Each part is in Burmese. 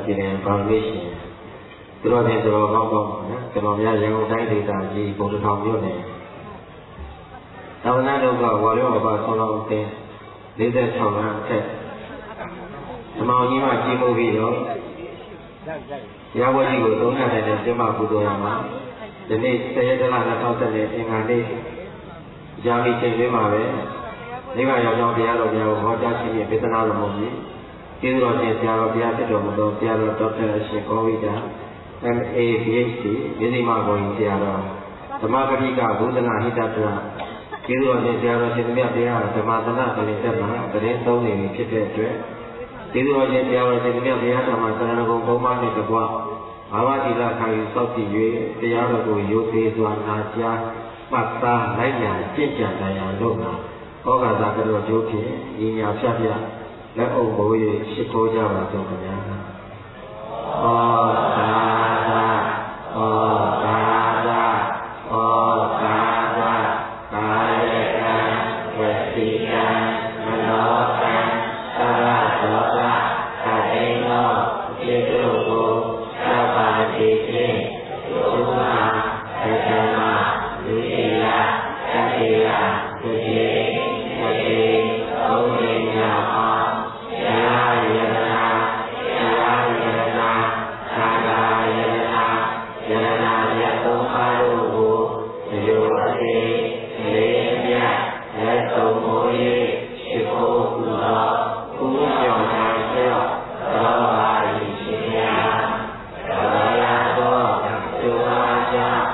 President Foundation သူတော်ပြင်တော်ကောင်းကောင်းပါနော်ကျွန်တော်များရန်ကုန်တိုင်းဒေသကြီးဘုံထောင်မြို့နယ်တောင်နာဒုက္ခဝါရောဘာဆောင်းတော်အင်း46လမ်းအထက်ဓမ္မကြီးမှကြီးမှုပြီးတော့ရဝတိကိုသုံးရတဲ့ကျမပူဇော်ရမှာဒီနေ့10ရက်တလ2020အင်္ဂါနေ့ရာမီချိန်လေးမှာပဲနိဗ္ဗာန်ရောက်ကြောင်းတရားတော်များကိုဟောကြားခြင်းဖြင့်ဒေသနာတော်မူပြီးကျေးဇူးတော်ရှင်ဆရာတော်ဘုရားဖြစ်တော်မူသောဆရာတော်ဒေါက်တာအရှင်ကောဝိဒ MA PhD မြင်းစီမကိုရင်ဆရာတော်ဓမ္မဂတိကဘုဒ္ဓနာဟိတတရာကျေးဇူးတော်ရှင်ဆရာတော်ရှင်မြတ်တရားဓမ္မသနာပလင်တက်မှာသတင်းသုံးနေပြီဖြစ်တဲ့အတွက်ကျေးဇူးတော်ရှင်ဆရာတော်ရှင်မြတ်တရားဓမ္မသရဏဂုံဘုံမနဲ့တကွာဘာဝတိလခံယူစောင့်ကြည့်၍တရားတော်ကိုရိုသေစွာနာကြားမှတ်သားလိုက်ညာကြင်ကြံတရားလုပ်မှာဩဃာသကတော်ကျိုးဖြင့်ညီညာဖြတ်ပြလက်အုပ်ဘိုး၍ရှိခိုးကြပါစို့ခင်ဗျာဩသာသာဩသာသာဩသာသာကာယကံဝစီကံမနောကံသရသောကသတိနောကျေတုကိုသဗ္ဗတိတိသုမာသေတမဒုတိယသတိယဒုတိယဝတိသုံးနေညာအောင်တရားယတနာတရားယတနာသာသာယတနာယတနာရသုံးပါးတို့ကိုယောအတိလေးမြတ်လက်သုံးမိုး၍ရှိခိုးပူဇော်ပူဇော်နိုင်သောသောပါရိရှင်ယာတော်ရသောသူအားကြောင့်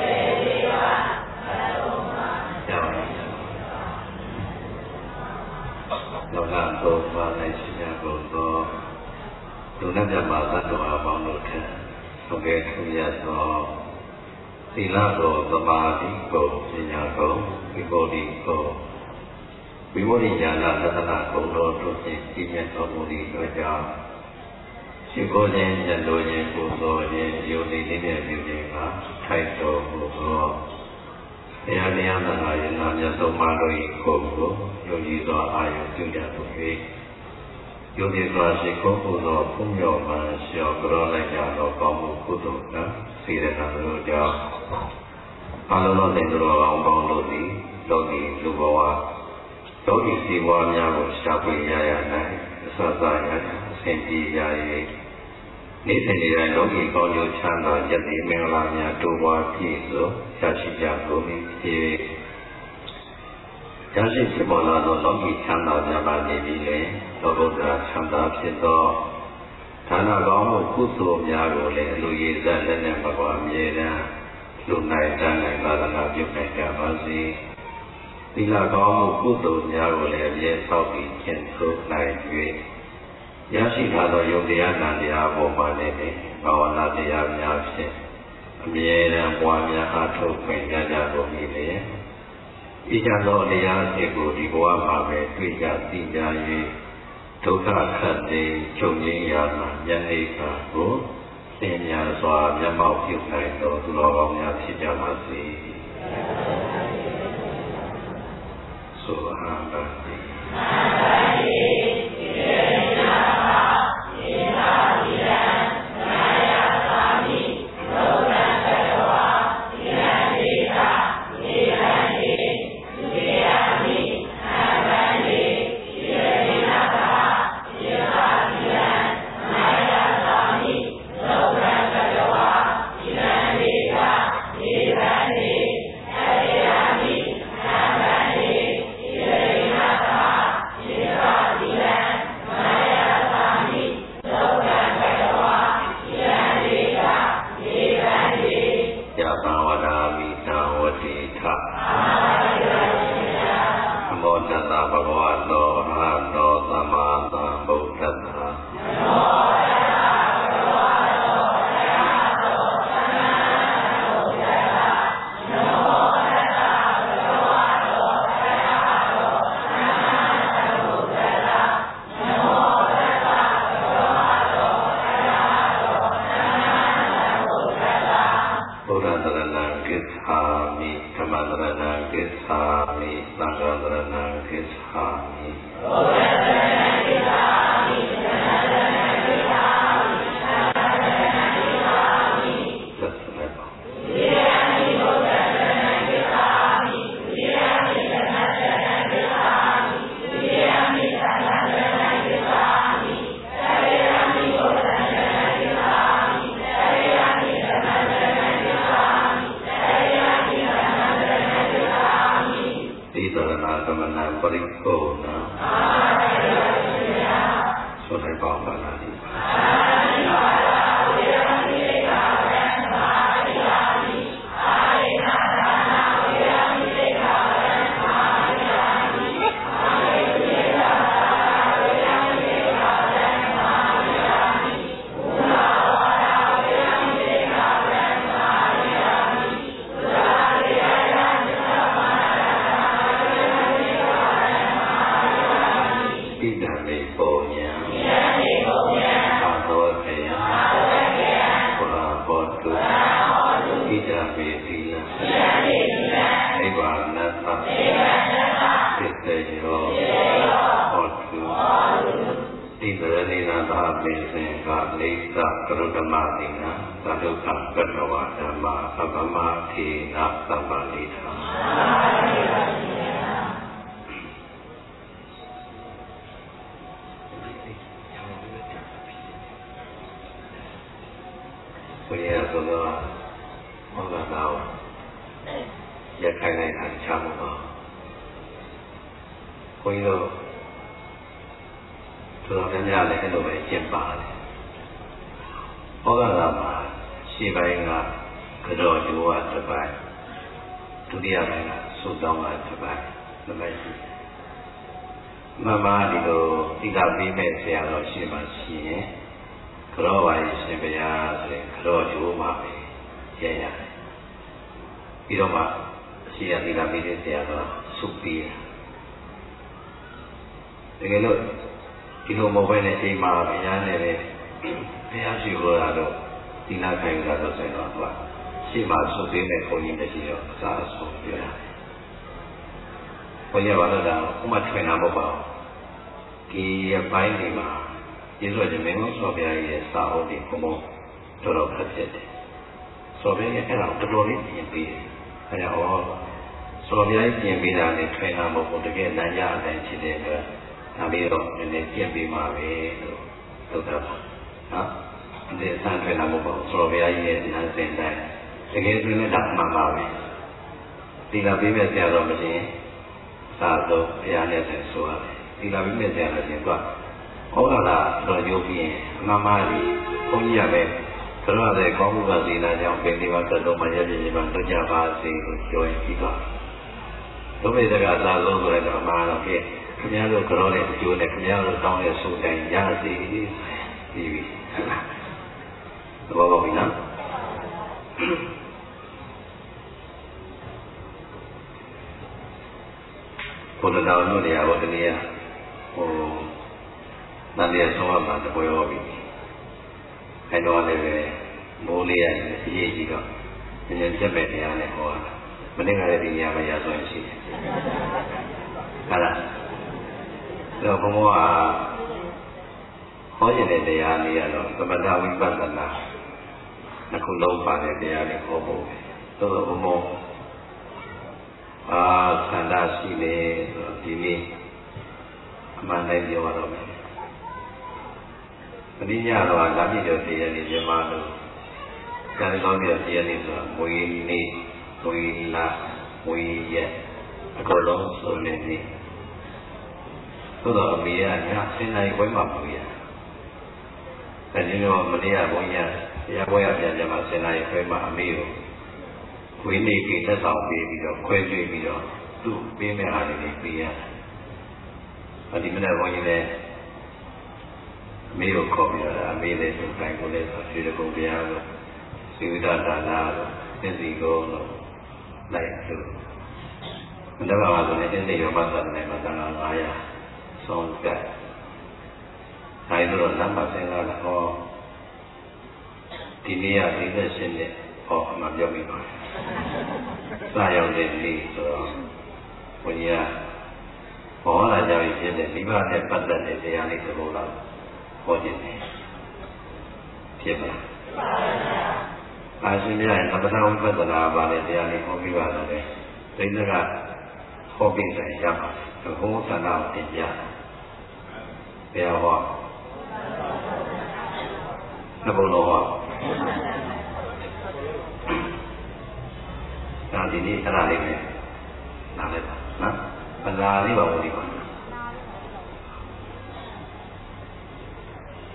လောကသုံးပါး၌ရှိကြကုန်သောဒုနမြတ်မှာသတ္တဝါပေါင်းတို့ထံဆုံးခဲ့ထူရသောသီလတော်သမာဓိကိုပညာကိုဝိပဿနာကိုဝိမု ക്തി ဉာဏသတ္တနာကုန်တော်တို့ဖြင့်ပြည့်မြတ်တော်မူသည့်အတွက်ကြောင့်ရှိခိုးခြင်းဉာဏ်လိုခြင်းပူဇော်ခြင်းယုံကြည်ခြင်းနဲ့ပြုခြင်းကထိုက်တော်မူသောတရားတရားသနာယနာမြတ်ဆုံးမတော်၏ကိုယ်ကိုယုံကြည်စွာအာရုံပြုကြသူ၍ယုံကြည်စွာရှိခိုးပူဇော်ဖူးမြော်မှလျှော်ကြောလိုက်ကြသောကောင်းမှုကုသိုလ်ကစေတနာတို့ကြောင့်အလုံးစုံတဲ့တော်အောင်ပေါင်းတို့သည်လောကီလူဘဝလောကီစီဝါများကိုရှာဖွေရရ၌အစစရအစဉ်ပြေရ၏နေ့စဉ်နေ့တိုင်းလောကီကောင်းကျိုးချမ်းသာယတိမင်္ဂလာများတိုးပွားပြည့်စုံရရှိကြကုန်၏ဖြစ်ရရှိဖြစ်ပေါ်လာသောလောကီချမ်းသာများပါနေပြီးလည်းလောကုတ္တရာချမ်းသာဖြစ်သောဌာနကောင်းမှုကုသိုလ်များကိုလည်းအလိုရည်စားလက်နဲ့မကွာအမြဲတမ်းလူနိုင်တန်းနိုင်သာသနာပြုနိုင်ကြပါစေသီလကောင်းမှုကုသိုလ်များကိုလည်းအမြဲဆောက်တည်ကျင့်သုံးနိုင်၍ရရှိထားသောယုံတရားနာတရားပေါ်မှာလည်းဘာဝနာတရားများဖြင့်အမြဲတမ်းပွားများအားထုတ်ခွင့်ရကြကုန်၏လေဤကြသောတရားအစ်ကိုဒီဘဝမှာပဲတွေ့ကြသိကြ၍ဒုက္ခခတ်သိချုပ်ငြိမ်းရာမှာဉာဏ်လေးပါကိုသင်များစွာမျက်မှောက်ပြုနိုင်သောသူတော်ကောင်းများဖြစ်ကြပါစေသုဟာတဘောပါလာသည်กรุณมาตินะสัตตุสังกัตวะธรรมะสัพพมาทีนะสัมปนิธาคุณยายตัวมองเราอยากใครในทางชาติมั้งคุณโยตัวเราเนี่ยอะไรกันตัวไปเจ็บปากเพราะว่ามาชีวิตงากระโดดอยู่ว่าสบายทุกอย่างงาสุดต้องมาสบายไม่ใช่มาดีก็ที่เราไม่เสียเราชีวิตชีกระโดดไปชีวิตยาสิกระโดดอยู่มาไปเยอะๆที่เรามาชีวิตที่เราไม่เสียเราสุขดีแต่ก็เลยที่เราโมไปในที่มาไปยังเนี่ยတရားရှိခိုးတာတော့ဒီနာခိုင်တာတော့ဆိုတော့သူကရှေ့မှာဆုပ်ပေးမဲ့ဘုန်းကြီးတကြီးတော့အစားအဆုံးပြောတာဘုန်းကြီးကတော့ဒါဥမထွင်တာမဟုတ်ပါဘူးဒီအပိုင်းဒီမှာကျေးဇူးရှင်မင်းတို့ဆော်ပြရဲ့စာအုပ်ဒီဘုံဘုံတော်တော်ဖတ်ဖြစ်တယ်ဆော်ပြရဲ့အဲ့ဒါတော်တော်လေးပြင်ပေးတယ်အဲ့ဒါဟောဆော်ပြရဲ့ပြင်ပေးတာနဲ့ထွင်တာမဟုတ်ဘူးတကယ်လမ်းကြားအတိုင်းဖြစ်တဲ့အတွက်ဒါပြီးတော့နည်းနည်းပြင်ပေးမှာပဲလို့လုပ်တာပါဒီစံထွေးနာမပေါ့ဆိုတော့ဘုရားကြီးရဲ့ဉာဏ်စင်တိုင်းတကယ်တွင်လည်းဒါမှန်ပါပဲဒီလာပေးမဲ့ဆရာတော်မရှင်စာတော့ဘုရားနဲ့ဆက်ဆိုရတယ်ဒီလာပေးမဲ့ဆရာတော်ရှင်ကဩဃာလာတော်ရုပ်ပြီးရင်အမှန်မှန်ကြီးဘုန်းကြီးရပဲဘုရားရဲ့ကောင်းမှုကသီလကြောင့်ပင်ဒီမှာသတ်တော်မှရပြည့်ပြည့်မှတွေ့ကြပါစေလို့ပြောရင်ပြီးသွားဒုမေတကသာလုံးဆိုတဲ့မှာတော့ဖြစ်ခင်ဗျားတို့ကြောတဲ့အကျိုးနဲ့ခင်ဗျားတို့တောင်းတဲ့ဆိုတိုင်းရစေပြီးပြီသဘောပေါက်ပြီနော်ဘုရားတော်တို့နေရာဘောတနည်းနတ်ရဲ့ဆုံးမတပွဲဟောပြီအဲတော့လည်းပဲမိုးလေးရအရေးကြီးတော့ဉာဏ်ချက်မဲ့တရားနဲ့ဟောတာမနေ့ကလည်းဒီနေရာမှာရဆိုရင်ရှိတယ်ဟုတ်လားတော့ဘုံကဟောရတဲ့တရားလေးကတော့သမထဝိပဿနာနှစ်ခုလုံးပါတဲ့တရားလေးဟောဖို့သို့တော့ဘုံဆန္ဒရှိနေဒီနေ့အမှန်တိုင်းပြောရတော့မယ်အနည်းညတော့လာပြည့်တဲ့တရားလေးမြမလို့ကံကောင်းတဲ့တရားလေးဆိုတာမွေနေမွေလာမွေရက်အကုန်လုံးစုံနေနေသို့တော့အမေကညစင်နိုင်ဝဲမှာမွေရအဲဒီတော့မတရားဘုန်းကြီးတရားပွဲရပြန်ကြမှာစင်နိုင်ခွဲမှာအမေကိုဝိနည်းကြီးသက်ဆောင်ပေးပြီးတော့ခွဲကျွေးပြီးတော့သူ့ပေးမဲ့အားလေးတွေပေးရတယ်ဒီမနေ့ဘုန်းကြီးလည်းအမေကိုခေါ်ပြီးတော့အမေလည်းသူ့တိုင်ကိုလည်းဆိုရွှေတကုံတရားလို့စေဝိဒဒါနာလို့သင်္စီကိုလို့လိုက်လို့ဒါကမှဆိုရင်အင်းစိရောမသတ်နိုင်မှာသံဃာ900ဆုံးကတ်အဲဒီတော့နံပါတ်5ကဟောဒီနေ့က48နှစ်ဟောအမှပြောမိပါတယ်စာရောက်တဲ့နေ့ဆိုတော့ဘုရားဘောလာကြောင့်ဖြစ်တဲ့မိဘနဲ့ပတ်သက်တဲ့တရားလေးတစ်ခုလောက်ဟောခြင်းတယ်ဖြစ်ပါလားအာရှင်မြတ်သမထဝိပဿနာပါတဲ့တရားလေးဟောပြီးပါတော့လေဒိဋ္ဌကဟောပြီးဆိုင်ရပါတယ်ဘုရားသနာတင်ပြဘယ်ဟောနဘုလောဟောဒါဒီနေ့အဲ့ဒါလေးပဲနားလိုက်ပါနော်ပလာလေးပါဘုရား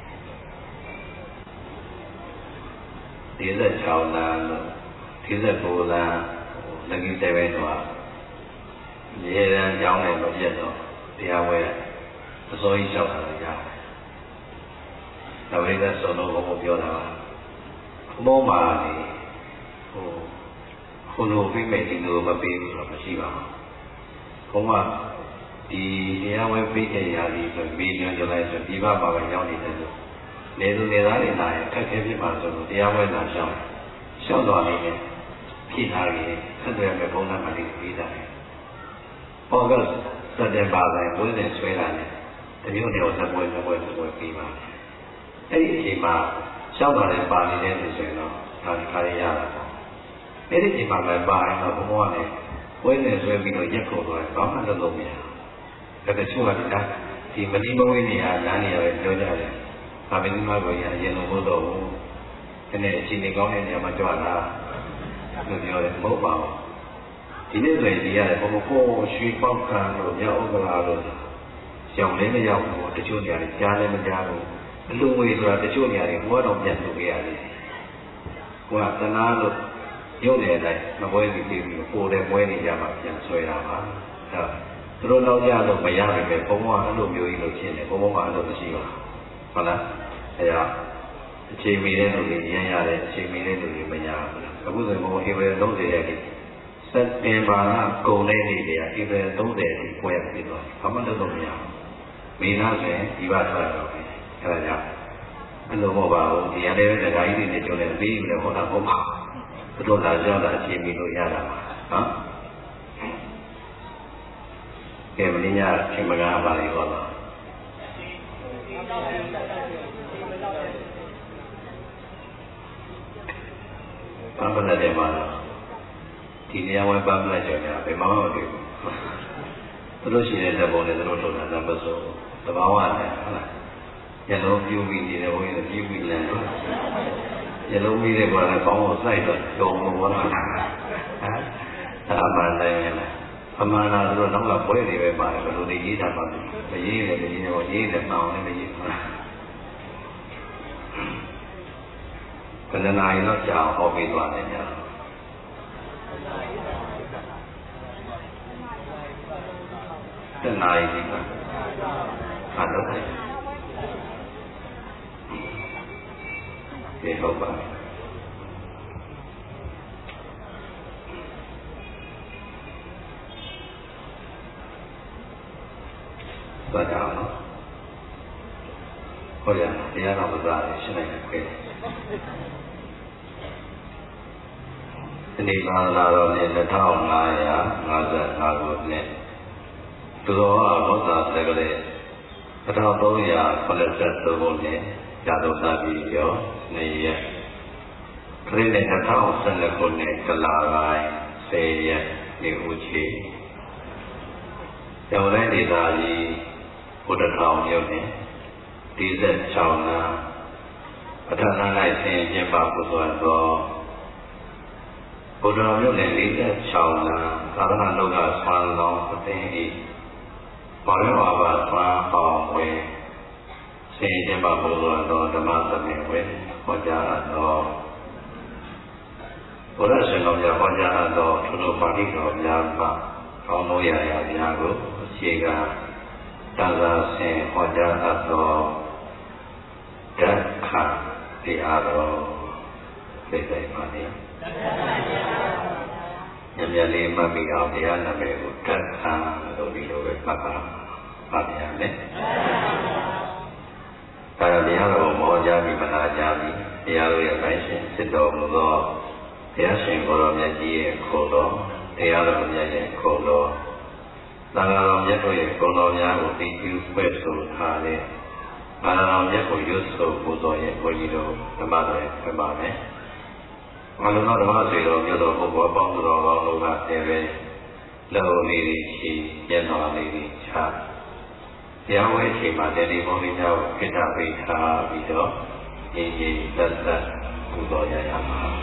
46 làng, 49 làng, lần kia tới bên đó, về ra giáo này nó biết rồi, thì ao về, rồi sau đó giáo, đầu tiên là số nó có một biểu nào, mô mà thì, hôn hồ với mẹ thì người mà bị rồi mà chỉ bảo, không mà thì ao về bị cái gì rồi bị nhiều chỗ này rồi đi vào mà giáo đi tới rồi. Nếu người ta đi lại, các cái việc mà rồi thì ao về là sao đó này, khi nào thì tất cả mọi công năng mà đi ra, bao gồm tất cả bao giờ mỗi ngày suy ra này, thì những điều sẽ mỗi khi mà, cái gì mà sao đó này bao nhiêu thì suy nó, thay ra là, cái gì mà lại bao nhiêu là cũng hoàn này, mỗi ngày suy bị nó nhất khổ rồi, có mà nó lâu nhiều, cái số là gì đó, thì mình đi mỗi ngày là này rồi ra rồi. Mà bên ngoài bây giờ dân nó đồ cái này chỉ để có này mà cho là người rồi bố bảo thì nếu vậy thì là có một cô suy phong càng rồi nhau ông là rồi chồng lấy cái dòng một cái chỗ nhà này cha lên mình cha rồi luôn người rồi cái chỗ nhà này mua đồng nhận được cái gì qua ta nói rồi yêu này mà quên thì cô đem quên thì ra mà nhận xoay ra mà rồi lâu ra rồi mà ra về không mua nó luôn nhiều đồ chuyện này không mua mà đồ gì màဟုတ်လားအဲဒါအခြေမီတဲ့လူတွေရမ်းရတယ်အခြေမီတဲ့လူတွေမရဘူးအခုဆိုရင်ဘုံဧပြီ30ရက်နေ့စက်တင်ဘာလကုန်တဲ့နေ့တည်းကဧပြီ30ရက်နေ့ပွဲပြီးတော့ဘာမှလုပ်လို့မရဘူးမေလဆိုရင်ဒီဘထွက်တော့ပြီအဲဒါကြောင့်အဲ့လိုမဟုတ်ပါဘူးဒီရတဲ့ဒကာကြီးတွေနဲ့ကြုံနေပြီးပြီလေဟောတာဟုတ်ပါဘူးတို့လာကြတာအခြေမီလို့ရတာပါနော်ကဲမင်းညချိန်မကားပါလေဟောတော့ဘာမှမတယ်မှာဒီနေရာဝယ်ပါမလိုက်ကြတယ်ဘယ်မှမတွေ့ဘူးသူတို့ရှိတဲ့ပုံနဲ့သူတို့ထုတ်တာလည်းမစိုးသဘာဝနဲ့ဟုတ်လားညလုံးပြူပြီးနေတယ်ဘုန်းကြီးပြူပြီးလမ်းညလုံးပြီးတဲ့ကွာလည်းကောင်းအောင်စိုက်တော့ကြုံလို့ဘောလားဟမ်ဒါမှန်တယ်လားအမှန်လားဆိုတော့နောက်ကပွဲတွေပဲပါတယ်ဘယ်လိုနေရေးတာပါမရေးတယ်ရေးတယ်နှောင်းလည်းမရေးဘူးလားဘယ်နာရီတော့ကြာဟောပြီးသွားတယ်ညာတနာရီဒီမှာအားလုံးပြေဟုတ်ပါသွားကြအောင်နော်ဟောရတရားတော်မသားရှင်းနိုင်တယ်ခွဲဒီနေ့လာတော့နေ2555ခုနှစ်သူတော်ဟာဘောဇာတက္ကရာ1383ခုနှစ်ဇာတုစာပြီးကျော်2ရက်ခရစ်နှစ်2012ခုနှစ်ကလာပိုင်း10ရက်နေ့ဦးချေကျောင်းတိုင်းဒေသကြီးဘုဒ္ဓထောင်မြို့နယ်46လမ်းပထမ၌ဆင်ကျင်းပပူဇော်သောဘုဒ္ဓမြို့နယ်46လမ်းသာသနာ့လောကဆွမ်းလောင်းအသင်း၏ဘာဝဘာဝဆွမ်းအောင်ဝေဆင်ကျင်းပပူဇော်သောဓမ္မသဘင်ဝေဟောကြားသောဘုရားရှင်တော်များဟောကြားသောထိုလိုပါဠိတော်များမှာကောင်းလို့ရများကိုအခြေခံတန်ခါဆင်ဟောကြားသောဓက္ခတရားတော်သိသိပါနေညံ့လေးမှတ်ပြီးအောင်တရားနာမည်ကိုဓက္ခလို့ဒီလိုပဲမှတ်ပါပါဗျာနဲ့တရားတော်မောကြားပြီးမနာကြားပြီးတရားတော်ရဲ့ပိုင်ရှင်စစ်တော်မူသောတရားရှင်ကိုယ်တော်မြတ်ကြီးရဲ့ခေါ်တော်တရားတော်မြတ်ရဲ့ခေါ်တော်သံဃာတော်မြတ်တို့ရဲ့ခေါ်တော်များကိုသိကျူးဖွဲ့ဆိုထားတဲ့ဘာသာတော်မြတ်ကိုရွတ်ဆိုပူဇော်ရဲ့ဘုန်းကြီးတို့ဓမ္မတော်ရဲ့ပြပါမယ်။ဘာလို့တော့ဓမ္မဆွေတော်မြို့တော်ဘုရားပေါင်းတော်ကောင်းတို့ကတည်းပဲလောနေရှိမျက်နှာလေးချတရားဝဲချိန်မှာတည်းဘုန်းကြီးများကိုခိတ္တပိထားပြီးတော့ညီညီသက်သက်ပူဇော်ရရမှာ။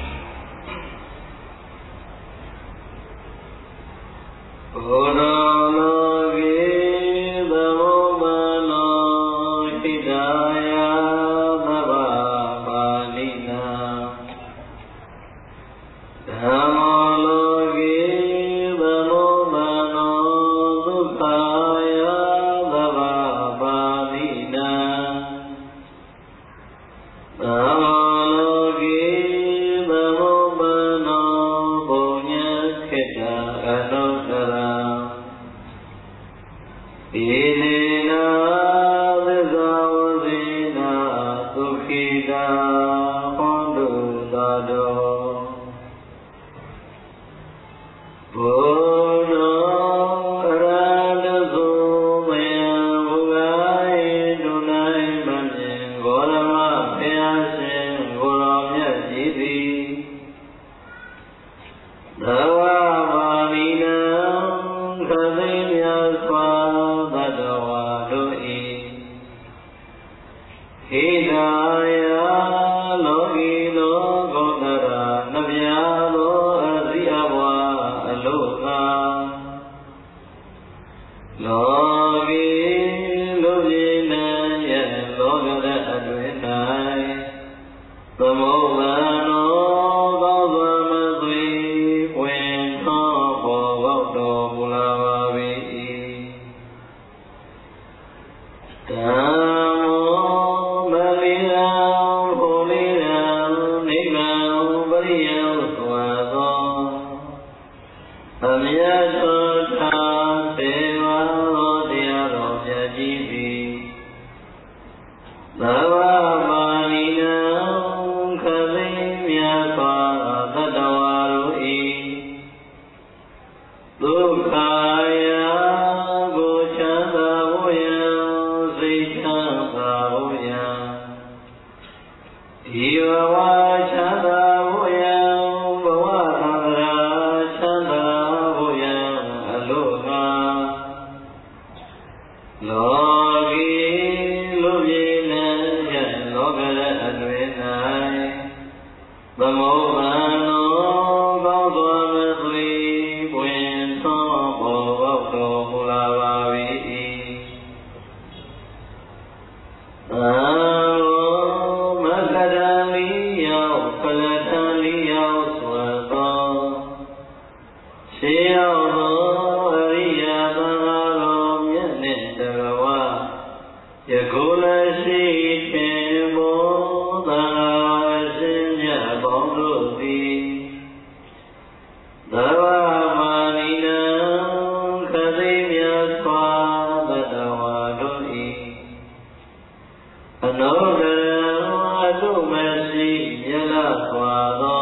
ဘုရားလောကေသမုပ္ပါနောဟိတယသဗ္ဗပါဠိနာဟိတာယလောကီလောကောတရာနှပြသောအစီအဝါအလုသာလောကီလူပြေနံရဲ့လောကရအတွင်၌သမုပ္ပန်သောကောင်းစွာမသွေဝင်သောဘောဂောတော်မူလာပါ၏ဓမ္မောမလီယံဟောလီယံနိဗ္ဗာန်ပရိယံစွာသောအမြတ်သောထာသေဝသောတရားတော်မြတ်ကြီးသည်သဗ္ဗမာနိနံခသိမြတ်စွာသတ္တဝါတို့၏ဒုက္ခယာကိုချမ်းသာဖို့ယံစိတ်ချမ်းသာဖို့ယံဒီဘဝချမ်းသာဖို့ယံဘဝသံဃာချမ်းသာဖို့ယံအလို့ငါလောကီလူပြေနံရဲ့လောကရအတွင်၌သမုပ္ပန်သောကောင်းစွာမသွေဝင်သောဘောဂောတော်မူလာပါ၏သံဃောမကတံလီယောဖလတံလီယောစွာသောရှေးရောက်သောအရိယာသံဃာတော်မြတ်နှင့်တကဝယခုလည်းရှိခြင်းဘောသံဃာရှင်မြတ်ပေါင်းတို့သည်သဗ္ဗမာနိနံခသိမြတ်စွာသတ္တဝါတို့၏အနုတ္တရအတုမရှိမြတ်စွာသော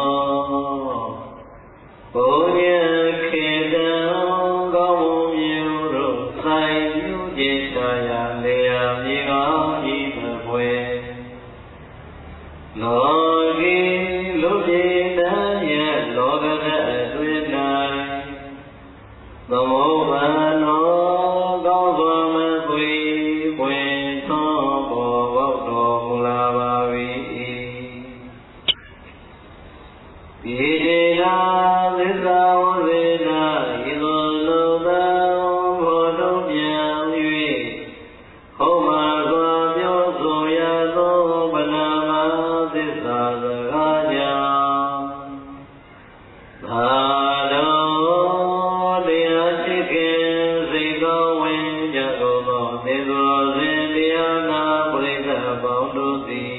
ဘုညခေတံကောင်းမှုမျိုးတို့ဆိုင်ပြုခြင်းချရာလေယာမြေကောင်းကြီးမပွေလောကီလူပြေတံရဲ့လောကရအတွင်၌သမုပ္ပန်သောကောင်းစွာမသွေဝင်သောဘောဂောတော်မူလာပါ၏ဒီဒေနာသစ္စာဝဇေနာဤသို့လုံသံဘောတုပြန်၍ဟောမှာစွာပြောဆိုရသောဗနာမသစ္စာစကားကြောင့်သာတော်တရားရှိခင်စိတ်ကောင်းဝင်ကြကုန်သောသေသောစဉ်တရားနာပရိသတ်ပေါင်းတို့သည်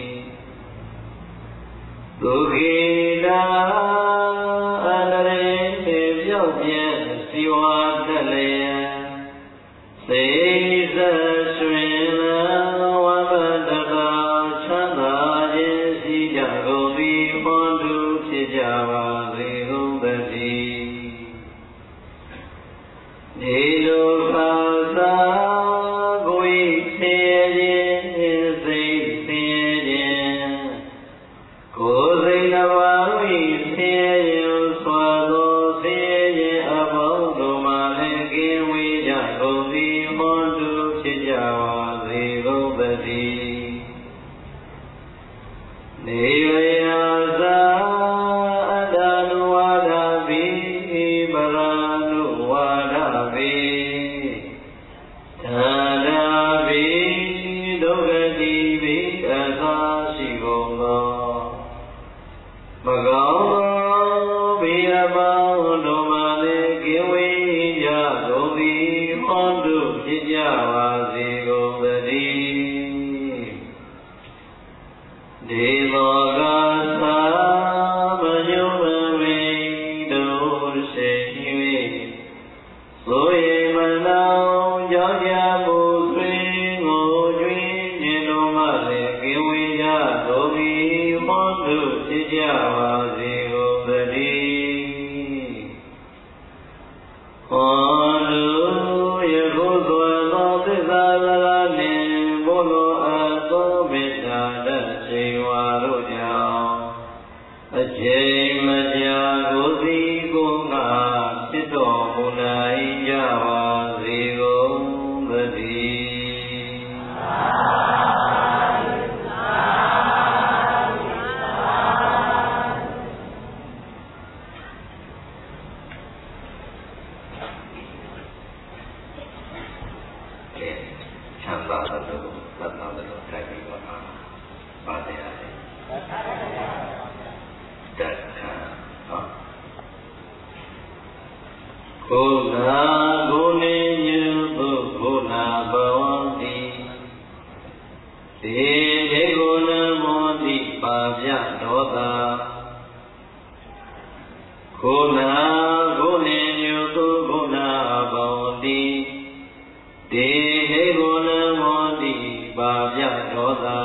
ဒုက္ခိတာအန္တရေပြောက်ပြဲစီဝါတက်လျက်စိတ်ဆက်ရွှင်လန်းဝမ်းပတကာချမ်းသာခြင်းရှိကြကုန်သည်ဟောတုဖြစ်ကြပါစေကုန်သတည်းဒီလိုခါသာကိုယ်ဆင်းရဲခြင်းစိတ်ဆင်းရဲခြင်းကိုယ်စိတ်တစ်ပါး၏ဆင်းရဲစွာသောဆင်းရဲအပေါင်းတို့မှလည်းကင်းဝေးကြကုန်သည်ဟောတုဖြစ်ကြပါစေကုန်သတည်းနေဝယာသာအတ္တနုဝါဒဘိပရာနုဝါဒဘိသာဒာဘိဒုက္ခတိဘိအသာရှိကုန်သောမကောင်းသောဘေးအပေါင်းတို့မှလည်းကင်းဝေးကြကုန်သည်ဟောတုဖြစ်ကြပါစေကုန်သတည်းဒေသောကသာမညုမမေတို့ရှိ၍ဆိုရင်မလောင်ကြောင့်ကြမှုဆွေးငိုကြွေးခြင်းတို့မှလည်းကင်းဝေးကြကုန်သည်ဟောတုဖြစ်ကြပါစေကုန်သတည်းဟောတုယခုစွာသောသစ္စာစကားနှင့်ဘုလိုအပ်သောမေတ္တာတတ်ချိန်ဝါတို့ကြောင့်အချိန်မကြာကိုယ်စီကိုယ်ငါဖြစ်တော်မူနိုင်ကြပါစေကုန်သတည်းလို့သတ်တော်လို့ထိုက်ပြီးတော့ပါတယ်တတ်တာကိုနာကိုနေညုသို့ကိုနာဘဝတိဒီဒေကိုနမောတိပါပြဒေါသကိုနာကိုနေညုသို့ကိုနာဘဝတိဒီဒေကိုနမောတိပါပြဒေါသ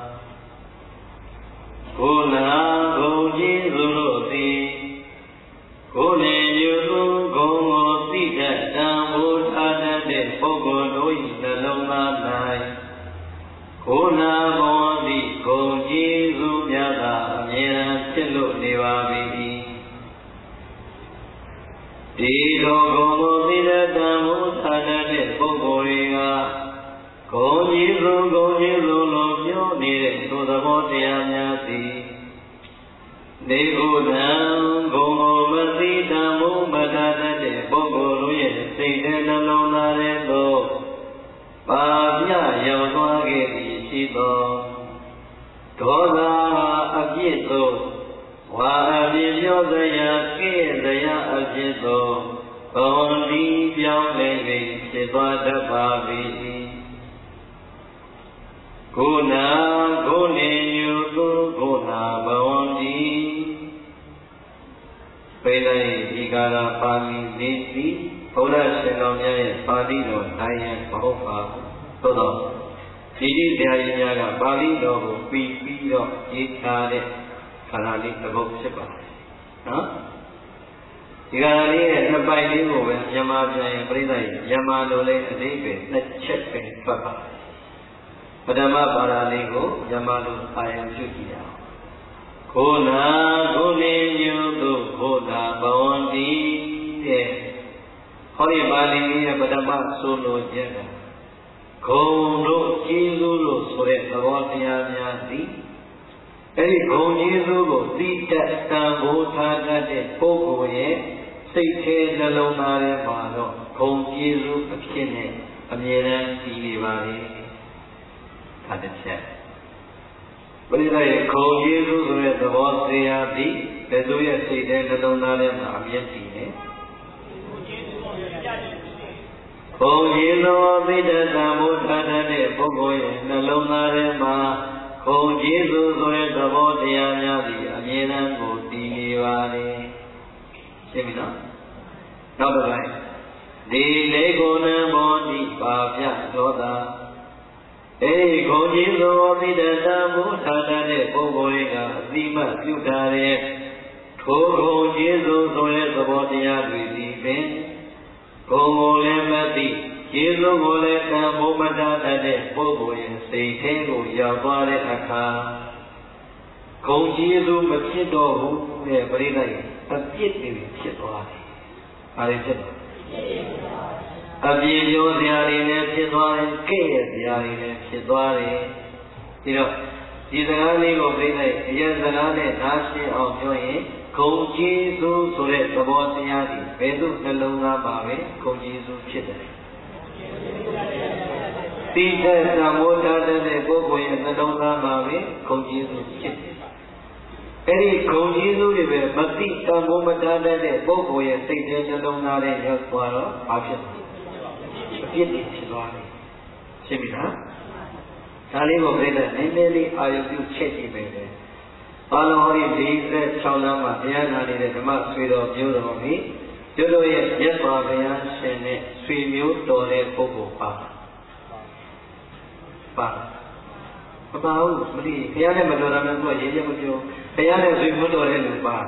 ကိုနာကိုကြည်သူတို့သည်ကိုနေညုသို့ကိုကိုသိတတ်တံမိုးထားတတ်တဲ့ပုဂ္ဂိုလ်တို့၏နှလုံးသား၌ကိုနာဘောတိဂုံကြည်သူများသာအမြဲတမ်းဖြစ်လို့နေပါ၏ဒီလိုဂုံကိုသိတတ်တံမိုးထားတတ်တဲ့ပုဂ္ဂိုလ်တွေကဂုံကြည်သူလို့ပြောနေတဲ့သို့သဘောတရားများသည်နေဥဒံဂုံကိုမသိတံမိုးမထားတတ်တဲ့ပုဂ္ဂိုလ်တို့ရဲ့စိတ်ထဲနှလုံးသားထဲသို့ပါပြရောက်သွားခဲ့သည်ရှိသောဒေါသအပြစ်သို့ဝါအပြစ်ပြောစရာကဲ့တရားအပြစ်သို့ဘဝတိပြောင်းလဲ၍ဖြစ်သွားတတ်ပါ၏ကိုနာကိုနေညုသို့ကိုနာဘဝတိပေလိုက်ဒီကာရပါဠိလေးသည်ဘုရားရှင်တော်များရဲ့ပါဠိတော်တိုင်းရဲ့မဟုတ်ပါဘူးသို့တော့ဒီဒီတရားကြီးများကပါဠိတော်ကိုပြီးတော့ရေးထားတဲ့ခန္ဓာလေးတစ်ပုဒ်ဖြစ်ပါတယ်နော်ဒီခန္ဓာလေးရဲ့နှစ်ပိုက်လေးကိုပဲမြန်မာပြန်ရင်ပြိဿရဲ့မြန်မာလိုလေးအသေးပဲနှစ်ချက်ပဲထွက်ပါတယ်ပထမပါဠိလေးကိုမြန်မာလိုအာရုံပြုကြည့်အောင်ကိုနာကိုနေညုသို့ကိုနာဘဝန္တိတဲ့ဟောဒီပါဠိရဲ့ပထမဆိုလိုချက်ကဂုံတို့ကျေးဇူးတို့ဆိုတဲ့သဘောတရားများသည်အဲဒီဂုံကျေးဇူးကိုသိတတ်တန်ဖိုးထားတတ်တဲ့ပုဂ္ဂိုလ်ရဲ့စိတ်ထဲနှလုံးသားထဲမှာတော့ဂုံကျေးဇူးအဖြစ်နဲ့အမြဲတမ်းတည်နေပါလေဒါတစ်ချက်ပရိသတ်ရဲ့ဂုံကျေးဇူးဆိုတဲ့သဘောတရားသည်ဘယ်သူရဲ့စိတ်ထဲနှလုံးသားထဲမှာအမြဲတည်နေဘုံကျေးဇူးသိတတ်တံမိုးထားတဲ့ပုဂ္ဂိုလ်ရဲ့နှလုံးသားထဲမှာဘုံကျေးဇူးဆိုတဲ့သဘောတရားများသည်အမြဲတမ်းကိုတည်နေပါလေရှင်းပြီနော်နောက်တစ်ပိုင်းဒီလေကိုနမောတိပါပြဒေါသအဲဒီဂုံကျေးဇူးသိတတ်တံမိုးထားတဲ့ပုဂ္ဂိုလ်ရဲ့အတိမတ်ပြုထားတဲ့ထိုဂုံကျေးဇူးဆိုတဲ့သဘောတရားတွေသည်ပင်ဂုံကိုလည်းမသိကျေးဇူးကိုလည်းတန်ဖိုးမထားတတ်တဲ့ပုဂ္ဂိုလ်ရဲ့စိတ်ထဲကိုရောက်သွားတဲ့အခါဂုံကျေးဇူးမဖြစ်တော့ဘူးတဲ့ပရိသတ်အပြစ်တွေဖြစ်သွားတယ်။ဘာတွေဖြစ်လဲ။အပြစ်ပြောစရာတွေလည်းဖြစ်သွားတယ်၊ကဲ့ရဲ့စရာတွေလည်းဖြစ်သွားတယ်။ဒီတော့ဒီစကားလေးကိုပရိသတ်အရင်စကားနဲ့နားရှင်းအောင်ပြောရင်ဂုံကျေးဇူးဆိုတဲ့သဘောတရားဒီဘယ်သို့နှလုံးသားပါပဲဂုံကျေးဇူးဖြစ်တယ်တိတဲ့သံမောထားတဲ့ပုဂ္ဂိုလ်ရဲ့နှလုံးသားပါပဲဂုံကျေးဇူးဖြစ်တယ်အဲဒီဂုံကျေးဇူးတွေပဲမသိသံမောမထားတဲ့ပုဂ္ဂိုလ်ရဲ့စိတ်ထဲနှလုံးသားထဲရောက်သွားတော့ဘာဖြစ်လဲအပြစ်တွေဖြစ်သွားတယ်ရှင်းပြီလားဒါလေးကိုပြည့်တဲ့နည်းနည်းလေးအာရုံပြုချက်ကြည့်မယ်ဘာလို့ဟောဒီ46လမ်းမှာတရားနာနေတဲ့ဓမ္မဆွေတော်မျိုးတော်ကြီးတို့တို့ရဲ့မြတ်စွာဘုရားရှင်နဲ့ဆွေမျိုးတော်တဲ့ပုဂ္ဂိုလ်ပါမပါဘူးမသိဘုရားနဲ့မတော်တာမျိုးကရေးရမပြောဘုရားနဲ့ဆွေမျိုးတော်တဲ့လူပါ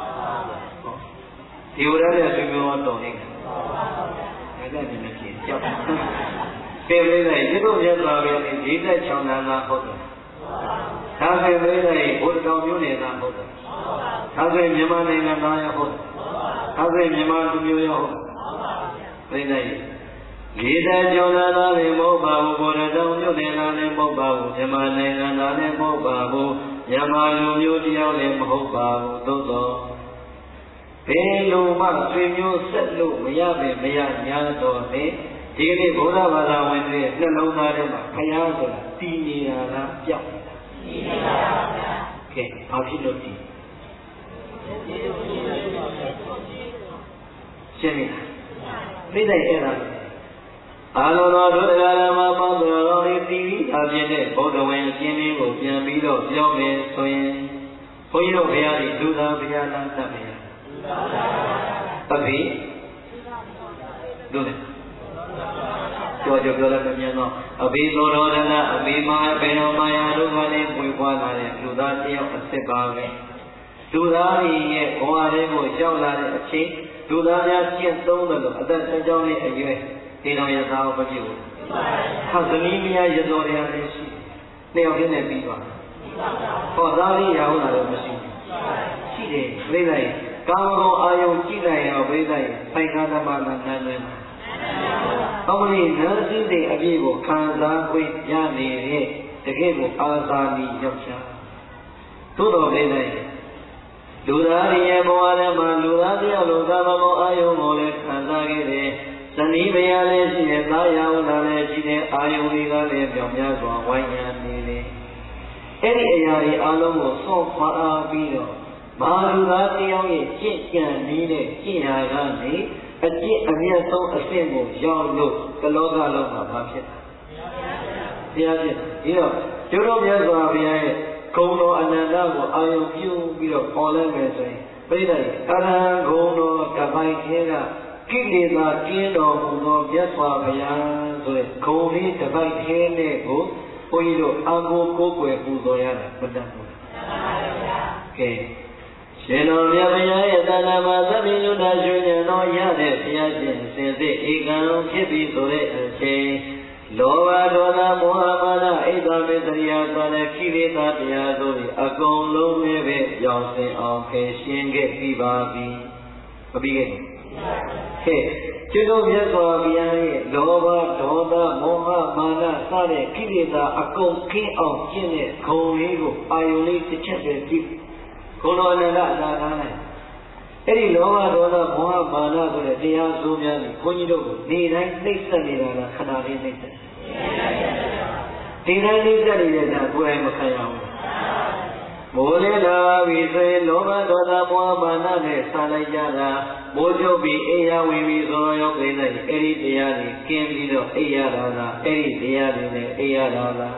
ဒီဝရနဲ့ဆွေမျိုးတော်နေတယ်ဒါကလည်းမဖြစ်ကြောက်ပြေးလေးလိုက်ဒီလိုမြတ်စွာဘုရားဒီ46လမ်းကဟုတ်တယ်ဒါဆိုရင်လည်းဘုရားတော်မျိုးနေတာဟုတ်တယ်ဒါဆိုရင်မြန်မာနိုင်ငံသားရဟုတ်တယ်ဒါဆိုရင်မြန်မာလူမျိုးရဟုတ်တယ်ပြိဿကြီးလေးတဲ့ကျောင်းသားတွေမဟုတ်ပါဘူးဘုရားတော်မျိုးနေတာလည်းမဟုတ်ပါဘူးမြန်မာနိုင်ငံသားလည်းမဟုတ်ပါဘူးမြန်မာလူမျိုးတယောက်လည်းမဟုတ်ပါဘူးသို့သောဘယ်လိုမှဆွေမျိုးဆက်လို့မရပဲမရညာတော့လေဒဒီကနေ့ဘုရားဘာသာဝင်တွေနှလုံးသားထဲမှာဘုရားဆိုတာတည်နေတာလားပြောက်နေတာတည်နေတာပါဗျာကဲဘာဖြစ်လို့တည်ရှင်းပြီသိတဲ့အဲ့ဒါအာလောတော်ဒုဒဂရမပေါင်းတော်ဤသီရိအပြည့်နဲ့ဘုဒ္ဓဝင်အရှင်လေးကိုပြန်ပြီးတော့ပြောမယ်ဆိုရင်ဘုန်းကြီးတို့ဘုရားဒီလူသားဘုရားလားတတ်မယ်တပည့်တို့လေကြောပြောလိုက်ပြန်တော့အဘိသောရောဒနာအဘိမာဘေနောမာယာတို့ကလည်းပွေပွားလာတဲ့လူသားတယောက်အစ်စ်ပါပဲလူသားရဲ့ဘဝလေးကိုကြောက်လာတဲ့အချိန်လူသားများကျင့်သုံးတယ်လို့အသက်အကြောင်းနဲ့အရွယ်ဒီတော်ရသားကိုမပြည့်ဘူး။ဟာသမီးမယားရတော်ရလည်းရှိနှစ်ယောက်ချင်းနဲ့ပြီးသွားတယ်။ဟောသားလေးရအောင်လာတော့မရှိဘူး။ရှိတယ်ပြိလိုက်ကာမဂုဏ်အာယုံကြည့်လိုက်ရောပြိလိုက်ဆိုင်ကားသမဏနန်းနေမှာ။အော်မင်းနန်းစည်းတဲ့အပြည့်ကိုခံစားခွင့်ရနေတဲ့တကယ့်ကိုအာသာနီယောက်ျား။သို့တော်ပြိလိုက်လူသားရဲ့ဘဝထဲမှာလူသားတယောက်လိုကာမဂုဏ်အာယုံကိုလည်းခံစားခဲ့တယ်။ဇနီးမယားလည်းရှိတယ်၊သားရဝနာလည်းရှိတယ်၊အာယုံတွေကလည်းပြောင်းများစွာဝိုင်းရံနေတယ်။အဲ့ဒီအရာတွေအလုံးကိုဆော့ခွာအားပြီးတော့မာလူသားတယောက်ရဲ့ကြင့်ကြံနေတဲ့ကြင့်ရာကနေအကျင့်အမြတ်ဆုံးအဆင့်ကိုရောက်လို့ကလောကလုံးမှာဘာဖြစ်လဲ။ဘုရားဖြစ်ပြီးတော့ကျိုးတော်မြတ်စွာဘုရားရဲ့ဂုဏ်တော်အနန္တကိုအာယုံပြုပြီးတော့ပေါ်လိုက်မယ်ဆိုရင်ပြိတ္တိအရဟံဂုဏ်တော်ကပိုင်ခဲကကိလေသာကျင်းတော်မူသောမြတ်စွာဘုရားဆိုတဲ့ဂုဏ်လေးတစ်ပိုက်ခဲနဲ့ကိုဘုန်းကြီးတို့အကိုကိုယ်ွယ်ပူဇော်ရတာမတတ်ဘူး။ကဲရှင်တော်မြတ်ဘုရားရဲ့တဏ္ဍာမှာသဗ္ဗညုတရွှေဉာဏ်တော်ရတဲ့ဘုရားရှင်စင်စစ်ဧကံဖြစ်ပြီးဆိုတဲ့အချိန်လောဘဒေါသမောဟမာနအိတ်တော်မေတ္တရာဆိုတဲ့ကိလေသာတရားတို့အကုန်လုံးနဲ့ပဲကြောင်းစင်အောင်ဖယ်ရှင်းခဲ့ပြီးပါပြီ။မပြီးခဲ့ဘူး။ဟဲ့ကျွတ်မြတ်စွာဘုရားရဲ့လောဘဒေါသမောဟမာနစတဲ့ကိလေသာအကုန်ခင်းအောင်ကျင့်တဲ့ဂုဏ်လေးကိုအာယုန်လေးတစ်ချက်ပဲကြည့်ဂုဏ်တော်နဲ့အနာထားလိုက်အဲ့ဒီလောဘဒေါသမောဟမာနဆိုတဲ့တရားဆိုးများကိုဘုန်းကြီးတို့နေတိုင်းနှိမ့်ဆက်နေတာကခဏလေးနှိမ့်ဆက်ဒီတိုင်းနှိမ့်ဆက်နေတဲ့ကကိုယ်တိုင်မခံရဘူးမိုးလေလာပြီဆိုရင်လောဘဒေါသမောဟမာနနဲ့ဆာလိုက်ကြတာမိုးချုပ်ပြီးအိယာဝင်ပြီးဆိုရောပြိနေအဲ့ဒီတရားတွေကျင်းပြီးတော့အိယာလာတာအဲ့ဒီတရားတွေနဲ့အိယာလာတာ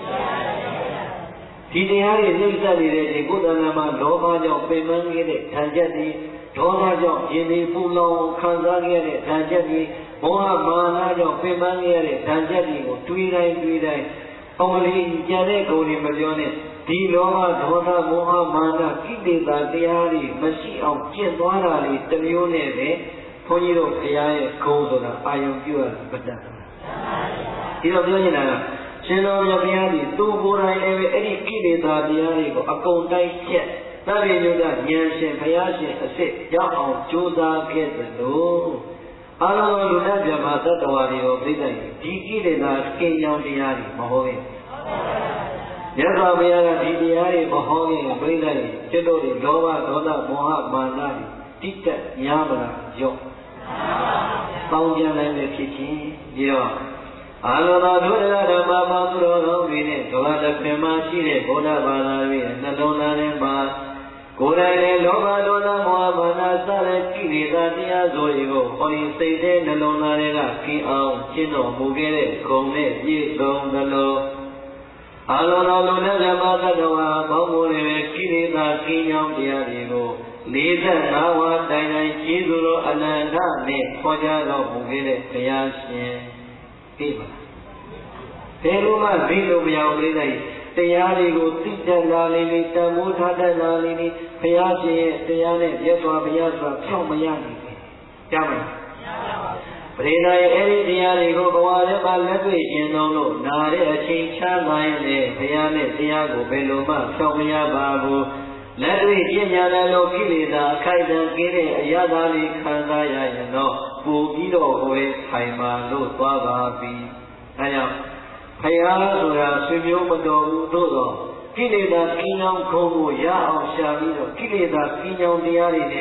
ဒီတရားတွေနှိမ့်ဆက်နေတဲ့ဒီဘုဒ္ဓနာမှာလောဘကြောင့်ပင်ပန်းခဲ့တဲ့ဓာတ်ချက်တွေဒေါသကြောင့်ရင်ဒီပူလောင်ခံစားခဲ့တဲ့ဓာတ်ချက်တွေမောဟမာနကြောင့်ပင်ပန်းခဲ့တဲ့ဓာတ်ချက်တွေကိုတွေးတိုင်းအောင်လေးကြံတဲ့ဂုဏ်တွေမပြောနဲ့ဒီလောဘဒေါသမောဟမာနကိလေသာတရားတွေမရှိအောင်ကျင့်သွားတာလေတမျိုးနဲ့ပဲဘုန်းကြီးတို့ဘုရားရဲ့ဂုဏ်ဆိုတာအာယုံပြုရတာမတတ်ဘူးဒီတော့ပြောနေတာကရှင်တော်မြတ်ဘုရားကြီးသူကိုယ်တိုင်လည်းပဲအဲ့ဒီကိလေသာတရားတွေကိုအကုန်တိုက်ချက်သဗ္ဗညုတဉာဏ်ရှင်ဘုရားရှင်အစ်စ်ရောက်အောင်ကြိုးစားခဲ့သလိုအာလောလူနဲ့မြတ်မှာသတ္တဝါတွေကိုပြိတ္တိဒီကိလေသာကင်းကြောင်းတရားတွေမဟုတ်ဘူးမြတ်စွာဘုရားကဒီတရားတွေမဟောရင်ပြိတ္တိကျွတ်တို့တွေလောဘဒေါသမောဟမာနတွေတိတက်များမလားရော့ပေါင်းပြန်နိုင်တဲ့ဖြစ်ချင်းပြီးတော့အာလောနာဒုရဓမ္မပါသူတော်ကောင်းတွေနဲ့ကဘာတစ်ပင်မှာရှိတဲ့ဘုရားဘာသာတွေနှလုံးသားထဲမှာကိုယ်တိုင်လည်းလောဘဒေါသမောဟမာနစတဲ့ကိလေသာတရားဆိုတွေကိုဟောဒီစိတ်ထဲနှလုံးသားတွေကကင်းအောင်ကျင့်တော်မူခဲ့တဲ့ဂုဏ်နဲ့ပြည့်စုံသလိုအာလောနာလူနဲ့ဓမ္မသတ္တဝါဘောင်းမိုးတွေကိလေသာကင်းကြောင်းတရားတွေကို45ဝါတိုင်တိုင်ကျေးဇူးတော်အနန္တနဲ့ဟောကြားတော်မူခဲ့တဲ့ဘုရားရှင်သိပါဘယ်လိုမှသိလို့မရအောင်လေးလိုက်တရားတွေကိုသိတတ်လာလိမ့်မယ်တန်ဖိုးထားတတ်လာလိမ့်မယ်ဘုရားရှင်ရဲ့တရားနဲ့မြတ်စွာဘုရားဆိုတာဖြောင့်မရနိုင်ဘူးကြားမလားပရိနာရဲ့အဲ့ဒီတရားတွေကိုဘဝထဲမှာလက်တွေ့ကျင့်သုံးလို့နာတဲ့အချိန်ချမ်းသာရင်လည်းဘုရားနဲ့တရားကိုဘယ်လိုမှဖြောင့်မရပါဘူးလက်တွေ့ကျင့်ကြတဲ့လို့ကိလေသာအခိုက်အတန့်ကင်းတဲ့အရာသာလေးခံစားရရင်တော့ပို့ပြီးတော့ဟိုလေထိုင်ပါလို့သွားပါပြီအဲကြောင့်ဘုရားဆိုတာဆွေမျိုးမတော်ဘူးသို့တော့ကိလေသာကင်းကြောင်းခုံးကိုရအောင်ရှာပြီးတော့ကိလေသာကင်းကြောင်းတရားတွေနဲ့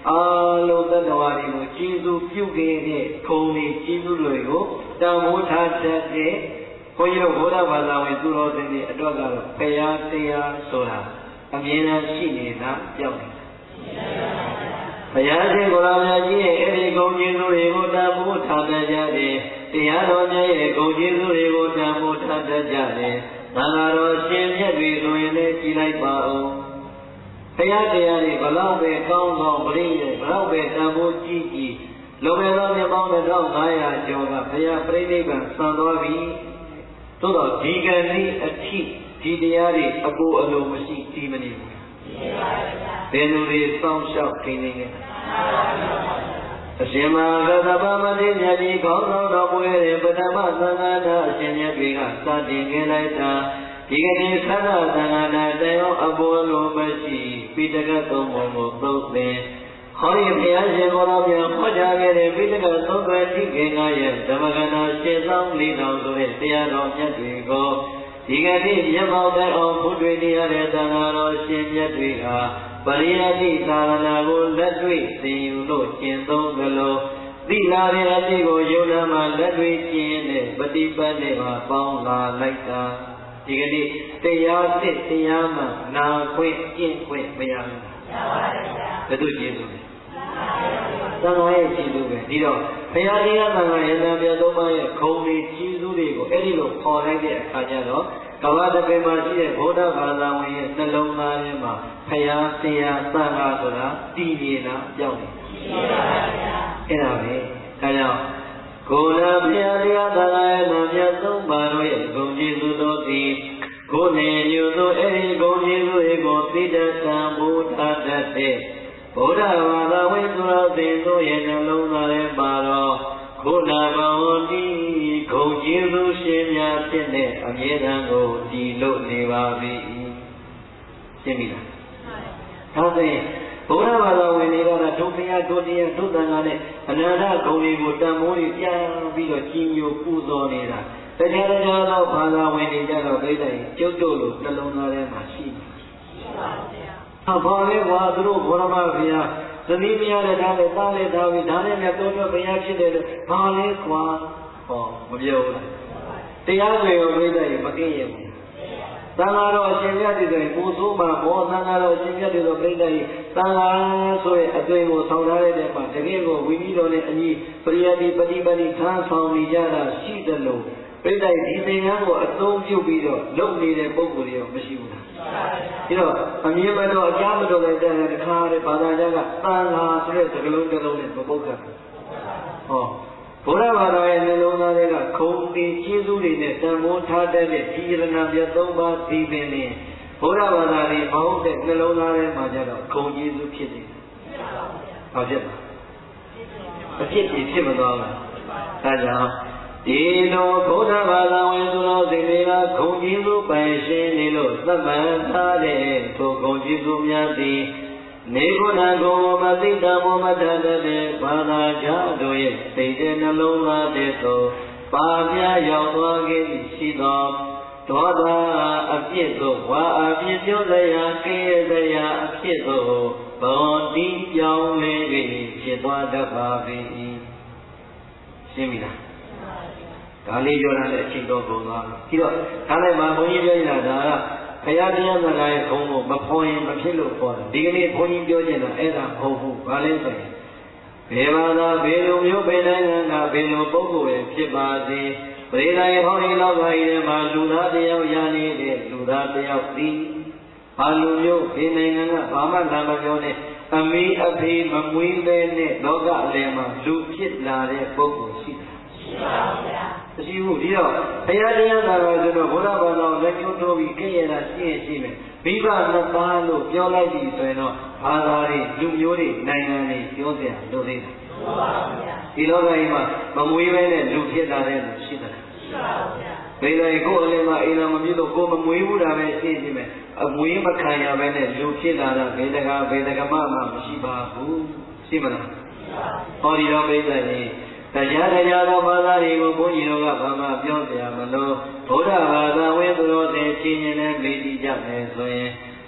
လုံးသတ္တဝါတွေကိုကျေးဇူးပြုခဲ့တဲ့ခုံတွေကျေးဇူးတွေကိုတန်ဖိုးထားတတ်တဲ့ဘုန်းကြီးတို့ဘုရားဘာသာဝင်သူတော်စင်တွေအတွက်ကတော့ဘုရားတရားဆိုတာအမြဲတမ်းရှိနေတာကြောက်နေတာဘုရားရှင်ကိုယ်တော်မြတ်ကြီးရဲ့အဲဒီဂုဏ်ကျေးဇူးတွေကိုတန်ဖိုးထားတတ်ကြတယ်တရားတော်မြတ်ရဲ့ဂုဏ်ကျေးဇူးတွေကိုတန်ဖိုးထားတတ်ကြတယ်သံဃာတော်ရှင်မြတ်တွေဆိုရင်လည်းကြည်လိုက်ပါဦးဘုရားတရားတွေဘလောက်ပဲကောင်းကောင်းပြည့်ရဲ့ဘလောက်ပဲတန်ဖိုးကြီးကြီးလောကတော်မြေပေါင်း1500ကျော်ကဘုရားပြိဋိဘံဆံတော်ပြီသို့တော့ဒီကံလေးအထိဒီတရားတွေအကိုအလိုမရှိဒီမနေဘူးဘယ်လိုတွေစောင့်ရှောက်နေနေအရှင်မဂတပမတိမြတ်ကြီးခေါင်းဆောင်တော်ပွဲတဲ့ပထမသံဃာတော်အရှင်မြတ်တွေကစတင်ခဲ့လိုက်တာဒီကနေ့သံဃာသံဃာတော်တရားအပေါ်လိုမရှိပိဋကသုံးပုံကိုသုံးသင်ဟောဒီဘုရားရှင်ကိုယ်တော်ပြန်ဟောကြားခဲ့တဲ့ပိဋကသုံးပွဲတိကေငါရဲ့ဓမ္မကနာရှင်းဆောင်၄တော်ဆိုတဲ့တရားတော်မြတ်တွေကိုဒီကနေ့မြတ်မောင်တဲ့အောင်ဘုတွေ့နေရတဲ့သံဃာတော်ရှင်မြတ်တွေကပရိယတိသာသနာကိုလက်တွေ့သင်ယူလို့ကျင့်သုံးကြလို့သီလာရဲ့အတိကိုယုံနာမှာလက်တွေ့ကျင့်တဲ့ပฏิပတ်နဲ့ပါပေါင်းလာလိုက်တာဒီကနေ့တရားစစ်တရားမှနာခွင့်ကျင့်ခွင့်မရဘူးဘယ်သူကျင့်လို့လဲသံဃာရဲ့ကျင့်လို့ပဲဒီတော့ဘုရားတရားသံဃာရဲ့နာပြသုံးပါးရဲ့ခုံတွေကြီးစုတွေကိုအဲ့ဒီလိုခေါ်လိုက်တဲ့အခါကျတော့ကမ္ဘာတပေမှာရှိတဲ့ဗုဒ္ဓဘာသာဝင်ရဲ့နှလုံးသားထဲမှာဘုရားတရားသံဃာဆိုတာတည်နေတာကြောက်နေအဲ့ဒါပဲဒါကြောင့်ကိုယ်တော်ဘုရားတရားသံဃာရဲ့နာပြသုံးပါးတို့ရဲ့ဂုဏ်ကျေးဇူးတော်သည်ကိုယ်နဲ့ညူသောအဲ့ဒီဂုဏ်ကျေးဇူးတွေကိုသိတဲ့သံဘုဒ္ဓတတ်တဲ့ဗုဒ္ဓဘာသာဝင်သူတော်စင်တို့ရဲ့နှလုံးသားထဲမှာတော့ခုနဘဝတိဂုဏ်ကျေးဇူးရှင်များဖြစ်တဲ့အမြဲတမ်းကိုတည်လို့နေပါပြီရှင်းပြီလားဒါဆိုရင်ဗုဒ္ဓဘာသာဝင်တွေကတော့ဒုတိယဒုတိယဒုသံဃာနဲ့အနန္တဂုဏ်တွေကိုတန်ဖိုးတွေပြန်ပြီးတော့ကြီးညိုပူဇော်နေတာတရားတော်သောဘာသာဝင်တွေကြတော့ပြိတ္တိကျုပ်တို့လိုနှလုံးသားထဲမှာရှိပါဘာလဲကွာသူတို့ဘောရမဘုရားသမီးမရတဲ့ဒါနဲ့တားလေသားပြီးဒါနဲ့လည်းတော်တော်ဘုရားဖြစ်တယ်လို့ဘာလဲကွာဟောမပြောဘူးတရားတွေရောပြိတ္တိမကင်းရဘူးသံဃာတော်အရှင်မြတ်တွေဆိုရင်ကိုဆိုးမှာဘောသံဃာတော်အရှင်မြတ်တွေဆိုပြိတ္တိသံဃာဆိုရဲ့အသွင်ကိုဆောင်ထားတဲ့မှာတကယ်ကိုဝိနည်းတော်နဲ့အညီပရိယတိပฏิပတ်တိထမ်းဆောင်နေကြတာရှိတယ်လို့ပြိတ္တိဒီသင်္ကန်းကိုအသုံးပြုပြီးတော့လုပ်နေတဲ့ပုံကိုယ်တွေရောမရှိဘူးလားဒီတော့အမြင်မတော်အကြမ်းမတော်တဲ့တခါတဲ့ဘာသာကြကသံဃာဆိုတဲ့စကားလုံးတစ်လုံးနဲ့မပုတ်တာဟောဘုရားဘာသာရဲ့နှလုံးသားတွေကခုံတင်ကျေးဇူးတွေနဲ့တန်ဖိုးထားတတ်တဲ့ဒီရဏပြတ်သုံးပါးဒီပင်နဲ့ဘုရားဘာသာတွေမဟုတ်တဲ့နှလုံးသားထဲမှာကြတော့ခုံကျေးဇူးဖြစ်နေတယ်ဘာဖြစ်လဲအဖြစ်ဖြစ်မသွားဘူးဒါကြောင့်ဒီလိုဘုရားဘာသာဝင်သူတော်စင်တွေကဂုဏ်ကျေးဇူးပိုင်ရှင်နေလို့သတ်မှတ်ထားတဲ့ထိုဂုဏ်ကျေးဇူးများသည်နေကုဏကိုမသိတမောမတတ်တဲ့ဘာသာကြားတို့ရဲ့စိတ်တဲ့နှလုံးသားတဲ့သို့ပါပြရောက်သွားခဲ့ရှိသောဒေါသအပြစ်သို့ဝါအပြစ်ပြုစရာကိရစရာအဖြစ်သို့ဘောတိပြောင်းလဲ၍ဖြစ်သွားတတ်ပါ၏ရှင်းပြီလားဒါလေးပြောတာလည်းအချိန်တော်ကုန်သွားပြီပြီးတော့ဒါလည်းမှာဘုန်းကြီးပြောနေတာဒါကဘုရားတရားသံဃာရဲ့ဂုဏ်ကိုမဖော်ရင်မဖြစ်လို့ခေါ်တယ်ဒီကနေ့ဘုန်းကြီးပြောနေတာအဲ့ဒါမဟုတ်ဘူးဘာလဲဆိုရင်ဘယ်ဘာသာဘယ်လိုမျိုးဘယ်နိုင်ငံကဘယ်လိုပုဂ္ဂိုလ်ပဲဖြစ်ပါစေပရိသတ်ရဲ့ဟောဒီလောကကြီးထဲမှာလူသားတယောက်ရနေတဲ့လူသားတယောက်သည်ဘာလူမျိုးဘယ်နိုင်ငံကဘာမှလာမပြောနဲ့အမေအဖေမမွေးပဲနဲ့လောကအလယ်မှာလူဖြစ်လာတဲ့ပုဂ္ဂိုလ်ရှိတယ်ရှိပါဗျာမရှိဘူးဒီတော့ဘုရားတရားသာတော်ဆိုတော့ဘုရားဘာသာလက်ကျိုးတိုးပြီးကြည့်ရတာရှိရင်ရှိမယ်မိဘနှစ်ပါးလို့ပြောလိုက်ပြီဆိုရင်တော့ဘာသာတွေလူမျိုးတွေနိုင်ငံတွေပြောစရာလိုသေးတယ်မှန်ပါဗျာဒီလောကကြီးမှာမမွေးပဲနဲ့လူဖြစ်လာတဲ့လူရှိတယ်ရှိပါဗျာဘယ်လိုကိုယ်အလင်းမှာအိမ်တော်မပြည့်လို့ကိုယ်မမွေးဘူးတာပဲရှိနေမယ်အမွေးမခံရပဲနဲ့လူဖြစ်လာတာဘယ်တကာဘယ်တကမှမရှိပါဘူးရှိမလားဟောဒီတော့ပြိဿကြီးတရားသောဘာသာတွေကိုဘုန်းကြီးတို့ကဘာမှပြောပြမလို့ဗုဒ္ဓဘာသာဝင်သူတို့တွေချင်းချင်းနဲ့မေးကြည့်ကြမယ်ဆိုရင်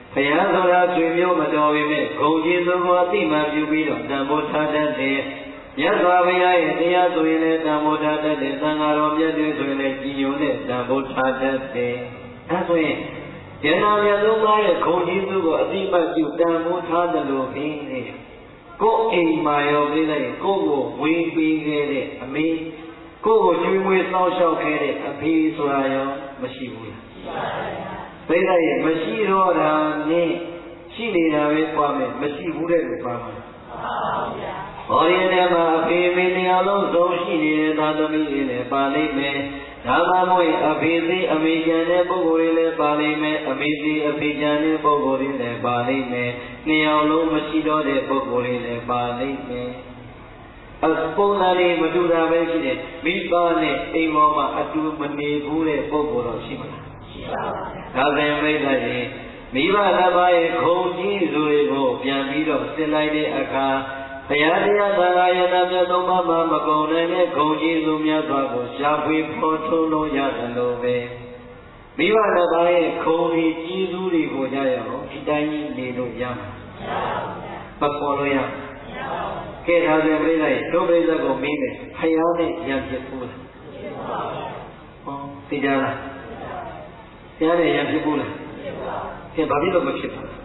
ဘုရားဆိုတာဆွေမျိုးမတော်ပေမဲ့ဂုဏ်ကြီးစိုးကိုအတိမှပြုပြီးတော့တန်ဖိုးထားတတ်တယ်မြတ်စွာဘုရားရဲ့တရားဆိုရင်လည်းတန်ဖိုးထားတတ်တယ်သံဃာတော်မြတ်တွေဆိုရင်လည်းကြည်ညိုတဲ့တန်ဖိုးထားတတ်တယ်ဒါဆိုရင်ဉာဏ်တော်မြတ်ဆုံးသားရဲ့ဂုဏ်ကြီးစိုးကိုအတိမှပြုတန်ဖိုးထားတယ်လို့ပြီးနေကိုယ်အိမ်မှာရောပြလိုက်ကိုယ်ကိုဝေးပေးခဲ့တဲ့အမေကိုယ်ကိုကျွေးမွေးစောင့်ရှောက်ခဲ့တဲ့အဖေဆိုတာရောမရှိဘူးလားရှိပါရဲ့မရှိတော့တာနဲ့ရှိနေတာပဲပွားမယ်မရှိဘူးတဲ့လို့ပါမှာဟောဒီနေ့မှာအဖေမေနေရာလုံးဆုံးရှိနေတဲ့သာသမီတွေလည်းပါလိမ့်မယ်ဒါမှမဟုတ်အဖေသေးအမေကျန်တဲ့ပုဂ္ဂိုလ်တွေလည်းပါလိမ့်မယ်အမေသေးအဖေကျန်တဲ့ပုဂ္ဂိုလ်တွေလည်းပါလိမ့်မယ်နှစ်ယောက်လုံးမရှိတော့တဲ့ပုဂ္ဂိုလ်တွေလည်းပါလိမ့်မယ်အပုံစံလေးမတူတာပဲရှိတယ်မိဘနဲ့အိမ်ပေါ်မှာအတူမနေဘူးတဲ့ပုဂ္ဂိုလ်တော့ရှိမလားရှိပါဘူးဒါဆိုရင်မိတ်ဆွေမိဘတစ်ပါးရဲ့ခုံကြီးစုတွေကိုပြန်ပြီးတော့စစ်လိုက်တဲ့အခါဘုရားတရားသံဃာယနာမြတ်သုံးပါးမှာမကုန်နိုင်တဲ့ခုံကြီးစုများစွာကိုရှားဖွေဖော်ထုတ်လို့ရတယ်လို့ပဲမိဘတစ်ပါးရဲ့ခုံကြီးစုတွေကိုကြရအောင်ဒီတိုင်းကြီးနေလို့ရမှာမပေါ်လို့ရကဲဒါဆိုပြိဿတို့ပြိဿကိုမင်းနဲ့ဖယားနဲ့ရံဖြစ်ဘူးလားဟောသိကြလားဖယားနဲ့ရံဖြစ်ဘူးလားကဲဘာဖြစ်လို့မဖြစ်ဘူး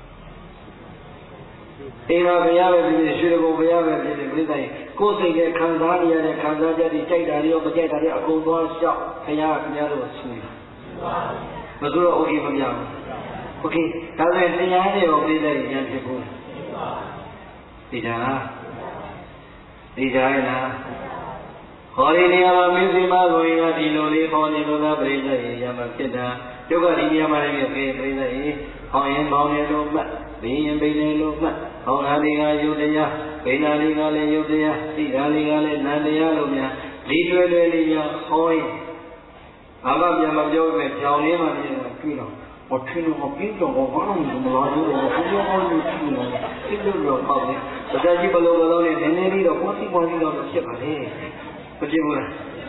အိမ်မှာဘုရားပဲဖြစ်ဖြစ်ရွှေကုံဘုရားပဲဖြစ်ဖြစ်ပြိဿကိုယ်စိတ်နဲ့ခံစားရတဲ့ခံစားချက်တွေကြိုက်တာတွေရောမကြိုက်တာတွေအကုန်သွားရှောက်ဘုရားခင်ဗျားတို့ဆူလားမဆိုတော့โอเคမပြဘူးโอเคဒါဆိုရင်တရားနဲ့ရောပြိဿရံဖြစ်ဘူးလားသိကြလားသိကြရဲ့လားဟောဒီနေရာမှာမင်းစီမကိုရင်ကဒီလိုလေးဟောနေလို့သာပြိဿရေရမှာဖြစ်တာဒုက္ခဒီနေရာမှာလည်းပြိဿရေဟောရင်ပေါင်းနေလို့မှတ်ဘင်းရင်ဘိနေလို့မှတ်ဟောတာလေးကယုတ်တရားဘိနာလေးကလည်းယုတ်တရားသိတာလေးကလည်းနန္တရားလို့များဒီလွယ်လွယ်လေးများဟောရင်ဘာမှပြန်မပြောပဲကြောင်လေးမှပြင်တော့တွေ့တော့我听了我边上我马上就没拉住了，我不要我就听了，听了就好的。我在这不漏不漏的，年年里头关系都写不来，不记不啦？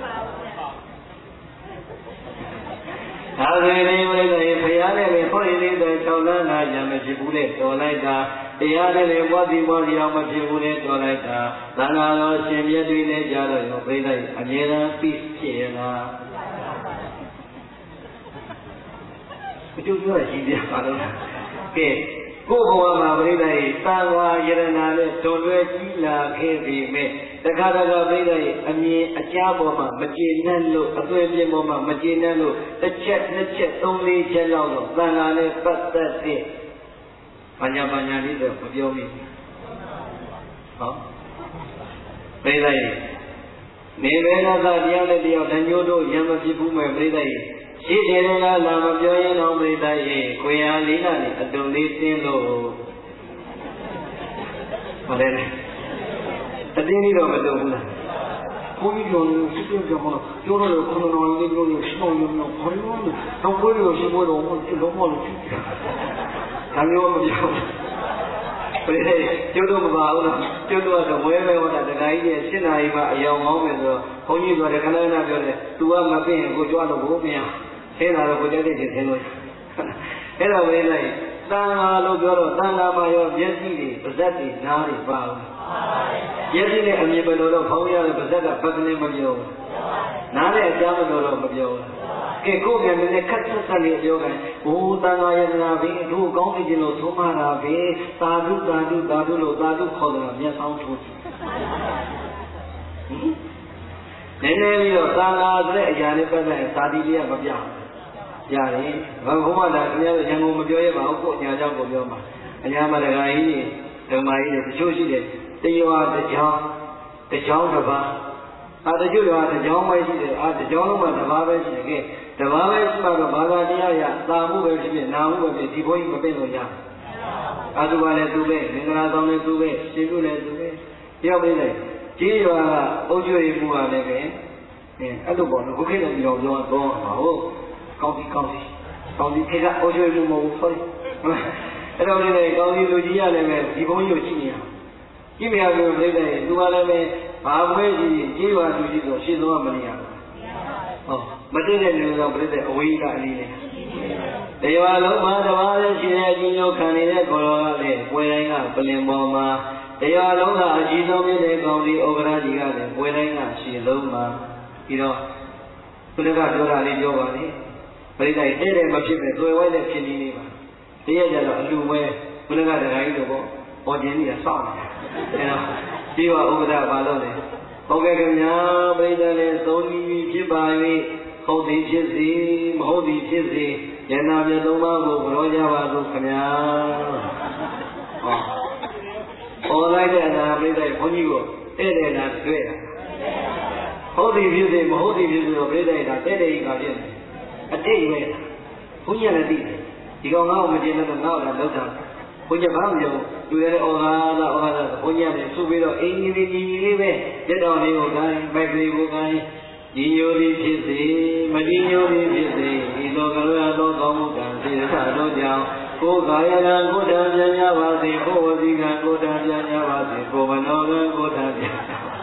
他说你们那个培养的那好的那个小男孩，也没记不来，多来的。培养的那我要么记不来，多来的。咱那个身边对那家的有回来，俺年人比别人。就说西边发了，给过往嘛不得三花一人拿的，中国几拉开的没，这看那个不得，俺们家婆嘛没见难路，对面婆嘛没见难路，那吃东西吃老了，咱拿的不得的，半家里头不表明，好，不得。你为了他这样的要咱牛肉也没皮肤没不得。ရှိတယ်ကလာမပြောရင်တော့ပြိတ္တရေကိုရလေးလာနေအတူလေးတင်းလို့ဟုတ်တယ်အတင်းလေးတော့မတူဘူးလားဘုန်းကြီးပြောလို့စစ်စစ်ကြောင်းပြောတော့ခုနတော်လေးပြောလို့ရှောင်းရုံတော့ဘာလို့လဲတော့ဘွေးလို့ရှိဘွေးတော့ဘုန်းကြီးလုံးမလို့ဖြစ်တယ်ဒါမျိုးမပြောဘူးဘယ်ကျုပ်တို့မပါဘူးလားကျုပ်တို့ကတော့ဝဲပဲဟောတာတခါကြီးရဲ့7 နာရီမှအယောင်ကောင်းမယ်ဆိုတော့ဘုန်းကြီးဆိုတဲ့ခဏခဏပြောတယ် तू ကမသိရင်ကိုကြွားလို့ဘိုးမရဆင်းလာတော့ကိုကြတဲ့ချင်းဆင်းလို့အဲ့တော့ပဲလိုက်တန်ဃာလို့ပြောတော့တန်ဃာမှာရောမျက်စိတွေပါးစပ်တွေနားတွေပါဘူးမျက်စိနဲ့အမြင်ဘယ်လိုတော့ဖောင်းရတဲ့ပါးစပ်ကပတ်ကနေမပြောဘူးနားနဲ့အကြားမလို့တော့မပြောဘူးကဲကိုယ်မြန်နဲ့ခက်ဆက်ဆက်လေးပြောတယ်ဘိုးတန်ဃာယတနာဘင်းတို့ကောင်းနေခြင်းလို့သုံးမတာပဲသာဓုလို့သာဓုခေါ်တယ်မျက်စောင်းထိုးနည်းနည်းလေးတော့သံဃာဆိုတဲ့အရာလေးပတ်သက်ရင်သာတိလေးကမပြဘူး။ရတယ်။ဘာဘုမတာခင်ဗျားတို့ရန်ကုန်မပြောရပါဘူးကိုအညာကြောင့်ကိုပြောမှာ။အညာမှာဒကာကြီးဓမ္မကြီးတွေတချို့ရှိတယ်တရွာတစ်ချောင်းတစ်ပါးတချို့ရွာတစ်ချောင်းပဲရှိတယ်တစ်ချောင်းလုံးမှာတစ်ပါးပဲရှိတယ်ကဲတစ်ပါးပဲရှိမှတော့ဘာသာတရားရသာမှုပဲဖြစ်ဖြစ်နာမှုပဲဖြစ်ဒီဘုန်းကြီးမသိလို့ရ။သူကလည်းသူပဲမင်္ဂလာဆောင်လည်းသူပဲရှင်ပြုလည်းသူပဲပြောပြလိုက်ကြေးရွာကအုပ်ချုပ်ရေးမှုကလည်းပဲအဲ့လိုပေါ့နော်ခုခေတ်လည်းပြောတော့မှာဟုတ်ကောင်းစီခေတ်ကအုပ်ချုပ်ရေးမှုမဟုတ်ဘူး sorry အဲ့တော့လည်းကောင်းစီလူကြီးရလည်းပဲဒီဘုန်းကြီးကိုကြည့်နေရကြည့်မရဘူးပြိတ္တသူကလည်းပဲဘာမွေးကြီးကြေးရွာလူကြီးဆိုရှင်းတော့မနေရဘူးဟုတ်မတည့်တဲ့လူတော့ပြိတ္တအဝေးကအလေးနဲ့တရားလုံးမှာတပါးလည်းရှိတဲ့အကြီးညိုခံနေတဲ့ကိုရောကလည်းပွဲတိုင်းကပလင်ပေါ်မှာတရားလုံးကအကြီးဆုံးဖြစ်တဲ့ကောင်းဒီဩဃရာကြီးကလည်းပွဲတိုင်းကရှည်လုံးမှာပြီးတော့ဘုရားကပြောတာလေးပြောပါလေပရိသတ်တဲ့တဲ့မဖြစ်ပဲသွယ်ဝဲတဲ့ဖြစ်နေနေပါတရက်ကြတော့အလူဝဲဘုရားကတရားကြီးတို့ပေါ့ပေါ်ကျင်နေတာစောင့်နေတာအဲတော့ပြီးတော့ဥပဒဘာလို့လဲဟုတ်ကဲ့ခင်ဗျာပရိသတ်လည်းသုံးပြီးဖြစ်ပါ၍ဟုတ်သည်ဖြစ်စေမဟုတ်သည်ဖြစ်စေယန္တာမြတ်သုံးပါးကိုဘရောကြပါစို့ခင်ဗျာဟောလိုက်တဲ့အနာပရိသတ်ဘုန်းကြီးကိုတဲ့တဲ့နာတွေ့တာဟုတ်သည်ဖြစ်စေမဟုတ်သည်ဖြစ်စေတော့ပရိသတ်ကတဲ့တဲ့ကြီးကဖြစ်တယ်အတိတ်ပဲဘုန်းကြီးလည်းသိတယ်ဒီကောင်ငါ့ကိုမကျင်တော့ငါ့ကိုလည်းလောက်တာဘုန်းကြီးဘာမှမပြောသူရဲ့ဩဃာသဘုန်းကြီးလည်းသူ့ပြီးတော့အင်းကြီးလေးပဲတက်တော်လေးကိုကိုင်းမိုက်ကလေးကိုကိုင်းဒီညိုသည်ဖြစ်စေမဒီညိုသည်ဖြစ်စေဒီလိုကလေးသောကောင်းမှုကံစေတသာတို့ကြောင့်ကိုယ်ကာယကံကိုယ်တံပြန်ကြပါစေကိုယ်ဝစီကံကိုယ်တံပြန်ကြပါစေကိုယ်မနောကံကိုယ်တံပြန်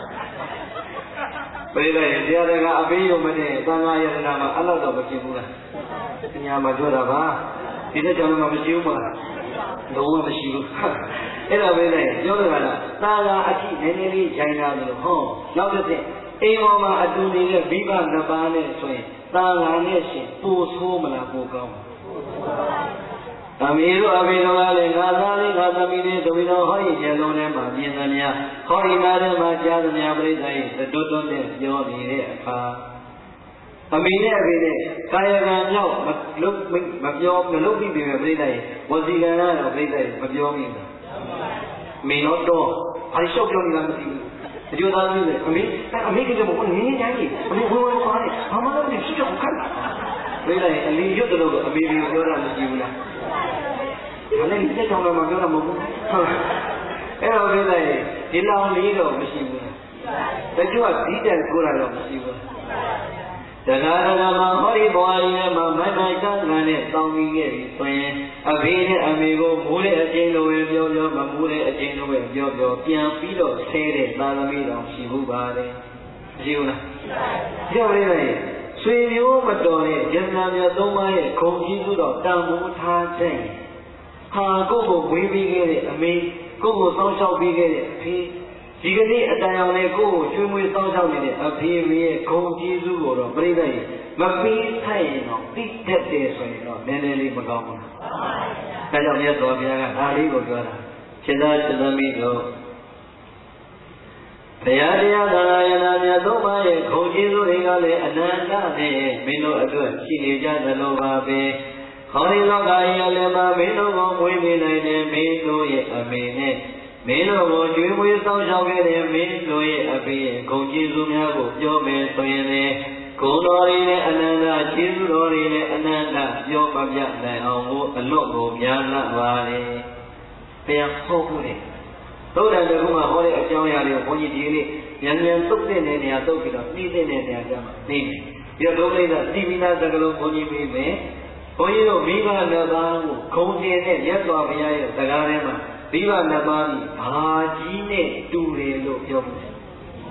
ပြေးလိုက်တရားတကအပေးရုံမနဲ့သံဃာယတနာမှာအဲ့လောက်တော့မဖြစ်ဘူးလား။ညာမှာပြောတာပါဒီတဲ့ကြောင့်မှမရှိဘူးမလား။လုံးဝမရှိဘူး။အဲ့ဒါပဲလေပြောရတာသံဃာအထိနည်းနည်းလေးဂျိုင်းလာလို့ဟောနောက်တစ်ချက်အိမ်ပေါ်မှာအတူနေတဲ့မိဘနှစ်ပါးနဲ့ဆိုရင်သံဃာနဲ့ရှင်ပိုဆိုးမလားပိုကောင်း။အမေတို့အဖေတို့ကလည်းငါသားလေးငါသမီးလေးဆိုပြီးတော့ဟောဒီကျလုံးထဲမှာမြင်သမျှဟောဒီနာထဲမှာကြားသမျှပြိဿရဲ့တွတ်တွတ်နဲ့ပြောနေတဲ့အခါအမေနဲ့အဖေနဲ့ကာယကံမြောက်မပြောမလုပ်ပြီးပြီပြိဿရဲ့ဝစီကံကတော့ပြိဿရဲ့မပြောမိဘူး။မေတော့အားလျှောက်ပြောနေတာမသိဘူး။ဒီလိုသားမျိုးလေအမေကလည်းဘုန်းကြီးငင်းကြီးအမေဝင်ဝင်သွားတယ်ဘာမှလည်းမရှိတော့ဘူးခက်တာပြိဿရဲ့အလီရွတ်တယ်လို့အမေပြောတာမရှိဘူးလားဒါလည်းဒီကြောင်တော့မပြောတာမဟုတ်ဘူးဟုတ်အဲ့တော့ပြတဲ့ဒီလောင်လေးတော့မရှိဘူးတချို့ကဒီတန်ကိုတာတော့မရှိဘူးတရားတော်မှာဟောဒီဘဝကြီးထဲမှာမိုက်မိုက်ကန်းကန်နဲ့တောင်းပြီးခဲ့ပြီဆိုရင်အဖေနဲ့အမေကိုမိုးတဲ့အချိန်လိုပဲပြောပြောမမိုးတဲ့အချိန်လိုပဲပြောပြောပြန်ပြီးတော့ဆဲတဲ့သာသမီတော်ရှိဘူးပါတယ်မရှိဘူးလားရှိပါဘူးပြောရရင်ဆွေမျိုးမတော်တဲ့ယန္နာမြတ်သုံးပါးရဲ့ဂုဏ်ကြီးစုတော့တန်ဖိုးထားခြင်းဟာကိုယ့်ကိုဝေးပြီးခဲ့တဲ့အမေကိုယ့်ကိုစောင့်ရှောက်ပြီးခဲ့တဲ့အဖေဒီကနေ့အတန်အောင်နဲ့ကိုယ့်ကိုကျွေးမွေးစောင့်ရှောက်နေတဲ့အဖေမေရဲ့ဂုဏ်ကျေးဇူးကိုတော့ပြိဿရဲ့မပေးထိုက်ရင်တော့သိတတ်တယ်ဆိုရင်တော့နည်းနည်းလေးမကောင်းဘူး။ဒါကြောင့်မြတ်စွာဘုရားကဒါလေးကိုပြောတာခြေသားခြေသမီးတို့တရားတရားသာယနာမြတ်သုံးပါးရဲ့ဂုဏ်ကျေးဇူးတွေကလည်းအနန္တနဲ့မင်းတို့အတွက်ရှိနေကြသလိုပါပဲ။ခေါင်းလောကကြီးလည်းမှာမင်းတို့ကိုဝေးနေနိုင်တဲ့မင်းတို့ရဲ့အမေနဲ့မင်းတို့ကိုကျွေးမွေးဆောင်ရှောက်ခဲ့တဲ့မင်းတို့ရဲ့အဖေရဲ့ဂုဏ်ကျေးဇူးများကိုပြောမယ်ဆိုရင်လည်းဂုဏ်တော်တွေနဲ့အနန္တကျေးဇူးတော်တွေနဲ့အနန္တပြောမပြနိုင်အောင်ကိုအလွတ်ကိုများလာပါလေ။တရားဟောဖို့လေသုဒ္ဓံတကူမှာဟောတဲ့အကြောင်းအရာတွေကိုဘုန်းကြီးဒီနေ့ဉာဏ်ဉာဏ်သုတ်တဲ့နေရာသုတ်ပြီးတော့နှီးတဲ့နေရာကျမှနှီးတယ်။ပြီးတော့ဒုက္ခိတတိပိနာသကလုံးဘုန်းကြီးပြီးမယ်။ဘုန်းကြီးတို့မိဘနှစ်ပါးကိုဂုဏ်တင်တဲ့မြတ်စွာဘုရားရဲ့စကားထဲမှာမိဘနှစ်ပါးကြီးဘာကြီးနဲ့တူတယ်လို့ပြောတယ်။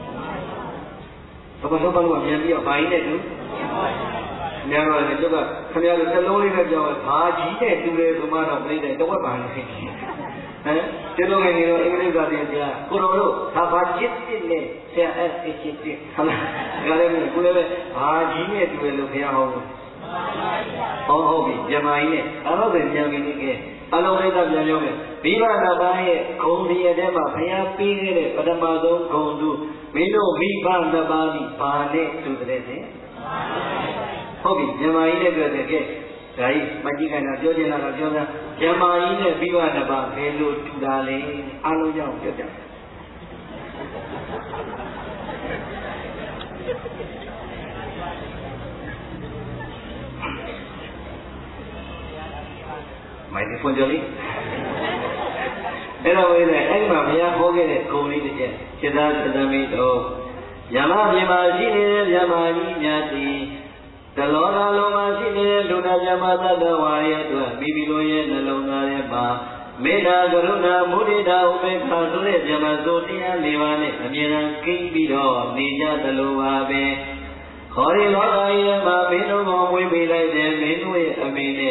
ဘာလို့ဘာလို့ပြန်ပြီးတော့ဘာကြီးနဲ့တူ။များတော့လည်းသူကခင်ဗျားတို့တစ်လုံးလေးနဲ့ပြောဘာကြီးနဲ့တူတယ်ဆိုမှတော့ပြိတ္တတဝက်ပါနေဖြစ်တယ်။ဒီလိုငယ်နေတော့အင်္ဂလိပ်စာသင်ကြားကိုတော်တို့ဒါဘာချစ်စစ်နဲ့ဆရာအစ်ချစ်စစ်ဟုတ်လားဒါလည်းကိုလည်းဘာကြီးနဲ့တူတယ်လို့ဘုရားဟောတယ်ဟုတ်ပြီမြမကြီးနဲ့အဲ့တော့ပဲပြန်ပြီးနေခဲ့အလုံးလိုက်တာပြန်ပြောမယ်မိဘနှစ်ပါးရဲ့ဂုဏ်ဒီရဲ့ထဲမှာဘုရားပေးခဲ့တဲ့ပထမဆုံးဂုဏ်သူမင်းတို့မိဘနှစ်ပါးကြီးဘာနဲ့တူတဲ့တဲ့ဟုတ်ပြီမြမကြီးနဲ့တွေ့တဲ့ကဲဒါကြီးမကြည့်ခိုင်းတာပြောချင်တာပြောတာမြမကြီးနဲ့မိဘနှစ်ပါးဘယ်လိုတူတာလဲအလုံးကြောင့်ပြောကြမိုက်ဒီဖုန်းကြလိအဲ့တော့ဝင်လေအဲ့မှာဘုရားဟောခဲ့တဲ့ဂုဏ်လေးတစ်ချက်ခြေသားသမီးတို့ယမပြမရှိနေတဲ့ယမကြီးများသည်တလောကလုံးမှာရှိနေတဲ့လူနာယမသတ္တဝါရဲ့အတွက်မိမိတို့ရဲ့နှလုံးသားထဲမှာမေတ္တာကရုဏာမုဒိတာဥပေက္ခဆိုတဲ့ယမစိုးတရား၄ပါးနဲ့အမြဲတမ်းကိန်းပြီးတော့နေကြသလိုပါပဲခေါ်ဒီလောကကြီးမှာမင်းတို့ကိုဝေးပေးလိုက်တဲ့မင်းတို့ရဲ့အမေနဲ့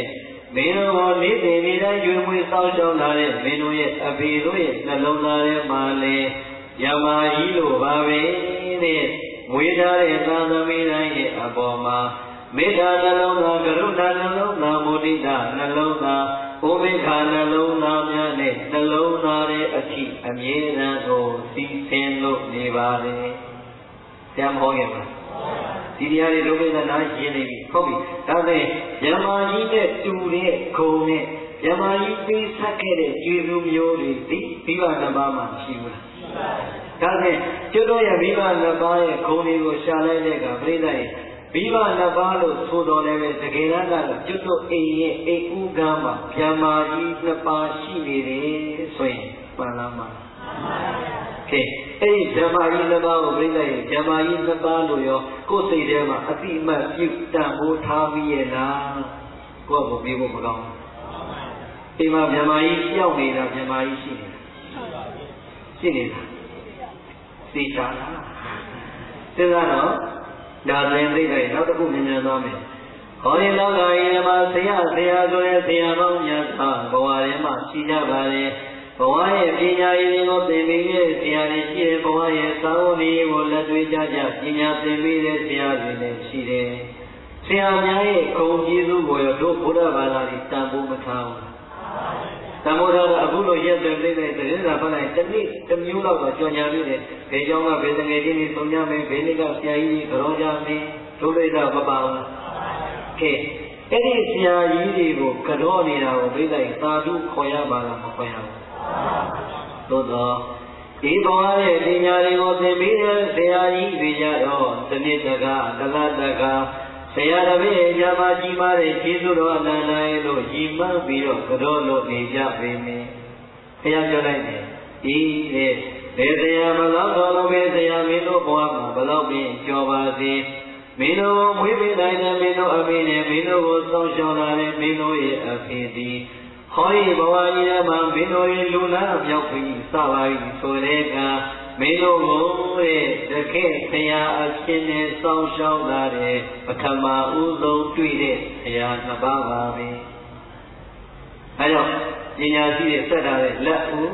မင်းတို့ကိုနေ့စဉ်နေ့တိုင်းရွေးမွေးစောင့်ရှောက်လာတဲ့မင်းတို့ရဲ့အဖေတို့ရဲ့နှလုံးသားထဲမှာလေယမကြီးလိုပါပဲတဲ့မွေးထားတဲ့သာသမီတိုင်းရဲ့အပေါ်မှာမေတ္တာနှလုံးသားကရုဏာနှလုံးသားမုဒိတာနှလုံးသားဥပေက္ခနှလုံးသားများနဲ့နှလုံးသားရဲ့အထိအမြဲတမ်းကိုစီစဉ်လို့နေပါလေ။ဆရာမဟောခဲ့ပါဒီတရားတွေဒုက္ခသနာရှင်းနေပြီဟုတ်ပြီဒါပေမဲ့ယမကြီးနဲ့တူတဲ့ခုံနဲ့ယမကြီးပေးဆက်ခဲ့တဲ့ကျေးဇူးမျိုးတွေဒီမိဘနှစ်ပါးမှာရှိဘူးလားဒါနဲ့ကျွတ်တော်ရဲ့မိဘနှစ်ပါးရဲ့ခုံတွေကိုရှာလိုက်တဲ့ကပြိဿရဲ့မိဘနှစ်ပါးလို့ဆိုတော်လည်းပဲတကယ်တော့ကျွတ်တော်အိမ်ရဲ့အိမ်ဦးကမ်းမှာယမကြီးနှစ်ပါးရှိနေတယ်ဆိုရင်မှန်လားမကဲအဲ့ဒီဓမ္မကြီးနှစ်ပါးကိုပြိဿရဲ့ဓမ္မကြီးနှစ်ပါးလို့ရောကိုယ်စိတ်ထဲမှာအတိအမှတ်ပြုတန်ဖိုးထားပြီးရဲ့လားကိုယ့်ကိုပြေဖို့မကောင်းဘူးဒီမှာဓမ္မကြီးကြောက်နေတာဓမ္မကြီးရှိနေတာရှိနေတာသိချာလားစဉ်းစားတော့ဒါဆိုရင်ပြိဿရဲ့နောက်တစ်ခုမြင်မြန်သွားမယ်ဟောဒီလောကကြီးဓမ္မဆရာဆိုတဲ့ဆရာပေါင်းများစွာဘဝထဲမှာရှိကြပါလေဘဝရဲ့ပညာရည်ကိုသင်ပေးတဲ့ဆရာတွေရှိတယ်ဘဝရဲ့သာဝတိကိုလက်တွေ့ကြကြပညာသင်ပေးတဲ့ဆရာတွေလည်းရှိတယ်ဆရာများရဲ့ဂုဏ်ကျေးဇူးကိုရတို့ဘုရားဘာသာတွေတန်ဖိုးမထားဘူးတန်ဖိုးထားတော့အခုလိုရက်သွင်းတဲ့သတင်းစာဖတ်လိုက်တစ်နေ့တစ်မျိုးလောက်တော့ကြော်ညာပြီးတယ်ဘယ်ကြောင့်ကဘယ်တငယ်ချင်းတွေဆုံးကြမယ်ဘယ်နေ့ကဆရာကြီးကြောကြမယ်တို့လိုက်တော့မပါဘူးကဲအဲ့ဒီဆရာကြီးတွေကိုကြောနေတာကိုပြိဿသာဓုခေါ်ရပါလားမခေါ်ရဘူးသို့သောဒီဘဝရဲ့ပညာတွေကိုသင်ပေးတဲ့ဆရာကြီးတွေကြတော့တနည်းတကားတလတကားဆရာတော်ရဲ့ညမကြီးမားတဲ့ကျေးဇူးတော်အနန္တရဲ့လို့ရည်မှန်းပြီးတော့ကြောလို့နေကြပေမယ်ဆရာပြောလိုက်တယ်ဒီတဲ့ဘယ်ဆရာမလောက်တော်လို့ပဲဆရာမင်းတို့ဘဝမှာဘလောက်ပြင်ကျော်ပါစေမင်းတို့မွေးပေးနိုင်တဲ့မင်းတို့အမေနဲ့မင်းတို့ကိုစောင့်ရှောက်လာတဲ့မင်းတို့ရဲ့အဖေသည်ဟောဒီဘဝကြီးထဲမှာမင်းတို့ရဲ့လူနာမြောက်ပြီးစပါပြီဆိုတဲ့ကမင်းတို့ကိုတဲ့တခေတ်ဆရာအဖြစ်နဲ့စောင့်ရှောက်လာတဲ့ပထမဦးဆုံးတွေ့တဲ့ဆရာနှစ်ပါးပါပဲ။အဲကြောင့်ပညာရှိတွေဆက်ထားတဲ့လက်ဦး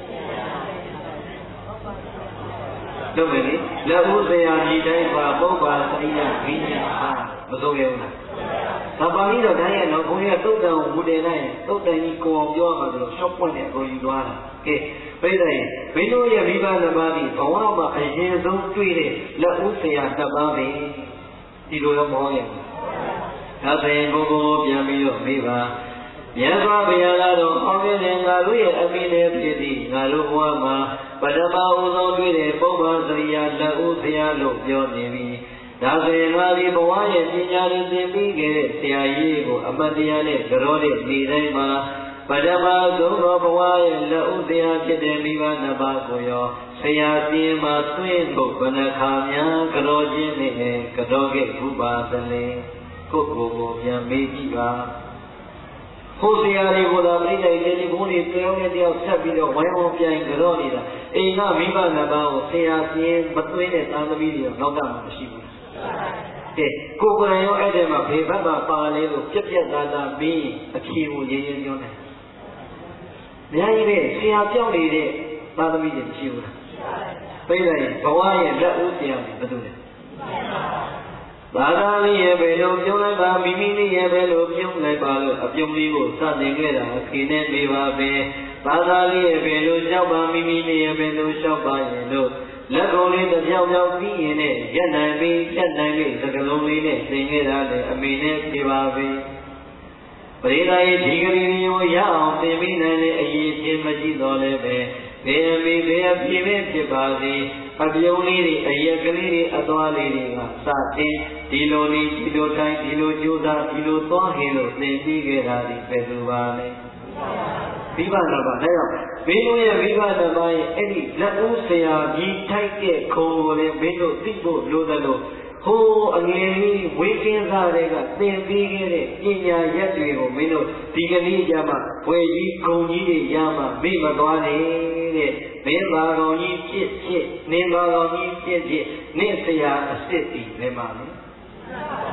လုပ်မယ်လေလက်ဦးဆရာကြီးတိုင်းပါပုဗ္ဗာသရိယဘိညာအားမဆုံးရဘူးလား။ဒါပါဠိတော်တိုင်းရဲ့နောက်ဘုန်းကြီးကသုတ်တံကိုဝူတယ်လိုက်သုတ်တံကြီးကိုအောင်ပြောရမှာဆိုတော့ရှော့ပွင့်တဲ့အကိုယူသွားတာ။ကဲပြိဿရဲ့မင်းတို့ရဲ့မိဘနှစ်ပါးဒီဘဝမှာအရင်ဆုံးတွေ့တဲ့လက်ဦးဆရာနှစ်ပါးပဲဒီလိုတော့မဟုတ်ရဲ့။ဒါဆိုရင်ကိုပြန်ပြီးတော့မေးပါမြတ်စွာဘုရားကတော့ဟောခဲ့တဲ့ငါတို့ရဲ့အမိနဲ့ဖြစ်ပြီးငါတို့ဘဝမှာပထမဦးဆုံးတွေ့တဲ့ပုဗ္ဗာသရိယလက်ဦးဆရာလို့ပြောနေပြီ။ဒါဆိုရင်ငါဒီဘဝရဲ့ပညာရည်သင်ပြီးခဲ့တဲ့ဆရာကြီးကိုအမတ်တရားနဲ့ကြောတဲ့နေတိုင်းမှာပထမဆုံးသောဘဝရဲ့လက်ဦးဆရာဖြစ်တဲ့မိဘနှစ်ပါးကိုရောဆရာစီမှာသွင်းဖို့ဘဏ္ဍခါများကြောခြင်းနဲ့ကြောခဲ့ဥပါသလေကိုပြန်မေးကြည့်ပါဟိုဆရာတွေကိုသာပြိဋိတယ်ဒီဘုန်းကြီးပြောင်းနေတယောက်ဆက်ပြီးတော့ဝိုင်းဝန်းပြိုင်ကြောနေတာအိမ်ကမိဘနှစ်ပါးကိုဆရာစီမသွင်းတဲ့သာသမီတွေတော့နောက်ကမှမရှိဘူးကဲကိုယ်ကရောအဲ့ဒီမှာဘေဘတ်မှာပါလဲလို့ပြက်ပြက်သားသားပြီးအဖြေကိုရင်းရင်းပြောနေ။များကြီးပဲဆရာပြောင်းနေတဲ့သာသမီတွေမရှိဘူးလား။ပြိဿရဲ့ဘဝရဲ့လက်ဦးဆရာတွေဘယ်လိုလဲ။သာသာလေးရဲ့ဘယ်လိုပြုံးလိုက်ပါမိမိလေးရဲ့ဘယ်လိုပြုံးလိုက်ပါလို့အပြုံးလေးကိုစတင်ခဲ့တာအဖေနဲ့နေပါပဲ။သာသာလေးရဲ့ဘယ်လိုလျှောက်ပါမိမိလေးရဲ့ဘယ်လိုလျှောက်ပါရင်လို့လက်ကုန်လေးတစ်ပြောင်ပြောင်ပြီးရင်နဲ့ရက်နိုင်ပြီးဖြတ်နိုင်ပြီးစကလုံးလေးနဲ့သင်ခဲ့တာလေအမေနဲ့နေပါပဲပရိသတ်ရဲ့ဒီကလေးမျိုးရအောင်သင်ပြီးနိုင်တဲ့အရေးချင်းမရှိတော့လည်းပဲဘယ်အမေဘယ်အပြေပဲဖြစ်ပါစေအပြုံးလေးတွေအရက်ကလေးတွေအသွားလေးတွေကစတင်ဒီလိုလေးဒီလိုတိုင်းဒီလိုကြိုးစားဒီလိုသွားဟင်းလို့သင်ပြီးခဲ့တာဒီပဲသူပါလေမိဘနှစ်ပါးဒါကြောင့်မင်းတို့ရဲ့မိဘနှစ်ပါးရဲ့အဲ့ဒီလက်ဦးဆရာကြီးထိုက်တဲ့ခုံကိုလည်းမင်းတို့သိဖို့လိုတယ်လို့ဟိုးအငယ်လေးဝေးကင်းစားတဲ့ကသင်ပြီးခဲ့တဲ့ပညာရက်တွေကိုမင်းတို့ဒီကနေ့ကျမှဝယ်ကြီးဂုံကြီးတွေရမှမေ့မသွားနဲ့တဲ့မင်းပါကောင်ကြီးဖြစ်နင်းပါကောင်ကြီးဖြစ်နင့်ဆရာအစ်စ်ဒီလည်းပါလေဒီ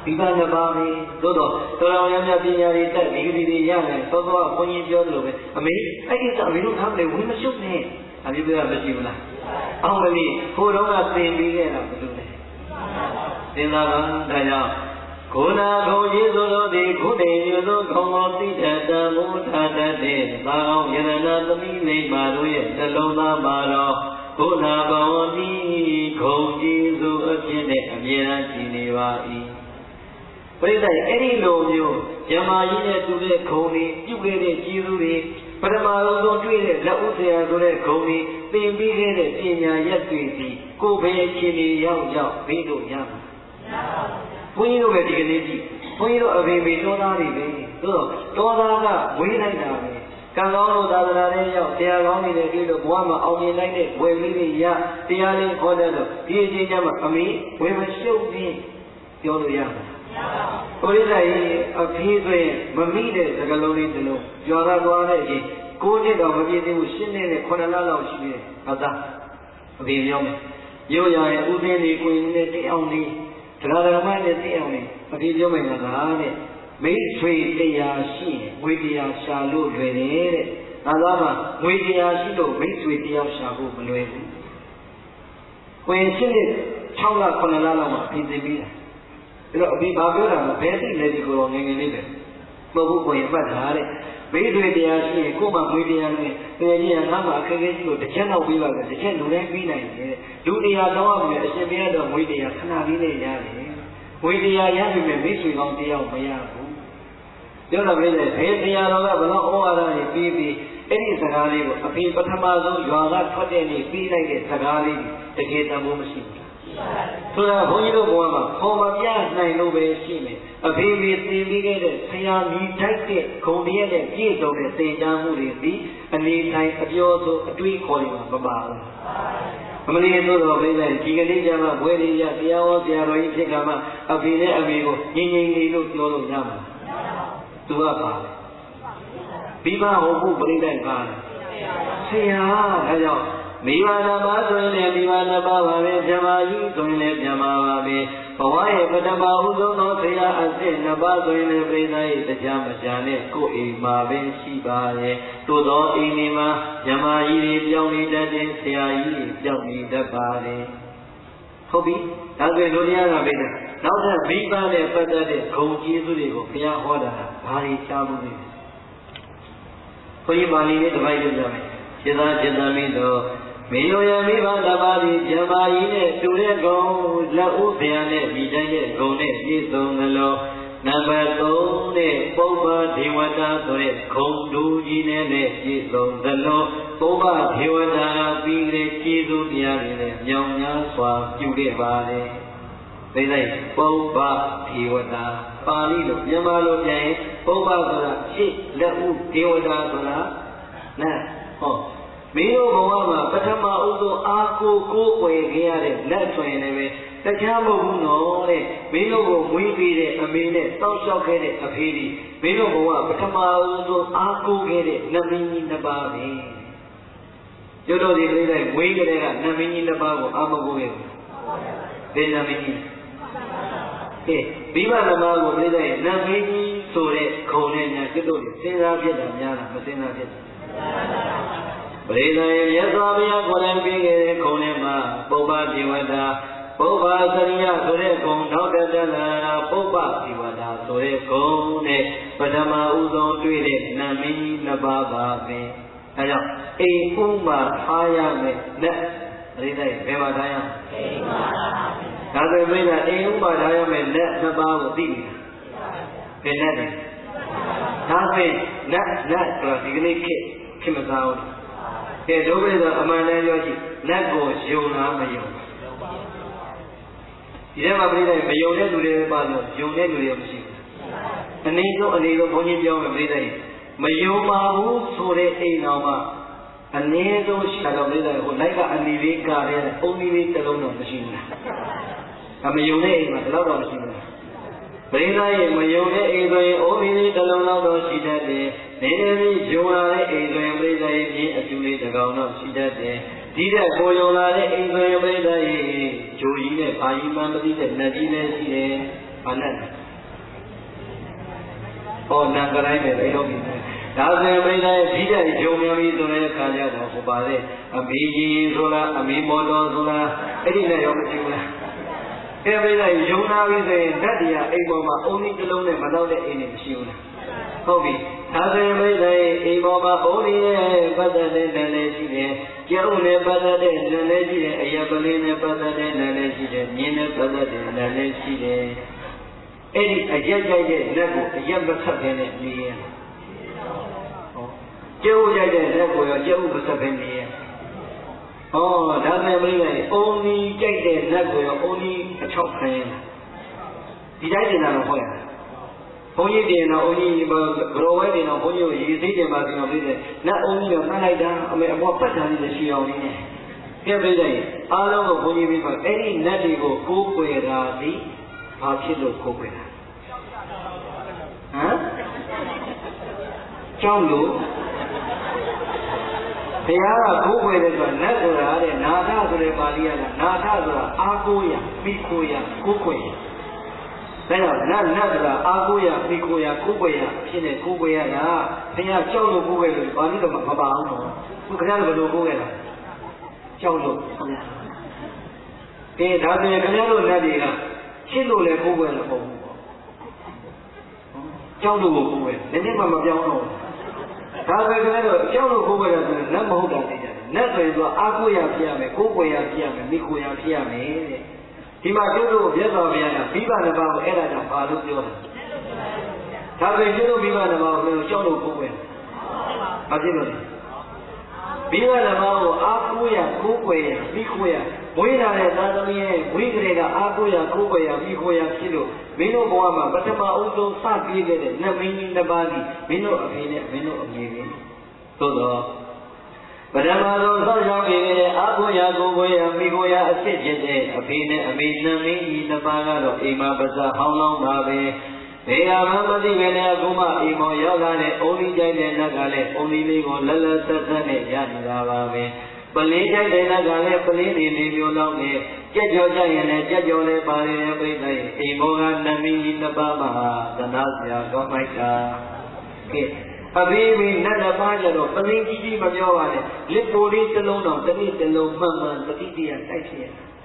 ဒီပါနှစ်ပါးပဲသို့တော့တော်တော်များများပညာတွေတက်ဒီဂရီတွေရတယ်သောသောဘုန်းကြီးပြောသလိုပဲအမေအဲ့ဒီကအမေတို့ထားမလဲဝင်မရှုပ်နဲ့အမေပြောမရှိဘူးလားအောင်မလေးဟိုတော့ကသင်ပြီးခဲ့တာဘယ်လိုလဲသင်လာကဒါကြောင့်ကိုနာကိုယေစုတို့သည်ခုတည်းယူသောခေါင်းတော်သိတတ်တမူထတတ်တဲ့သာအောင်ယရဏသမီးမိမာတို့ရဲ့နှလုံးသားမှာတော့ကိုနာဘောတိခုံကျေးဇူးအဖြစ်နဲ့အမြဲတမ်းရှိနေပါ၏ပရိသတ်အဲ့ဒီလိုမျိုးယမကြီးနဲ့တူတဲ့ခုံတွေပြုခဲ့တဲ့ကျေးဇူးတွေပထမဆုံးတွေ့တဲ့လက်ဥဆရာဆိုတဲ့ခုံတွေသင်ပြီးခဲ့တဲ့ပညာရက်တွေစီကိုယ်ပဲအခြေအနေရောက်ပြီးလို့ရမှာဘုန်းကြီးတို့ပဲဒီကနေ့ကြည့်ဘုန်းကြီးတို့အဖေမေတော်သားတွေပဲသို့တော့တော်သားကဝေးလိုက်တာပဲကံကောင်းလို့သာသနာ့ရဲ့ရောက်တရားကောင်းနေတဲ့ဒီလိုဘဝမှာအောင်မြင်နိုင်တဲ့ဝယ်လေးတွေရတရားလေးခေါ်တဲ့လို့ဒီအချိန်ကျမှအမေဝယ်မရှုပ်ပြီးပြောလို့ရမှာဘုရားကြီးအဖေဆိုရင်မမိတဲ့စကားလုံးလေးတစ်လုံးပြောရသွားတဲ့အချိန်9နှစ်တော့မပြည့်သေးဘူး10နှစ်နဲ့9လလောက်ရှိတယ်ဟုတ်သားအဖေပြောမယ်ရိုးရရဲ့ဥသိနေကိုယ်နဲ့တိအောင်နေတရားဓမ္မနဲ့သိအောင်လေအပြေပြောမယ်လားတဲ့မိတ်ဆွေတရားရှိရင်ငွေတရားရှာလို့လွယ်တယ်တဲ့ဒါသာမှငွေတရားရှိလို့မိတ်ဆွေတရားရှာဖို့မလွယ်ဘူးကိုယ်ရှင်းတဲ့6လ9လလောက်မှပြင်သိပြီးတာအဲ့တော့အပြေဘာပြောတာလဲဘယ်သိလဲဒီကိုတော့ငယ်ငယ်လေးပဲမဟုတ်ဘူးကိုယ်ပတ်တာတဲ့မိတ်ဆွေတရားရှိရင်ကိုယ်မှငွေတရားနဲ့တကယ်ကြီးကငါ့မှာအခက်အခဲရှိလို့တစ်ချက်တော့ပြီးပါပဲတစ်ချက်လူတိုင်းပြီးနိုင်တယ်လူတရားတော့ရမယ်အရှင်ဘုရားတော့ငွေတရားခဏလေးနဲ့ရတယ်ငွေတရားရပြီမဲ့မိတ်ဆွေကောင်းတရားမရဘူးပြောတော့ပြည်တယ်ဘယ်တရားတော်ကဘလို့ဩဝါဒတွေပြီးပြီးအဲ့ဒီစကားလေးကိုအဖေပထမဆုံးရွာကထွက်တဲ့နေ့ပြီးလိုက်တဲ့စကားလေးတကယ်တမ်းဖို့မရှိဘူးဆိုတာဘုန်းကြီးတို့ဘဝမှာပေါ်မပြနိုင်လို့ပဲရှိမယ်အဖေမေသင်ပြီးခဲ့တဲ့ဆရာမိတိုက်တဲ့ဂုံတရက်နဲ့ပြည့်စုံတဲ့သင်ကြားမှုတွေဒီအနေတိုင်းအပြောဆိုအတွေးခေါ်တွေမှာမပါဘူးအမလီသို့တော်ပြိလိုက်ဒီကနေ့ကျမှဘွဲလေးရတရားဟောဆရာတော်ကြီးဖြစ်ကမှအဖေနဲ့အမေကိုငြိမ်ငြိမ်လေးလို့ပြောလို့ရမှာသူကပါလေပြီးမှဟောဖို့ပြိလိုက်ပါဆရာဒါကြောင့်မိဘနာပါဆိုရင်လည်းမိဘနာပါပါပဲဇမကြီးဆိုရင်လည်းဇမပါပဲဘဝရဲ့ပထမဦးဆုံးသောဆရာအစစ်နှစ်ပါးဆိုရင်လည်းပြိဿရဲ့တရားမရှာနဲ့ကိုယ်အိမ်မှာပဲရှိပါရဲ့သို့သောအိမ်ဒီမှာဇမကြီးတွေပြောင်းနေတတ်တဲ့ဆရာကြီးတွေပြောင်းနေတတ်ပါတယ်ဟုတ်ပြီဒါဆိုရင်တို့တရားကပြိဿနောက်ထပ်မိဘနဲ့ပတ်သက်တဲ့ဂုဏ်ကျေးဇူးတွေကိုဘုရားဟောတာဘာတွေကြားမှုလဲဘုန်းကြီးပါဠိနဲ့တပိုက်ပြောကြမယ်စေသာစေသာမိတော်မေယောယမိဘတပါးသည်ဇမကြီးနဲ့တူတဲ့ဂုံလက်ဥဗျာနဲ့မိတိုင်းတဲ့ဂုံနဲ့ပြည့်စုံသလိုနံပါတ်3နဲ့ပုဗ္ဗဒေဝတာဆိုတဲ့ဂုံတူကြီးနဲ့ပြည့်စုံသလိုပုဗ္ဗဒေဝတာပြီးတဲ့ကျေးဇူးတရားတွေနဲ့မြောင်များစွာပြုခဲ့ပါတယ်။သိလိုက်ပုဗ္ဗဒေဝတာပါဠိလိုမြန်မာလိုပြန်ရင်ပုဗ္ဗဆိုတာရှေ့လက်ဥဒေဝတာဆိုတာနဲ့ဟောမင်းတို့ဘဝမှာပထမဦးဆုံးအာကိုွယ်ခဲ့ရတဲ့လက်ဆိုရင်လည်းတရားမဟုတ်ဘူးနော်တဲ့မင်းတို့ကိုမွေးပြီးတဲ့အမေနဲ့တောက်လျှောက်ခဲ့တဲ့အဖေဒီမင်းတို့ဘဝပထမဦးဆုံးအာကိုခဲ့တဲ့နမင်းကြီးနှစ်ပါးပဲကျွတ်တော်ဒီလေးလိုက်မွေးကြတဲ့ကနမင်းကြီးနှစ်ပါးကိုအာမကိုခဲ့ဘူးဘယ်နမင်းကြီးမိဘသမားကိုလေးလိုက်နမင်းကြီးဆိုတဲ့ခုံနဲ့ညာကျွတ်တော်ဒီစဉ်းစားဖြစ်တာများလားမစဉ်းစားဖြစ်ဘူးပရိသေယမြတ်စွာဘုရားကိုယ်တိုင်ပြီးခဲ့တဲ့ခုံထဲမှာပုဗ္ဗဒေဝတာပုဗ္ဗစရိယဆိုတဲ့ခုံနောက်တလာပုဗ္ဗဒေဝတာဆိုတဲ့ခုံနဲ့ပထမဦးဆုံးတွေ့တဲ့နမင်းကြီးနှစ်ပါးပါပဲအဲကြောင့်အိမ်ဥမှာထားရမယ်လက်ပရိသေဘယ်မှာထားရမလဲအိမ်မှာဒါဆိုရင်အိမ်ဥမှာထားရမယ်လက်နှစ်ပါးကိုသိနေတာဘယ်နဲ့လဲဒါဆိုရင်လက်ဆိုတာဒီကနေ့ခေတ်မစားဘူးကဲဒုက္ခဆိုအမှန်တမ်းပြောကြည့်လက်ကိုယုံလားမယုံဒီထဲမှာပြိဿမယုံတဲ့လူတွေပါလို့ယုံတဲ့လူတွေမရှိဘူးအနေဆုံးဘုန်းကြီးပြောမယ်ပြိဿမယုံပါဘူးဆိုတဲ့အိမ်တော်မှာအနေဆုံးရှိတာတော့ပြိဿဟိုလိုက်ကအနီလေးကားတဲ့အုံးလေးတစ်လုံးတော့မရှိဘူးလားမယုံတဲ့အိမ်မှာဒီလောက်တော့မရှိဘူးလားပရိသတ်ရဲ့မယုံတဲ့အိမ်ဆိုရင်အိုးမီလေးတစ်လုံးလောက်တော့ရှိတတ်တယ်။နေနေပြီးယုံလာတဲ့အိမ်ဆိုရင်ပရိသတ်ရဲ့ပြင်းအကျူလေးတစ်ကောင်တော့ရှိတတ်တယ်။ဒီတဲ့ကိုယုံလာတဲ့အိမ်ဆိုရင်ပရိသတ်ရဲ့ဂျိုကြီးနဲ့ဘာကြီးမှမသိတဲ့နတ်ကြီးလည်းရှိတယ်။ဘာနဲ့ဟောနံကတိုင်းပဲအဲ့လိုပြီးဒါဆိုရင်ပြိဿရဲ့ဒီတဲ့ယုံမြန်ပြီဆိုတဲ့အခါကျတော့ဟိုပါတဲ့အမေကြီးဆိုလားအမေမော်တော်ဆိုလားအဲ့ဒီနဲ့ရောမရှိဘူးလားအဲ့ပြိဿယုံနာပြီဆိုရင်ဓာတ်တရားအိမ်ပေါ်မှာအုံကြီးတစ်လုံးနဲ့မတော့တဲ့အိမ်နဲ့မရှိဘူးလားဟုတ်ပြီဒါဆိုရင်ပြိဿရဲ့အိမ်ပေါ်မှာအုံကြီးရဲ့ပတ်သက်တဲ့နယ်လည်းရှိတယ်ကျုပ်နဲ့ပတ်သက်တဲ့နယ်လည်းရှိတယ်အယပလေးနဲ့ပတ်သက်တဲ့နယ်လည်းရှိတယ်မြင်းနဲ့ပတ်သက်တဲ့နယ်လည်းရှိတယ်အဲ့ဒီအရက်ကြိုက်တဲ့လက်ကိုအရက်မဆက်ဘဲနဲ့နေရကျုပ်ကြိုက်တဲ့လက်ကိုရောကျုပ်မဆက်ဘဲနေရဟောဒါပေမဲ့မင်းကအုံးကြီးကြိုက်တဲ့လက်ကိုရောအုံးကြီးအချောက်ခံရဒီတိုင်းတင်တာတော့ဟုတ်ရဘုန်းကြီးတင်တော့အုံးကြီးဘရောဝဲတင်တော့ဘုန်းကြီးကိုရေသိတင်ပါစီတော့ပြီးတယ်နတ်အုံးကြီးတော့မှတ်လိုက်တာအမေအပေါ်ပတ်တာလေးရှိအောင်လေးနဲ့ပြပြလိုက်အားလုံးကိုဘုန်းကြီးပြီးမှအဲ့ဒီနတ်တွေကိုကိုးကွယ်တာဒီဘာဖြစ်လို့ကိုးကွယ်တာဟမ်ကြောက်လို့ဘုရားကကိုးကွယ်တယ်ဆိုတာနတ်ဆိုတာတဲ့နာထဆိုတဲ့ပါဠိရတာနာထဆိုတာအာကိုရမိကိုရကိုးကွယ်ဒါကြောင့်နတ်ဆိုတာအာကိုရမိကိုရကိုးကွယ်ရဖြစ်နေကိုးကွယ်ရတာဘုရားကြောက်လို့ကိုးကွယ်လို့ပါဠိတော်မှာမပါအောင်တော့ခုခဏဘယ်လိုကိုးကွယ်တာကြောက်လို့ဟုတ်လားဒါဆိုရင်ခင်ဗျားတို့နတ်တွေကရှင်းလို့လည်းကိုးကွယ်လို့ပေါ့ကြောက်လို့ကိုးကွယ်နည်းနည်းမှမပြောင်းတော့ဒါပဲခင်ဗျားတို့ကြောက်လို့ကိုးကွယ်တာဆိုရင်လက်မဟုတ်တာသိကြတယ်နတ်ဆိုရင်သူအာကိုရဖြစ်ရမယ်ကိုးကွယ်ရဖြစ်ရမယ်မိကိုရဖြစ်ရမယ်တဲ့ဒီမှာကျုပ်တို့မြတ်စွာဘုရားကမိဘနှစ်ပါးကိုအဲ့ဒါကြောင့်ဘာလို့ပြောတာဒါပဲကျုပ်တို့မိဘနှစ်ပါးကိုကြောက်လို့ကိုးကွယ်ဘာဖြစ်လို့လဲမိဘနှစ်ပါးကိုအာကိုရကိုးကွယ်ရမိကိုရဝိရာတဲ့သာသမီရဲ့ဝိကရေကအာကိုရကိုးကွယ်ရမိကိုရဖြစ်လို့မင်းတို့ဘဝမှာပထမအဦးဆုံးစပြီးခဲ့တဲ့နတ်မင်းကြီးတစ်ပါးကြီးမင်းတို့အဖေနဲ့မင်းတို့အမေပဲသို့တော့ပထမဆုံးဆောက်ရှောက်ပြီးခဲ့တဲ့အာကိုရကိုးကွယ်ရမိကိုရအစ်စ်ဖြစ်တဲ့အဖေနဲ့အမေနတ်မင်းကြီးတစ်ပါးကတော့အိမ်မှာပါစားဟောင်းလောင်းပါပဲဘယ်ဟာမှမသိပဲနဲ့အခုမှအိမ်မော်ရောက်လာတဲ့အုံးကြီးကြိုက်တဲ့နတ်ကလည်းအုံးကြီးလေးကိုလက်လက်ဆက်ဆက်နဲ့ရနေတာပါပဲပလင်းကြိုက်တဲ့နတ်ကလည်းပလင်းလေးလေးမျိုးလောက်နဲ့ကြက်ကြော်ကြရင်လည်းကြက်ကြော်လေးပါရတဲ့ပြိတ္တိအိမ်မော်ကနမင်းကြီးတစ်ပါးမှာသနာစရာကောင်းလိုက်တာကဲအဘေးမင်းနတ်တစ်ပါးကျတော့ပလင်းကြီးကြီးမပြောပါနဲ့လစ်ပိုလေးတစ်လုံးတော့တစ်နေ့တစ်လုံးမှန်မှန်တတိတရားတိုက်ဖြစ်ရ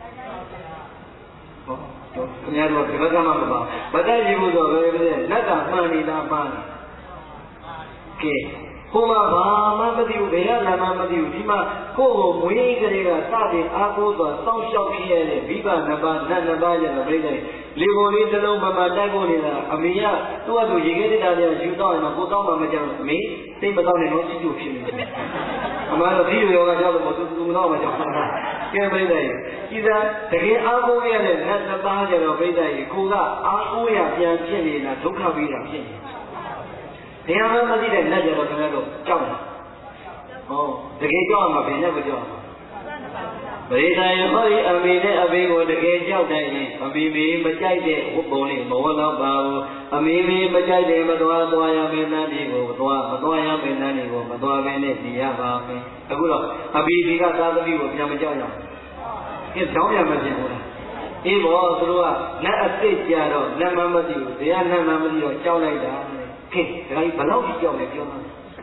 ဟောခင်ဗျားတို့ဒီဘက်ကမှမပါမတတ်ရဘူးဆိုတော့ဘယ်လိုလဲနတ်ကမှန်နေတာမှန်ကဲဟိုမှာဘာမှမသိဘူးဘယ်ရလာမှမသိဘူးဒီမှာကိုယ့်ကိုမွေးကလေးကစတဲ့အားကိုးသွားစောင့်ရှောက်ဖြစ်ရတဲ့မိဘနှစ်ပါးနတ်နှစ်ပါးကျတော့ပြိတ္တိလေပေါ်လေးတစ်လုံးမှမတိုက်ဖို့နေတာအမေကသူ့အတူရေခဲတက်တာတွေယူတော့ရင်ကိုတောင်းမှမကြောက်ဘူးအမေစိတ်မတော့နဲ့တော့စီကျူဖြစ်နေတယ်အမှန်တော့ဒီလိုယောဂကြောက်လို့သူမတော့မကြောက်ကဲပြိတ္တိဒီသာတကယ်အားကိုးရတဲ့နတ်နှစ်ပါးကျတော့ပြိတ္တိကိုကအားကိုးရပြန်ဖြစ်နေတာဒုက္ခပြီးတာဖြစ်နေဘယ်မှမသိတဲ့နတ်ကြတော့ခင်ဗျားတို့ကြောက်တယ်ဟောတကယ်ကြောက်မှာဘယ်နဲ့မကြောက်ပရိသယဟောဒီအမေနဲ့အဖေကိုတကယ်ကြောက်တယ်ရင်အမေမေမကြိုက်တဲ့ဝတ်ပုံလေးမဝတ်တော့ပါဘူးအမေမေမကြိုက်တယ်မသွားရမယ်နတ်တွေကိုမသွားရမယ်နတ်တွေကိုမသွားဘဲနဲ့နေရပါမယ်အခုတော့အဖေဒီကသာသမီကိုပြန်မကြောက်ရအောင်ကဲကြောင်းပြန်မဖြစ်ဘူးလားအေးဘောသူတို့ကနတ်အစ်စ်ကြတော့နတ်မမသိဘူးတရားနတ်မမသိတော့ကြောက်လိုက်တာကဲဒါကြီးဘယ်လောက်ကြီးကြောက်လဲပြောမှာ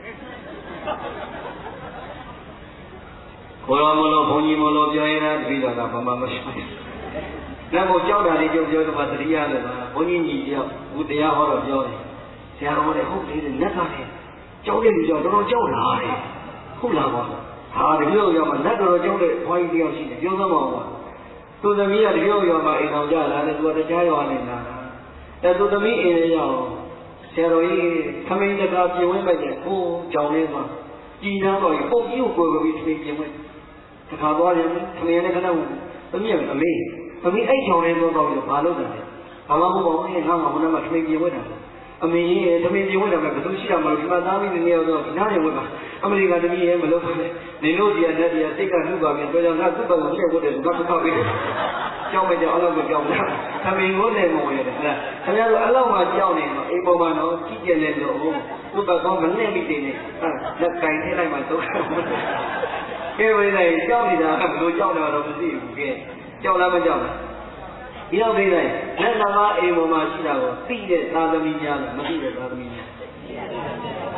ခေါ်တော်မလို့ဘုန်းကြီးမလို့ပြောရင်လည်းပြီးတော့ကဘာမှမရှိဘူး။လက်ကိုကြောက်တာလေးပြောတော့သတိရတယ်လားဘုန်းကြီးကြီးကြောက်ဘူးတရားဟောတော့ပြောတယ်။ဆရာတော်လည်းဟုတ်တယ်လက်ကလည်းကြောက်တဲ့လူကြောင့်တော်တော်ကြောက်လာတယ်။ဟုတ်လားပါ။ဟာတကယ်လို့ရောက်မှလက်တော်ကြောက်တဲ့ဘွားကြီးတယောက်ရှိတယ်ပြောသမောပါ။သူသမီးကတကယ်လို့ရောက်မှအိမ်အောင်ကြလာတယ်သူကတရားရွာနေလာတာ။သူသမီးအိမ်လေးရောက်ဆရာတော်ကြီးခမင်းတကာပြင်ဝဲမဲ့တဲ့ကိုကြောင်လေးမှာကြည်နာတော့ပုံကြီးကိုကိုယ်ပြီးပြင်ဝဲတခါသွားတယ်ခမင်းနဲ့ခဏဝင်သမီးကအမေအဲ့ကြောင်လေးတော့တော့ဘာလုပ်တယ်ဘာမှမဟုတ်ဘူးငါမှဘုရားမှာခမင်းပြင်ဝဲတာအမေရဲ့ခမင်းပြင်ဝဲတာပဲဘယ်သူရှိရမှာဒီမှာသားမီးနေရတော့နားနေဝဲပါအမေကသမီးရဲ့မလုပ်ဘူးနေလို့ဒီရတဲ့ဒီစိတ်ကနှုတ်ပါပြီဆိုတော့ငါသူ့ဘက်ကိုလှည့်ဖို့တယ်ငါသူ့ဘက်ပြီးကြောက်မကြောက်အဲ့လိုကြောက်တာခမင်းကိုလည်းမဝင်ရတယ်ဟဲ့ခင်ဗျားတို့အဲ့လောက်မှကြောက်နေတော့အိမ်ပေါ်မှာတော့ကြည့်ကြတယ်လို့သူ့ဘက်ကောမနဲ့မိတယ်နဲ့လက်ကင်ထဲလိုက်မှသုံးတာကဲဝိနေကြောက်နေတာကဘယ်လိုကြောက်နေတာတော့မသိဘူးကဲကြောက်လားမကြောက်လားဒီတော့ဝိနေလက်နာမအိမ်ပေါ်မှာရှိတာကိုသိတဲ့သာသမီများလားမသိတဲ့သာသမီများ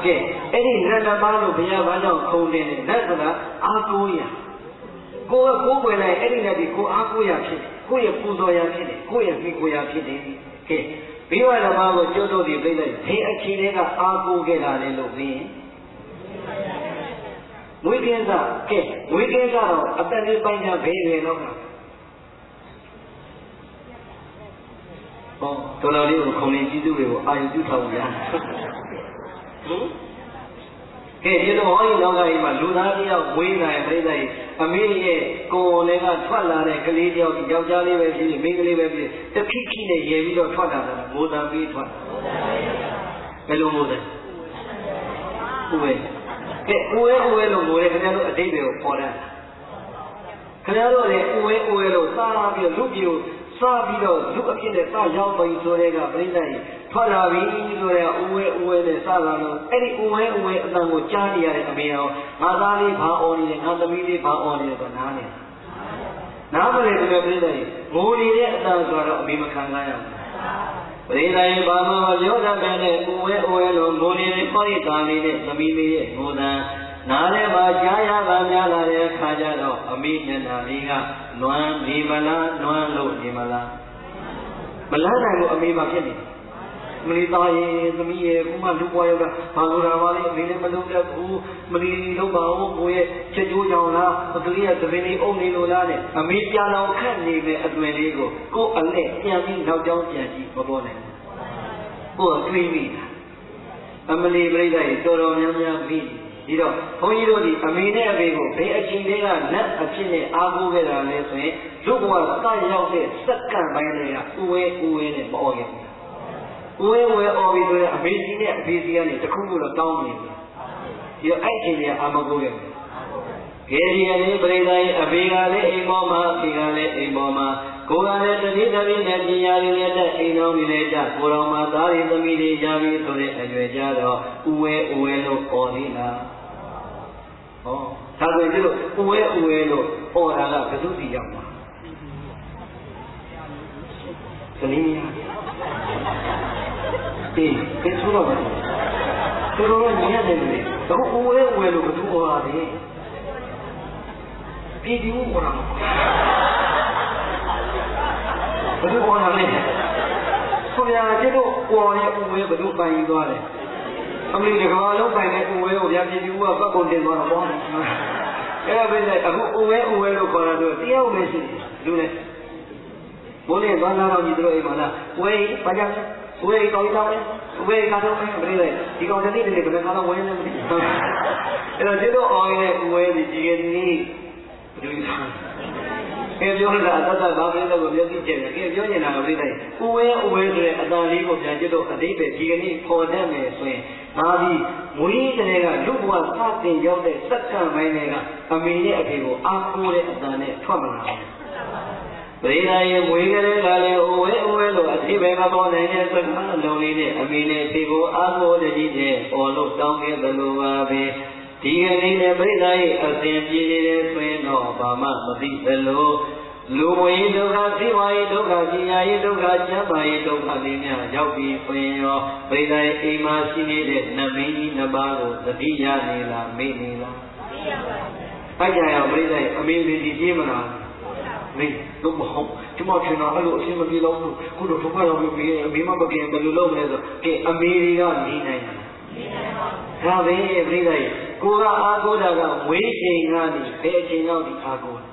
ကဲအဲ့ဒီနတ်တစ်ပါးလို့ဘုရားဘာကြောင့်ခုံနေလဲနတ်ဆိုတာအာကိုရကိုယ်ကိုယ်ဝင်လိုက်အဲ့ဒီနတ်ဒီကိုအားကိုးရဖြစ်တယ်ကိုယ့်ရဲ့ပူဇော်ရဖြစ်တယ်ကိုယ့်ရဲ့မိကိုရဖြစ်တယ်ကဲဘိဝါဓမ္မကိုကျွတ်တို့ဒီပြိတ္တိဒီအခြေတွေကအားကိုးခဲ့တာလေလို့ပြီးဝိကင်းစားကဲဝိကင်းစားတော့အတန်လေးပိုင်းညာဘေးတွေတော့ဟောတော်တော်လေးကိုခုံနေကြီးစုတွေကိုအာရုံပြုထားကြရကဲဒီလိုဟောဒီလောကကြီးမှာလူသားတယောက်ဝေးနိုင်ပြိတ္တိအမေရဲ့ကိုယ်လည်းကထွက်လာတဲ့ကလေးတယောက်ယောက်ျားလေးပဲဖြစ်ဖြစ်မိန်းကလေးပဲဖြစ်ဖြစ်တခိခိနဲ့ရေပြီးတော့ထွက်လာတာငိုတံပြီးထွက်ဘယ်လိုငိုတယ်ဦးဝဲကဲဦးဝဲလို့ငိုတယ်ခင်ဗျားတို့အတိတ်တွေကိုပေါ်တယ်ခင်ဗျားတို့လည်းဦးဝဲလို့စားပြီးတော့လူပြိုစားပြီးတော့လူအဖြစ်နဲ့စားရောက်ပြီဆိုတဲ့ကပြိတ္တိထွက်လာပြီဆိုတဲ့ဦးဝဲနဲ့စားလာလို့အဲ့ဒီဦးဝဲအတန်ကိုကြားနေရတဲ့အမေတော်ငါသားလေးဘာအော်နေလဲငါသမီးလေးဘာအော်နေလဲဆိုနားနေနားမလဲဒီလိုပြိတ္တိငိုနေတဲ့အတန်ဆိုတော့အမေမခံနိုင်ရဘူးပြိတ္တိဘာမှမပြောတတ်တဲ့ဦးဝဲလို့ငိုနေတဲ့ခေါင်းရည်သားလေးနဲ့သမီးလေးရဲ့ငိုတန်နားထဲမှာကြားရပါများလာတဲ့အခါကျတော့အမေမျက်နှာလေးကနွမ်းနေမလားနွမ်းလို့နေမလားမလန်းနိုင်လို့အမေမှဖြစ်နေမလီသားရဲ့သမီးရဲ့ခုမှလူပွားရောက်တာဘာလို့လာပါလဲအမေလည်းမလုံးတတ်ဘူးမလီလုံးပါဦးကိုရဲ့ချက်ကျိုးကြောင်လားအကလေးရဲ့သပင်လေးအုပ်နေလို့လားနဲ့အမေပြန်အောင်ခတ်နေတဲ့အသွင်လေးကိုကိုယ်အလက်ပြန်ပြီးနောက်ကြောင်းပြန်ကြည့်မပေါ်နိုင်ဘူးကိုယ်တွေးမိတာအမလီပြိတ္တိတော်တော်များများပြီးဒီတော့ဘုန်းကြီးတို့ဒီအမေနဲ့အဖေကိုဘယ်အချိန်တွေကလက်အဖြစ်နဲ့အားကိုးခဲ့တာလဲဆိုရင်လူဘဝစရောက်တဲ့စက္ကန့်ပိုင်းတွေကဦးဝဲနဲ့မအော်ခဲ့ဘူးဦးဝဲအော်ပြီးဆိုရင်အမေကြီးနဲ့အဖေကြီးကနေတခုခုတော့တောင်းနေတယ်ဒီတော့အဲ့ချိန်တွေကအာမကိုးခဲ့တယ်ခေဒီကလေးပြိတ္တိအဖေကလည်းအိမ်ပေါ်မှာအဖေကလည်းအိမ်ပေါ်မှာကိုယ်ကလည်းတတိတပိနဲ့ပညာရည်နဲ့တက်အိမ်တော်ကြီးနဲ့တက်ကိုယ်တော်မှာသားရည်သမီးတွေရပြီဆိုတဲ့အရွယ်ကြတော့ဦးဝဲလို့အော်နေလားဟောဒါဆိုရင်တို့ဦးဝဲလို့အော်တာကဘယ်သူစီရောက်မှာသတိမရဒီဘယ်သူတော့လဲသူတို့ကညံ့နေတယ်တော့ဦးဝဲလို့ဘယ်သူအော်တာလဲပြည်သူအော်တာဘယ်လိုပေါ်လာလဲဆိုရတဲ့တို့ပေါ်ရဲ့ဦးဝဲဘယ်လိုပိုင်သွားလဲအမေဒီကဘာလုံးပိုင်တဲ့ဦးဝဲကိုဗျာပြည်သူကပတ်ကုန်တင်သွားတော့ပေါ့အဲ့ဒါပဲလေအခုဦးဝဲလို့ခေါ်တာတို့တရားဝင်ရှိလူနဲ့ဘိုးလေးသွားလာတော့ညီတို့အိမ်မှာလားဝဲဘာကြောင့်ဝဲကောင်းတောင်းလဲဝဲကတော့မင်းပြိလေဒီကောင်တနေ့တနေ့ဘယ်ကတော့ဝဲနေမလဲအဲ့တော့ဒီတော့အော်ရဲ့ဦးဝဲဒီကြီးကနေဒီပြောတာအတ္တဘာပဲလို့မျက်စိကျက်တယ်ပြောနေတာကပြိတ္တိဦးဝဲဆိုတဲ့အတန်လေးကိုပြန်ကြည့်တော့အတိတ်ပဲဒီကနေ့ပေါ်တတ်မယ်ဆိုရင်ဒါဒီမွေးတဲ့ကလူဘဝစတင်ရောက်တဲ့စက္ကန့်ပိုင်းတွေကအမေရဲ့အဖေကိုအားကိုးတဲ့အတန်နဲ့ထွက်မလာဘူးပြိတ္တိရဲ့မွေးကလေးကလည်းဦးဝဲလို့အတိတ်ပဲမပေါ်နိုင်တဲ့စက္ကန့်အလုံးလေးနဲ့အမေနဲ့အဖေကိုအားကိုးတဲ့ကြီးတဲ့ပေါ်လို့တောင်းခဲ့သလိုပါပဲဒီကနေ့နဲ့ပြိတ္တိရဲ့အစဉ်ပြေနေတဲ့ဆိုရင်တော့ဘာမှမသိသလိုလူဝေဒုက္ခသိဝါယဒုက္ခပညာယဒုက္ခကျမ်းမာယဒုက္ခလေးများရောက်ပြီးဖွင့်ရောပြိတ္တိအိမ်မှာရှိနေတဲ့နမင်းကြီးနှစ်ပါးကိုသတိရနေလားမေ့နေလားသိရပါဘူး။အဲ့ကြရောပြိတ္တိအမေလေးဒီပြေးမလားမေ့တော့မဟုတ်ဒီမှာကျွန်တော်အဲ့လိုအရှင်းမပြေတော့ဘူးခုတော့ဒုက္ခရောက်ပြီးအမေမမပြေဘယ်လိုလုပ်မလဲဆိုကဲအမေတွေကနေနိုင်တယ်နေနိုင်ပါဘူးဒါပဲပြိတ္တိကိုကအားကိုးတာကဝေးချိန်ကနေဘယ်အချိန်လောက်ဒီအားကိုး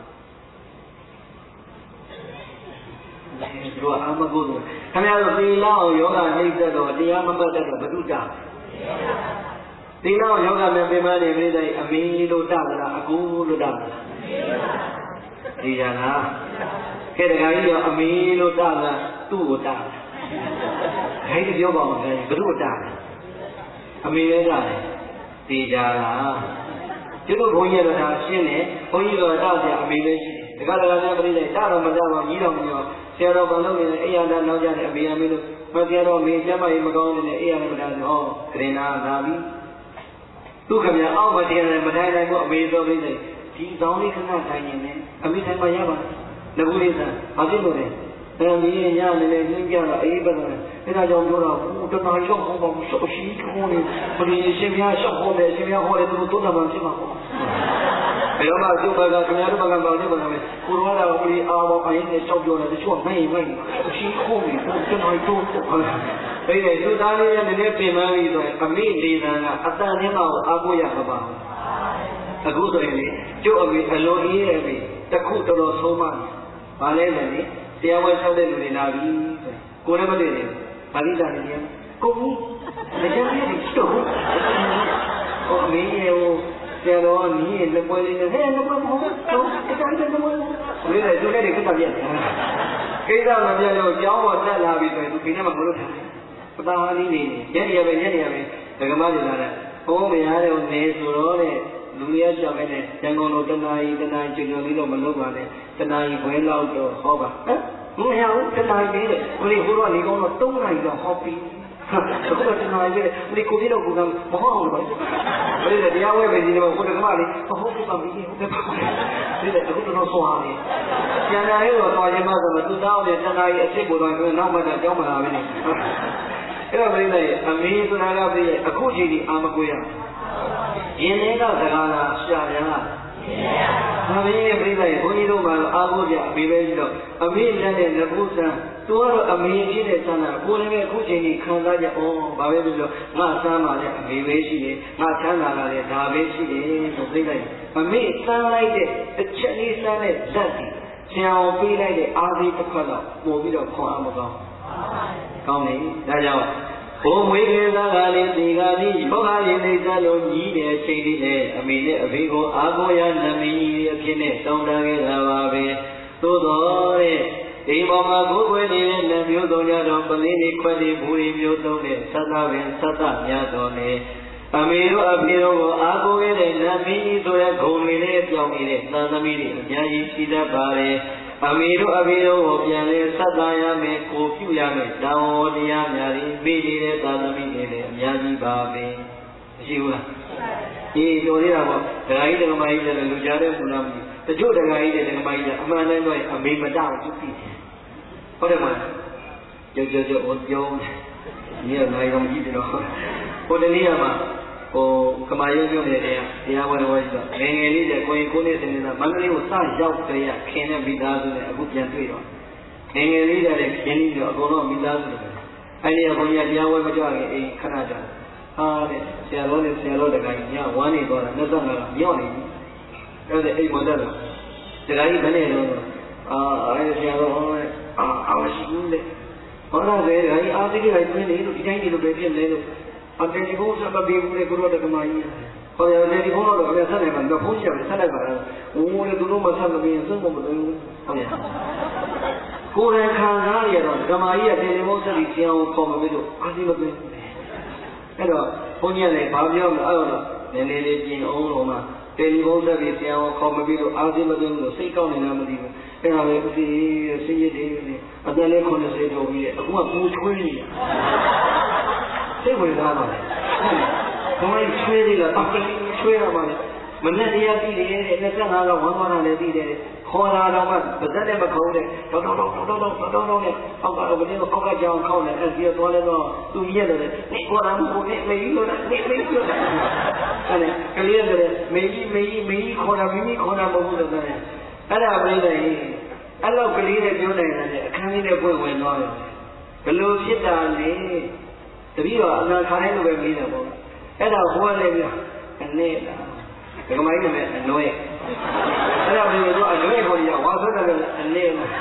သူကအာမကုသိုလ်ခင်ဗျားတို့သီလအောင်ယောဂနှိမ့်သက်တော့တရားမမှတ်တတ်တော့ဘုဒ္ဓတာသီလအောင်ယောဂနဲ့ပြင်မနေပြိတ္တိအမီလို့တတ်လားအကူလို့တတ်လားဒီရလားခေတ္တခါကြီးရောအမီလို့တတ်လားသူ့ကိုတတ်လားခိုင်းပြောပါဦးခင်ဗျာဘုဒ္ဓတတ်အမီလည်းတတ်တယ်ဒီကြလားကျတို့ဘုန်းကြီးတို့ဒါရှင်းတယ်ဘုန်းကြီးတို့တတ်ကြအမီလည်းရှိတယ်ဒါကလည်းပြိတ္တိတတော့မတတ်ပါကြီးတော်မရောဆရာတော်ဘာလို့လဲအိယာသားနောက်ကြတဲ့အမေအမေတို့မဆရာတော်မေကျမကြီးမကောင်းတဲ့အိယာမတားဆိုဟောခရင်နာလာပြီသူခင်ဗျာအောက်မတင်တယ်မတိုင်းနိုင်ဘူးအမေတော်လေးဒီဆောင်လေးခဏတိုင်းနေတယ်အမေတိုင်းမရပါဘူးငကူလေးစားဘာဖြစ်လို့လဲ Mì nhà mình nên kia là ấy bây giờ thế là trong đó là tôi nói trong không bằng số xí không này vì xem nhà shop không để xem nhà họ để tôi tốt là bằng chứ mà bây giờ mà chúng ta cái nhà đó bằng bao nhiêu bằng này cô nói là đi ao ấy để trong chỗ này để chuột này số xí không này tôi nói tôi bây giờ chúng ta đi nên tìm mà đi rồi Mỹ đi là ta nên nào aku ya apa aku rồi này chỗ Mỹ alo ý này Mỹ ta khu tôi số mà mà lên nàyတရားဝင်ဆောက်တဲ့လူတွေလာပြီကိုယ်လည်းမသိနေဘာလို့လာနေလဲကိုဘူးလည်းကြည့်တော့ဟိုမင်းရဲ့ဟိုဆရာတော်ကနီးရဲ့လက်ပွဲလေးနဲ့ဟဲ့လက်ပွဲမဟုတ်ဘူးတော့အတိုင်းတည်းမဟုတ်ဘူးလေသူလည်းကိစ္စပြတ်တယ်ကိစ္စမပြတ်လို့ကြောင်းပေါ်တက်လာပြီဆိုရင်သူဒီနေ့မှမလို့ထားတယ်ပသာဟာနီးနေညနေရပဲဒကမတွေလာတယ်ဟိုမရတဲ့နေဆိုတော့တဲ့လူရကြောက်ခဲ့တဲ့ရန်ကုန်လိုတနာကြီးကျွန်းလေးတော့မလုပ်ပါနဲ့တနာကြီးဘွဲလောက်တော့ဟောပါဟမ်မရဘူးတနာကြီးတဲ့ဘယ်လိုဟိုတော့နေကောင်းတော့3နိုင်တော့ဟောပြီးအခုတော့တနာကြီးတဲ့ဒီကိုပြတော့ကိုကမဟောအောင်ပါဘယ်လိုတရားဝဲပဲဒီနေ့မှာကိုတကမလေးဟုတ်ကဲ့ပါမီးဟုတ်ကဲ့ပါဒီတဲ့အခုတော့ဆွာနေကျန်တာလေးတော့သွားခြင်းမဆိုတော့သူတောင်းတဲ့တနာကြီးအစ်စ်ကိုတော့နောက်မှတော့ကြောင်းမလာပဲနေအဲ့တော့မင်းလည်းအမေဆိုတာကပြည့်အခုချိန်ဒီအာမကွေးရရင်းလေးကစကားလားရှာပြန်လားဒါပဲပြိလိုက်ဘုန်းကြီးတို့ကအားကိုးကြအမေပဲကြီးတော့အမေလက်နဲ့ငကုဆန်းသူကတော့အမေဖြစ်တဲ့ဆန်းတာကိုယ်လည်းအခုချိန်ကြီးခံစားကြအောင်ဘာပဲဖြစ်လို့ငါဆန်းပါလေအမေပဲရှိတယ်ငါချမ်းသာလာတယ်ဒါပဲရှိတယ်ဆိုပြိလိုက်အမေဆန်းလိုက်တဲ့တစ်ချက်လေးဆန်းတဲ့လက်စီဆင်အောင်ပေးလိုက်တဲ့အားသေးတစ်ခါတော့ပို့ပြီးတော့ခွန်အားမကောင်းကောင်းတယ်ဒါကြောင့်ဘုံမွေးကလေးသားကလေးဒီကနေ့ယောဂရည်နေကြလို့ညီးတဲ့အချိန်လေးနဲ့အမေနဲ့အဖေကိုအားကိုးရနမီအဖြစ်နဲ့တောင်းတခဲ့တာပါပဲသို့တော်တဲ့ဒီပေါ်မှာကိုယ်ွယ်နေတဲ့လက်မျိုးသုံးကြတော့ပလင်းတွေခွက်တွေဘူးတွေမျိုးသုံးတဲ့သတ္တပင်သတ္တများတော်နဲ့အမေတို့အဖေတို့ကိုအားကိုးခဲ့တဲ့နမီဆိုတဲ့ဂုံတွေနဲ့ပြောင်းနေတဲ့သံသမီးတွေအများကြီးရှိတတ်ပါတယ်အမေတို့အဖေတို့ကိုပြန်လဲဆက်သားရမယ်ကိုပြုရမယ်တောင်းဝတရားများတွေပေးနေတဲ့သာသမီတွေလည်းအများကြီးပါပဲမရှိဘူးလားဒီတော်သေးတာပေါ့ဒကာကြီးဒကာမကြီးလည်းလူကြားတဲ့မူလားမသိတချို့ဒကာကြီးတွေဒကာမကြီးကအမှန်တမ်းပြောရင်အမေမတောက်သူသိတယ်ဟုတ်တယ်မလားကြောက်ဟိုပြောညီကနိုင်အောင်ကြည့်တယ်တော့ဟိုတနည်းကမှာဟိုကမာရုံပြုံးနေတဲ့တရားဝဲဝဲဆိုငယ်ငယ်လေးတွေကိုယ်ကိုယ်နဲ့စနေတာမန္တလေးကိုစရောက်ကြရခင်တဲ့မိသားစုနဲ့အခုပြန်တွေ့တော့ငယ်ငယ်လေးတဲ့ခင်ကြီးတို့အကုန်လုံးမိသားစုတွေအဲ့ဒီကဘုန်းကြီးတရားဝဲမကြခင်အိမ်ခဏကြာဟာတဲ့ဆရာတော်နဲ့ဆရာတော်တကကြီးညဝမ်းနေတော့25ကမြော့နေပြီအဲ့ဒါအိမ်မတက်တော့တကကြီးမနေတော့အဲ့ဆရာတော်အားရှိဘူးလေဟောတော့လေအားသိကြိုက်ပြင်းနေလို့ဒီတိုင်းဒီလိုပဲဖြစ်နေလို့အတေဒီဘုံဆက်မပြေဘူးလေကိုရောတက္ကမကြီးဟောရတယ်ဒီဘုံတော့အမေဆက်နေမှာတော့ဘုံချက်ဆက်လိုက်ပါလားဟိုလေသူတို့မဆက်မပြေရင်သုံးမလို့ဟုတ်ရဲ့ကိုယ်ရခံစားရတော့တက္ကမကြီးကတေဒီဘုံဆက်ပြီးကျန်အောင်ပေါ်မပြီးတော့အာဒီမပြေအဲ့တော့ဘုန်းကြီးလည်းဘာပြောမလဲအဲ့တော့နည်းနည်းလေးပြင်အောင်လို့မှတေဒီဘုံဆက်ပြီးကျန်အောင်ပေါ်မပြီးတော့အာဒီမပြေလို့စိတ်ကောင်းနေတာမသိဘူးအဲ့ဒါပဲဦးစီးစိတ်ရည်တွေအသက်လေး90ကျော်ပြီးအခုကပူချွေးနေတာစိတ်ဝင်စားပါလေ။ဘုံလေးချွေးသေးလား။ချွေးရပါလေ။မနဲ့တရားသိတယ်တဲ့25လောက်ဝမ်းသွားတာလည်းသိတယ်။ခေါ်လာတော့မှဗဇက်နဲ့မခုံးတဲ့။တော့နဲ့အောက်ကတော့ဘယ်လိုအောက်ကကြောင်ခေါင်းနဲ့အဲဒီတော့လည်းတော့သူရက်တယ်။နေခေါ်တာမဟုတ်နဲ့မေကြီးလို့နေမေကြီးလို့။အဲ့ကလေးတွေမေကြီးခေါ်တာမိမိခေါ်တာမဟုတ်ဘူးလို့ပြောတယ်။အဲ့ဒါပြိတ္တိအဲ့လောက်ကလေးတွေပြောနေတာလေအခန်းလေးနဲ့ပွင့်ဝင်သွားတယ်။ဘယ်လိုဖြစ်တာလဲ။တပည့်တော်အနာခါတိုင်းလိုပဲမေးတယ်ပေါ့အဲ့ဒါဟိုကလည်းပြအနေလားဒကမိုင်းနဲ့အနွဲအဲ့ဒါဘယ်လိုတော့အနွဲခေါ်ရဝါဆိုတယ်အနေလား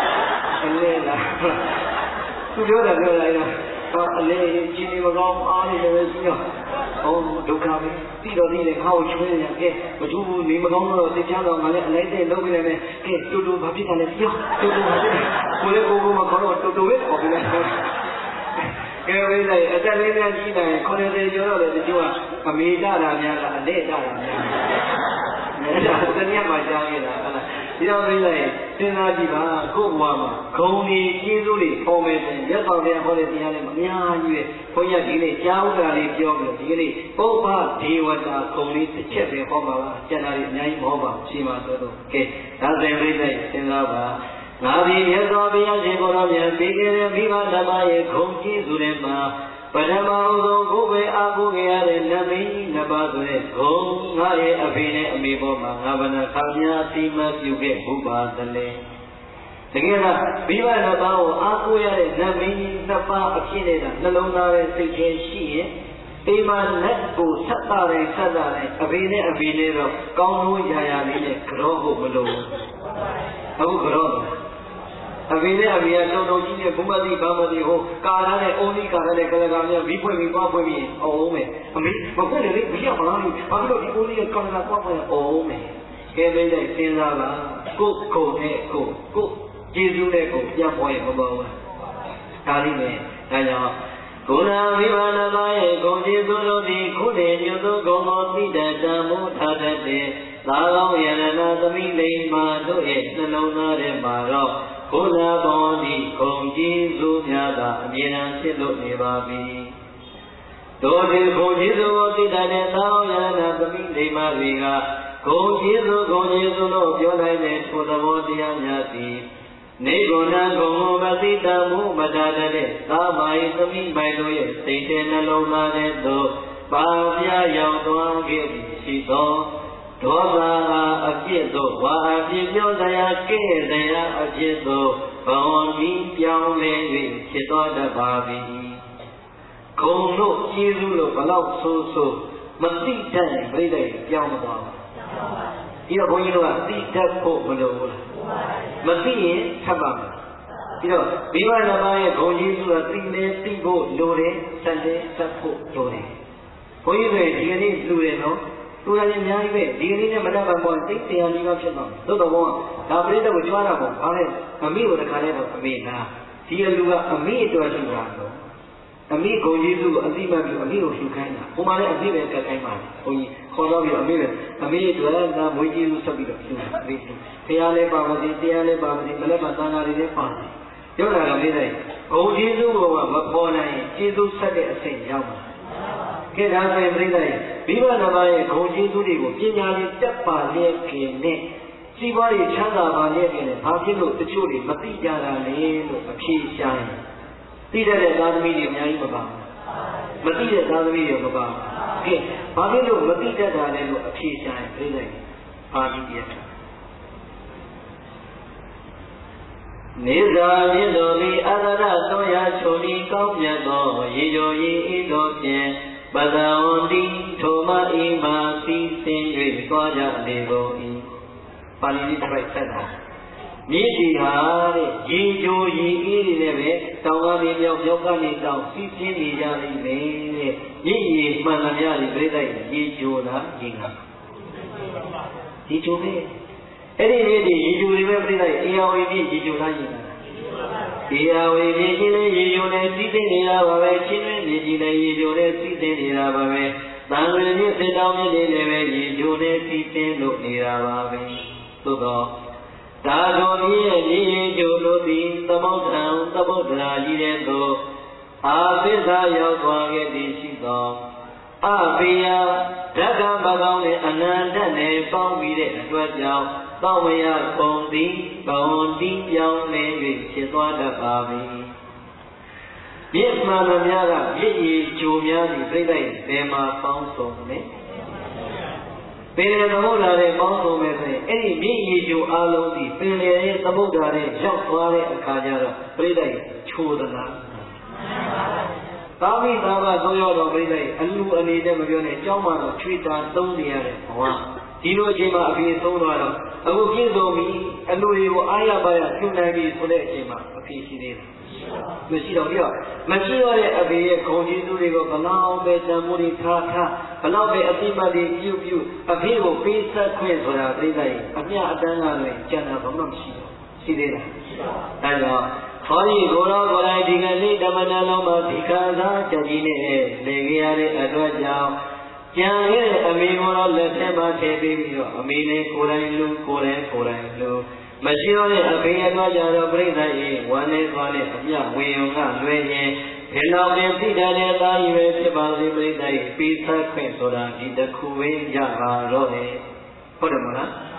သူပြောတယ်ပြောလိုက်တော့အနေချင်းနေမကောင်းအားနေတယ်ပြီးတော့ဟောဒုက္ခပဲပြီးတော့ဒီလေခါကိုချွေးနေကဲဘသူနေမကောင်းတော့သိချတော့ငါလည်းအလိုက်တဲ့လုပ်ပြီးလည်းကဲတူတူဘာဖြစ်တယ်လဲပြောတူတူဘာဖြစ်ကိုလည်းကိုမခေါ်တော့တူတူပဲခေါ်ပြီးလိုက်ကဲဝိလိုက်အတက်လေးများကြီးတယ်90ကျော်တော့လေတချို့ကအမေကြတာများလားအလက်ကြတာများအဲ့ဒါတနည်းမှကြားရတာဟုတ်လားဒီတော့ဝိလိုက်စဉ်းစားကြည့်ပါကိုယ့်ဘဝမှာဂုံကြီးကျေးဇူးတွေပေါ်မယ်ဆိုရင်ရက်တော်ပြန်ဟောတဲ့တရားလေးမအများကြီးပဲဘုန်းကြီးဒီနေ့ကြားဥဒ္ဒါလေးပြောပြီးဒီကနေ့ပုပ္ပဒေဝတာဂုံလေးတစ်ချက်ပဲဟောပါပါကျန်တာတွေအများကြီးမဟောပါဘူးရှိမှဆိုတော့ကဲဒါဆိုရင်ဝိလိုက်စဉ်းစားပါငါဒီမြတ်စွာဘုရားရှင်ကိုယ်တော်မြတ်ပေးခဲ့တဲ့မိဘဓမ္မရဲ့ဂုဏ်ကျေးဇူးတွေမှာပထမဆုံးကိုယ်ပဲအားကိုးခဲ့ရတဲ့နတ်မင်းကြီးနှစ်ပါးဆိုတဲ့ဂုဏ်ငါရဲ့အဖေနဲ့အမေပေါ်မှာငါဘယ်နှခါများအတိမပြုခဲ့ဘုပါသလဲတကယ်ကမိဘနှစ်ပါးကိုအားကိုးရတဲ့နတ်မင်းကြီးနှစ်ပါးအဖြစ်နဲ့နှလုံးသားရဲ့စိတ်ထဲရှိရင်အိမ်မှာလက်ကိုဆက်တာတယ်ဆက်တာတယ်အဖေနဲ့အဖေနဲ့တော့ကောင်းလို့ရာရာလေးနဲ့ကြောဖို့မလိုဘူးအခုကြောအဖေနဲ့အဖေကတုံတုံကြီးနဲ့ဘုမတိဘာမတိဟိုကာရနဲ့အုံးကြီးကာရနဲ့ကလကာများပြီးဖွင့်ပြီးပွားဖွင့်ပြီးအောင်မယ်အမေမဖွင့်လေမရပါဘူးဘာလို့ဒီအုံးကြီးကကာရပွားဖွင့်အောင်မယ်ကဲလေးလိုက်စဉ်းစားပါကိုကိုနဲ့ကိုကျေးဇူးနဲ့ကိုပြန်ပွားရင်မပေါ့ဘူးဒါလေးနဲ့ဒါကြောင့်ကိုယ်နာမိဘနာမရဲ့ဂုဏ်ကျေးဇူးတို့သည်ခုတည်းညွတ်သောဂုဏ်တော်သိတတ်တမှုထားတတ်တဲ့သာကောင်းယရဏသမိလိမ္မာတို့ရဲ့နှလုံးသားထဲမှာတော့ကိုယ်နာပေါ်သည့်ဂုဏ်ကျေးဇူးများသာအမြဲတမ်းဖြစ်လို့နေပါပြီတို့ဒီဂုဏ်ကျေးဇူးကိုသိတတ်တဲ့သာကောင်းယရဏသမိလိမ္မာတွေကဂုဏ်ကျေးဇူးလို့ပြောနိုင်တဲ့ထိုသဘောတရားများသည်နေဂုဏဂုံမသိတမှုမတာတဲ့သာမာယသမိမိုင်တို့ရဲ့စိတ်ထဲနှလုံးသားထဲသို့ပါပြရောက်သွားခဲ့ပြီရှိသောဒေါသအဖြစ်သို့ဝါအဖြစ်ပြောစရာကဲ့စရာအဖြစ်သို့ဘဝကြီးပြောင်းလဲ၍ဖြစ်သွားတတ်ပါပြီဂုံတို့ကျေးဇူးလို့ဘလောက်ဆိုးဆိုးမသိတတ်ရင်ပြိတ္တိပြောင်းမသွားဘူးဒီတော့ဘုန်းကြီးတို့ကသိတတ်ဖို့မလိုဘူးလားမသိရင်ထပ်ပါမယ်ပြီးတော့မိဘနှစ်ပါးရဲ့ဂုဏ်ကျေးဇူးကသိနေသိဖို့လိုတယ်စက်တယ်စက်ဖို့လိုတယ်ဘုန်းကြီးတွေဒီကနေ့လူတယ်နော်လူတယ်အများကြီးပဲဒီကနေ့နဲ့မနက်ပိုင်းပေါ်သိတရားကြီးကဖြစ်သွားသို့တော်ဘောဒါပြိတ္တကိုကြွားတာပေါ့ဘာလဲအမိကိုတခါလဲတော့အမိလားဒီလူကအမိအတွက်ရှိတာတော့အမိဂုဏ်ကျေးဇူးကိုအသိမှတ်ပြီးအမိကိုရှုခိုင်းတာဟိုမှာလည်းအမိပဲကတ်ခိုင်းပါဘုန်းကြီးခေါ်တော့ပြီးအမိအတွက်ငါမွေးကျေးဇူးဆက်ပြီးတော့ရှုတာအမိဘုရားလည်းပါပါသေးတရားလည်းပါပါသေးမလည်းပါသံဃာတွေလည်းပါတယ်ပြောတာကမေးလိုက်ဂုဏ်ကျေးဇူးကိုမပေါ်နိုင်ရင်ကျေးဇူးဆက်တဲ့အဆင့်ရောက်မှာကဲဒါဆိုရင်ပြိဿရဲ့မိဘနှစ်ပါးရဲ့ဂုဏ်ကျေးဇူးတွေကိုပညာလေးတက်ပါလျက်ခင်နဲ့စီးပွားရေးချမ်းသာပါလျက်ခင်နဲ့ဘာဖြစ်လို့တချို့တွေမသိကြတာလဲလို့အဖြေရှာရင်သိတဲ့သာသမီတွေအများကြီးမပါဘူးမသိတဲ့သာသမီတွေမပါဘူးကဲဘာဖြစ်လို့မသိတတ်တာလဲလို့အဖြေရှာရင်ပြိဿရဲ့ပါဠိပြနေသာမြင့်တော်သည်အရရသောရာချုံဤကောင်းမြတ်သောရေကျော်ဤတော်ဖြင့်ပဒဝန္တိထိုမဤမှာစီစဉ်၍သွားကြလေကုန်၏ပါဠိလေးတစ်ပိုက်ဆက်တာမြည်ဒီဟာတဲ့ရေချိုရေအေးတွေနဲ့ပဲတောင်ကနေမြောက်မြောက်ကနေတောင်စီးပြင်းနေကြလိမ့်မယ်တဲ့မြည်ရေမှန်သမျှတွေပြိတ္တိရေချိုတာရေငါရေချိုပဲအဲ့ဒီမြည်ဒီရေချိုတွေပဲပြိတ္တိအေယဝေမြည်ရေချိုတာရေငါအေယဝေမြည်ချင်းနဲ့ရေချိုနဲ့စီးသိနေတာပါပဲချင်းနဲ့မြည်ကြီးနဲ့ရေချိုနဲ့စီးသိနေတာပါပဲတန်ရည်မြစ်စစ်တောင်းမြစ်တွေလည်းပဲရေချိုနဲ့စီးသိလို့နေတာပါပဲသို့တော့သာတော်ကြီးရဲ့ညီကျိုးလို့သည်သမုဒ္ဒံသမုဒ္ဒရာကြီးတဲ့သို့အာသစ္စာရောက်သွားခဲ့သည်ရှိသောအပိယဓက္ကပကောင်းနဲ့အနန္တနဲ့ပေါင်းပြီးတဲ့အတွက်ကြောင့်သောဝရပုံသည်ဘဝတိပြောင်းလဲ၍ဖြစ်သွားတတ်ပါပြီမြစ်မှန်သမျှကမြစ်ရည်ကျိုးများသည့်ပြိတ္တိဘယ်မှာပေါင်းစုံလဲပင်လယ်သမုဒ္ဒရာနဲ့ပေါင်းစုံမဲ့ဆိုရင်အဲ့ဒီမြင့်ရည်ကျိုးအားလုံးဒီပင်လယ်ရဲ့သမုဒ္ဒရာနဲ့ရောက်သွားတဲ့အခါကျတော့ပြိတ္တိချိုးသလားသာမိသာဘသုံးရောက်တော့ပြိတ္တိအလူအနေနဲ့မပြောနဲ့အเจ้าမှတော့ချွေတာသုံးနေရတဲ့ဘဝဒီလိုအချိန်မှာအဖေသုံးသွားတော့အခုပြည့်စုံပြီအလူတွေကိုအားရပါရပြုနိုင်ပြီဆိုတဲ့အချိန်မှာအဖေရှိသေးတယ်မရှိတော့ပြီးတော့မရှိတော့တဲ့အဖေရဲ့ဂုဏ်ကျေးဇူးတွေကိုဘလောက်ပဲတန်ဖိုးတွေထားဘလောက်ပဲအတိမတ်တွေပြုအဖေကိုပေးဆက်ခွင့်ဆိုတာပြိဿရဲ့အမြအတန်းကလည်းကျန်တာဘာမှမရှိတော့ရှိသေးလားဒါကြောင့်ခေါင်းကြီးကိုယ်တော်ကိုယ်တိုင်ဒီကနေ့ဓမ္မနလုံးမှာဒီခါသာချက်ကြီးနဲ့နေကြရတဲ့အတွက်ကြောင့်ကြံရဲ့အမေကိုတော့လက်ထက်မှာထည့်ပေးပြီးတော့အမေနဲ့ကိုယ်တိုင်လူကိုယ်တိုင်လူမရှိတော့တဲ့အဖေရဲ့တော့ကြတော့ပြိဿရဲ့ဝမ်းနဲ့သွားတဲ့အမြဝေယုံကလွယ်ရင်ဘယ်လောက်နဲ့သိတဲ့သားကြီးပဲဖြစ်ပါစေပြိဿရဲ့ပေးဆက်ခွင့်ဆိုတာဒီတစ်ခုပဲရပါတော့တယ်ဟုတ်တယ်မလား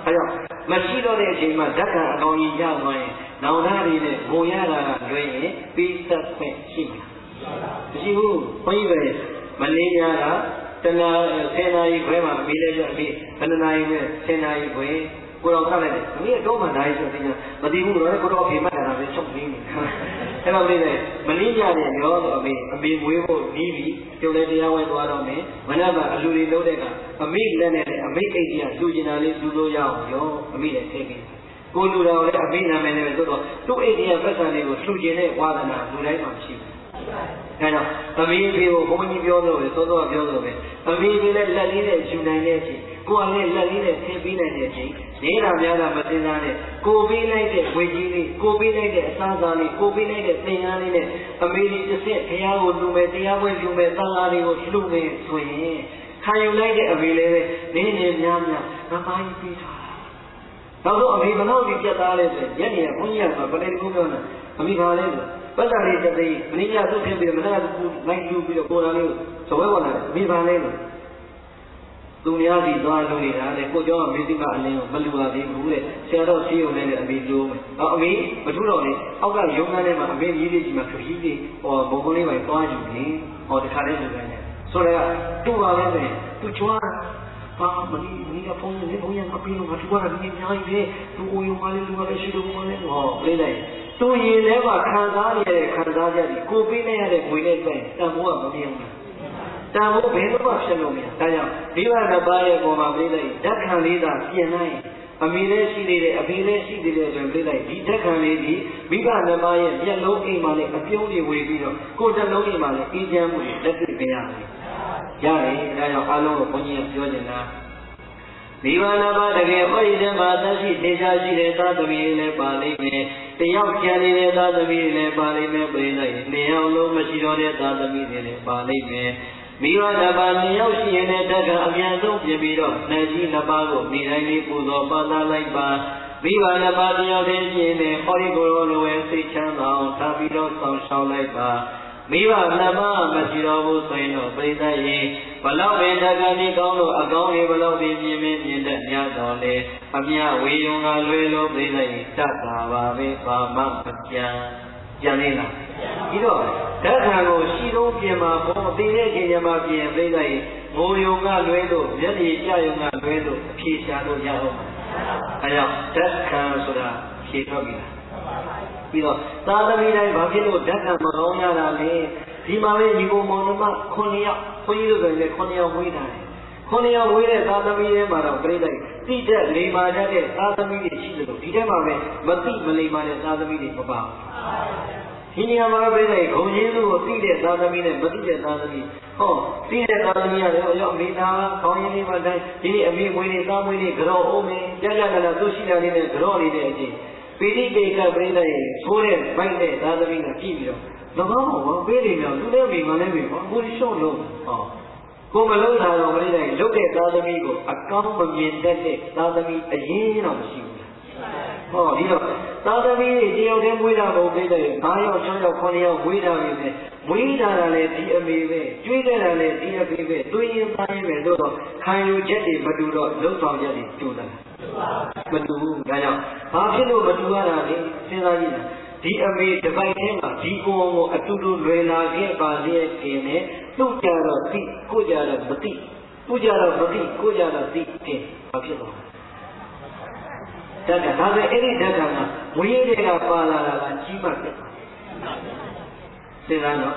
အဲကြောင့်မရှိတော့တဲ့အချိန်မှာဓာတ်ကအကောင်ကြီးရသွားရင်နောင်သားတွေနဲ့ငိုရတာကလွှဲရင်ပြီးသက်ခွင့်ရှိမှာမရှိဘူးဘုန်းကြီးပဲမလေးများကတနာ10 နာရီခွဲမှာမေးလဲပြပြီးဘယ်နာရီပဲ10 နာရီခွဲကိုတော်ခတ်လိုက်တယ်မင်းတော့မှနာရီဆိုပြီးမသိဘူးတော့ကိုတော်ဖေးမှတ်တာပဲချုပ်နေတယ်အဲ့တော့လေမလေးကြတယ်ရောဆိုအမေမွေးဖို့နီးပြီးကျုပ်လည်းတရားဝဲသွားတော့မယ်မနက်ကအလူတွေလုံးတဲ့ကအမေလက်နဲ့အမေအိတ်ကြီးကလူကျင်တာလေးလူလို့ရအောင်ရောအမေလည်းထည့်ပြီးကိုလူတော်လည်းအမေနာမည်နဲ့ပဲသို့တော့သူ့အိတ်ကြီးကပတ်စံလေးကိုလှူကျင်တဲ့ဝါဒနာလူတိုင်းမှာရှိတယ်အဲတော့အမေဖေကိုဘုန်းကြီးပြောလို့ပဲသောသောပြောလို့ပဲအမေဖေလည်းလက်လေးနဲ့ယူနိုင်တဲ့အချိန်ကိုယ်ကလည်းလက်လေးနဲ့ထည့်ပေးနိုင်တဲ့အချိန်နေတာများတာမသိသားနဲ့ကိုပေးလိုက်တဲ့ဝေကြီးလေးကိုပေးလိုက်တဲ့အစားအစာလေးကိုပေးလိုက်တဲ့သင်္ကန်းလေးနဲ့အမေဒီတစ်ဆက်ဘုရားကိုလှူမယ်တရားပွဲလှူမယ်သံဃာတွေကိုလှူမယ်ဆိုရင်ခံယူလိုက်တဲ့အမေလေးပဲနေနေများများငါပါကြီးပြီးထားနောက်တော့အမေဘယ်တော့ဒီပြတ်သားလဲဆိုရင်ညနေကဘုန်းကြီးကပလဲတကူပြောနေအမေပါလဲလို့ပတ်တာလေးတစ်သိန်းမင်းကြီးကသူ့ဖြစ်ပြီးမနက်ကသူလိုက်လူပြီးတော့ကိုယ်တော်လေးသဝဲပေါ်လာတယ်အမေပါလဲလို့သူများစီသွားလူနေတာလေကိုကျောင်းကမေသိကအလင်းကိုမလူပါသေးဘူးတဲ့ဆရာတော်စီးုံနဲ့အမေလိုမယ်အမေမထူးတော့လေအောက်ကရုံးခန်းထဲမှာအမေကြီးလေးကြီးမှာခကြီးလေးဟောဘုံဘုံလေးပိုင်းသွားယူနေဟောတခါလေးလူတိုင်းနဲ့ဆိုတော့တူပါလဲဆိုရင်သူချွားဟာမင်းကဖုန်းနဲ့ဘုံရမပြီးလို့ငါတူရတာဒီအများကြီးပဲသူအိုယုံမလေးလူကလည်းရှိလို့မလဲဟောလေးလိုက်သူရင်ထဲမှာခံစားရတဲ့ခံစားချက်ဒီကိုပေးနေရတဲ့ငွေနဲ့ဆိုင်တန်ဖိုးကမမြင်ဘူးတန်ဖိုးဘယ်တော့မှဖြစ်လို့မရဒါကြောင့်မိဘနှစ်ပါးရဲ့ပုံမှာပြလိုက်ဓာတ်ခံလေးသာပြင်နိုင်အမေလည်းရှိသေးတယ်အဖေလည်းရှိသေးတယ်ဆိုရင်ပြလိုက်ဒီဓာတ်ခံလေးဒီမိဘနှစ်ပါးရဲ့မျက်လုံးအိမ်မှာလည်းအပြုံးတွေဝေပြီးတော့ကိုယ်တစ်လုံးအိမ်မှာလည်းအေးချမ်းမှုတွေလက်တွေ့ပြရတယ်ရတယ်ဒါကြောင့်အားလုံးကိုဘုန်းကြီးကပြောနေတာမိဘနာပါတကယ်ဟောဒီထဲမှာသက်ရှိသေချာရှိတဲ့သာသမီလည်းပါလိမ့်မယ်တယောက်ကျန်နေတဲ့သာသမီလည်းပါလိမ့်မယ်ပြည်လိုက်နေအောင်လုံးမရှိတော့တဲ့သာသမီတွေလည်းပါလိမ့်မယ်မိဘနာပါ2 ယောက်ရှိရင်လည်းတက္ကအမြန်ဆုံးပြင်ပြီးတော့နှကြီး 2 ပါးကိုမိတိုင်းလေးပူဇော်ပါသားလိုက်ပါမိဘနာပါ1 ယောက်တည်းရှိရင်လည်းဟောဒီကိုယ်တော်လိုပဲစိတ်ချမ်းသာအောင်ထားပြီးတော့ဆောင်ရှောက်လိုက်ပါမိဘနှစ်ပါးမရှိတော့ဘူးဆိုရင်တော့ပြိဿရင်ဘလောက်ပဲတက္ကတိကောင်းလို့အကောင်းတွေဘလောက်ပဲမြင်တတ်များတော်လေအမြဝေယုံကလွယ်လို့ပြိဿရင်တတ်တာပါပဲဘာမှမကြံနေလားဒီတော့ဓာတ်ခံကိုရှိတော့ပြင်မှာဘောသိတဲ့ချိန်ကျမှပြင်ပြိဿရင်ငိုယုံကလွယ်လို့မျက်ရည်ကြယုံကလွယ်လို့အဖြေရှာလို့ရအောင်အဲကြောင့်ဓာတ်ခံဆိုတာဖြေထွက်ပြီလားပြီးတော့သာသမီတိုင်းဘာဖြစ်လို့ဓာတ်ကမကောင်းရတာလဲဒီမှာပဲညီကိုမောင်နှမ9 ယောက်ခွန်ကြီးတို့ဆိုရင်လည်း9 ယောက်ဝေးတာတယ်9 ယောက်ဝေးတဲ့သာသမီထဲမှာတော့ပြိလိုက်တိတဲ့လိမ္မာတတ်တဲ့သာသမီတွေရှိတယ်လို့ဒီထဲမှာပဲမတိမလိမ္မာတဲ့သာသမီတွေမပါဘူးဒီနေရာမှာပြိလိုက်ဂုံကြီးတို့ကိုတိတဲ့သာသမီနဲ့မတိတဲ့သာသမီဟောတိတဲ့သာသမီရတယ်ရောအမေသားခေါင်းရင်းလေးမှတိုင်းဒီနေ့အမေမွေးနေသားမွေးနေကြောအိုးမင်းကြကြလာသူရှိတာလေးနဲ့ကြောလေးတဲ့အချင်းပိဋိကေကပြိလိုက်ဆိုးတဲ့ဘိုက်တဲ့သာသမီကကြည့်ပြီးတော့၎င်းဘောပေးနေတော့သူလည်းမိမှလည်းမိပါကိုရှော့လို့ဟောကိုမလုံးတာတော့ပြိလိုက်လုတ်တဲ့သာသမီကိုအကောင်းမမြင်တတ်တဲ့သာသမီအရင်တော့မရှိဘူးဟောဒီတော့သာသမီတယောက်တည်းမွေးတာကိုပြိလိုက်9 ယောက်6 ယောက်9 ယောက်မွေးတာပဲမွေးတာလည်းဒီအမေပဲကျွေးတဲ့တာလည်းဒီအဖေပဲတွေးရင်သားရင်ပဲလို့တော့ခံယူချက်တွေမတူတော့လုံဆောင်ချက်တွေတူတာမတူဘူးဒါကြောင့်ဘာဖြစ်လို့မတူရတာလဲစဉ်းစားကြည့်ဒီအမေတပိုက်ထဲမှာဒီကိုယ်ကိုအတူတူလွယ်လာခဲ့ပါလေခင်နဲ့သူ့ကြတော့သိကိုကြတော့မသိသူ့ကြတော့မသိကိုကြတော့သိခင်ဘာဖြစ်လို့ဓာတ်ကဒါပဲအဲ့ဒီဓာတ်ကမွေးတွေကပါလာတာကကြီးမှဖြစ်စဉ်းစားတော့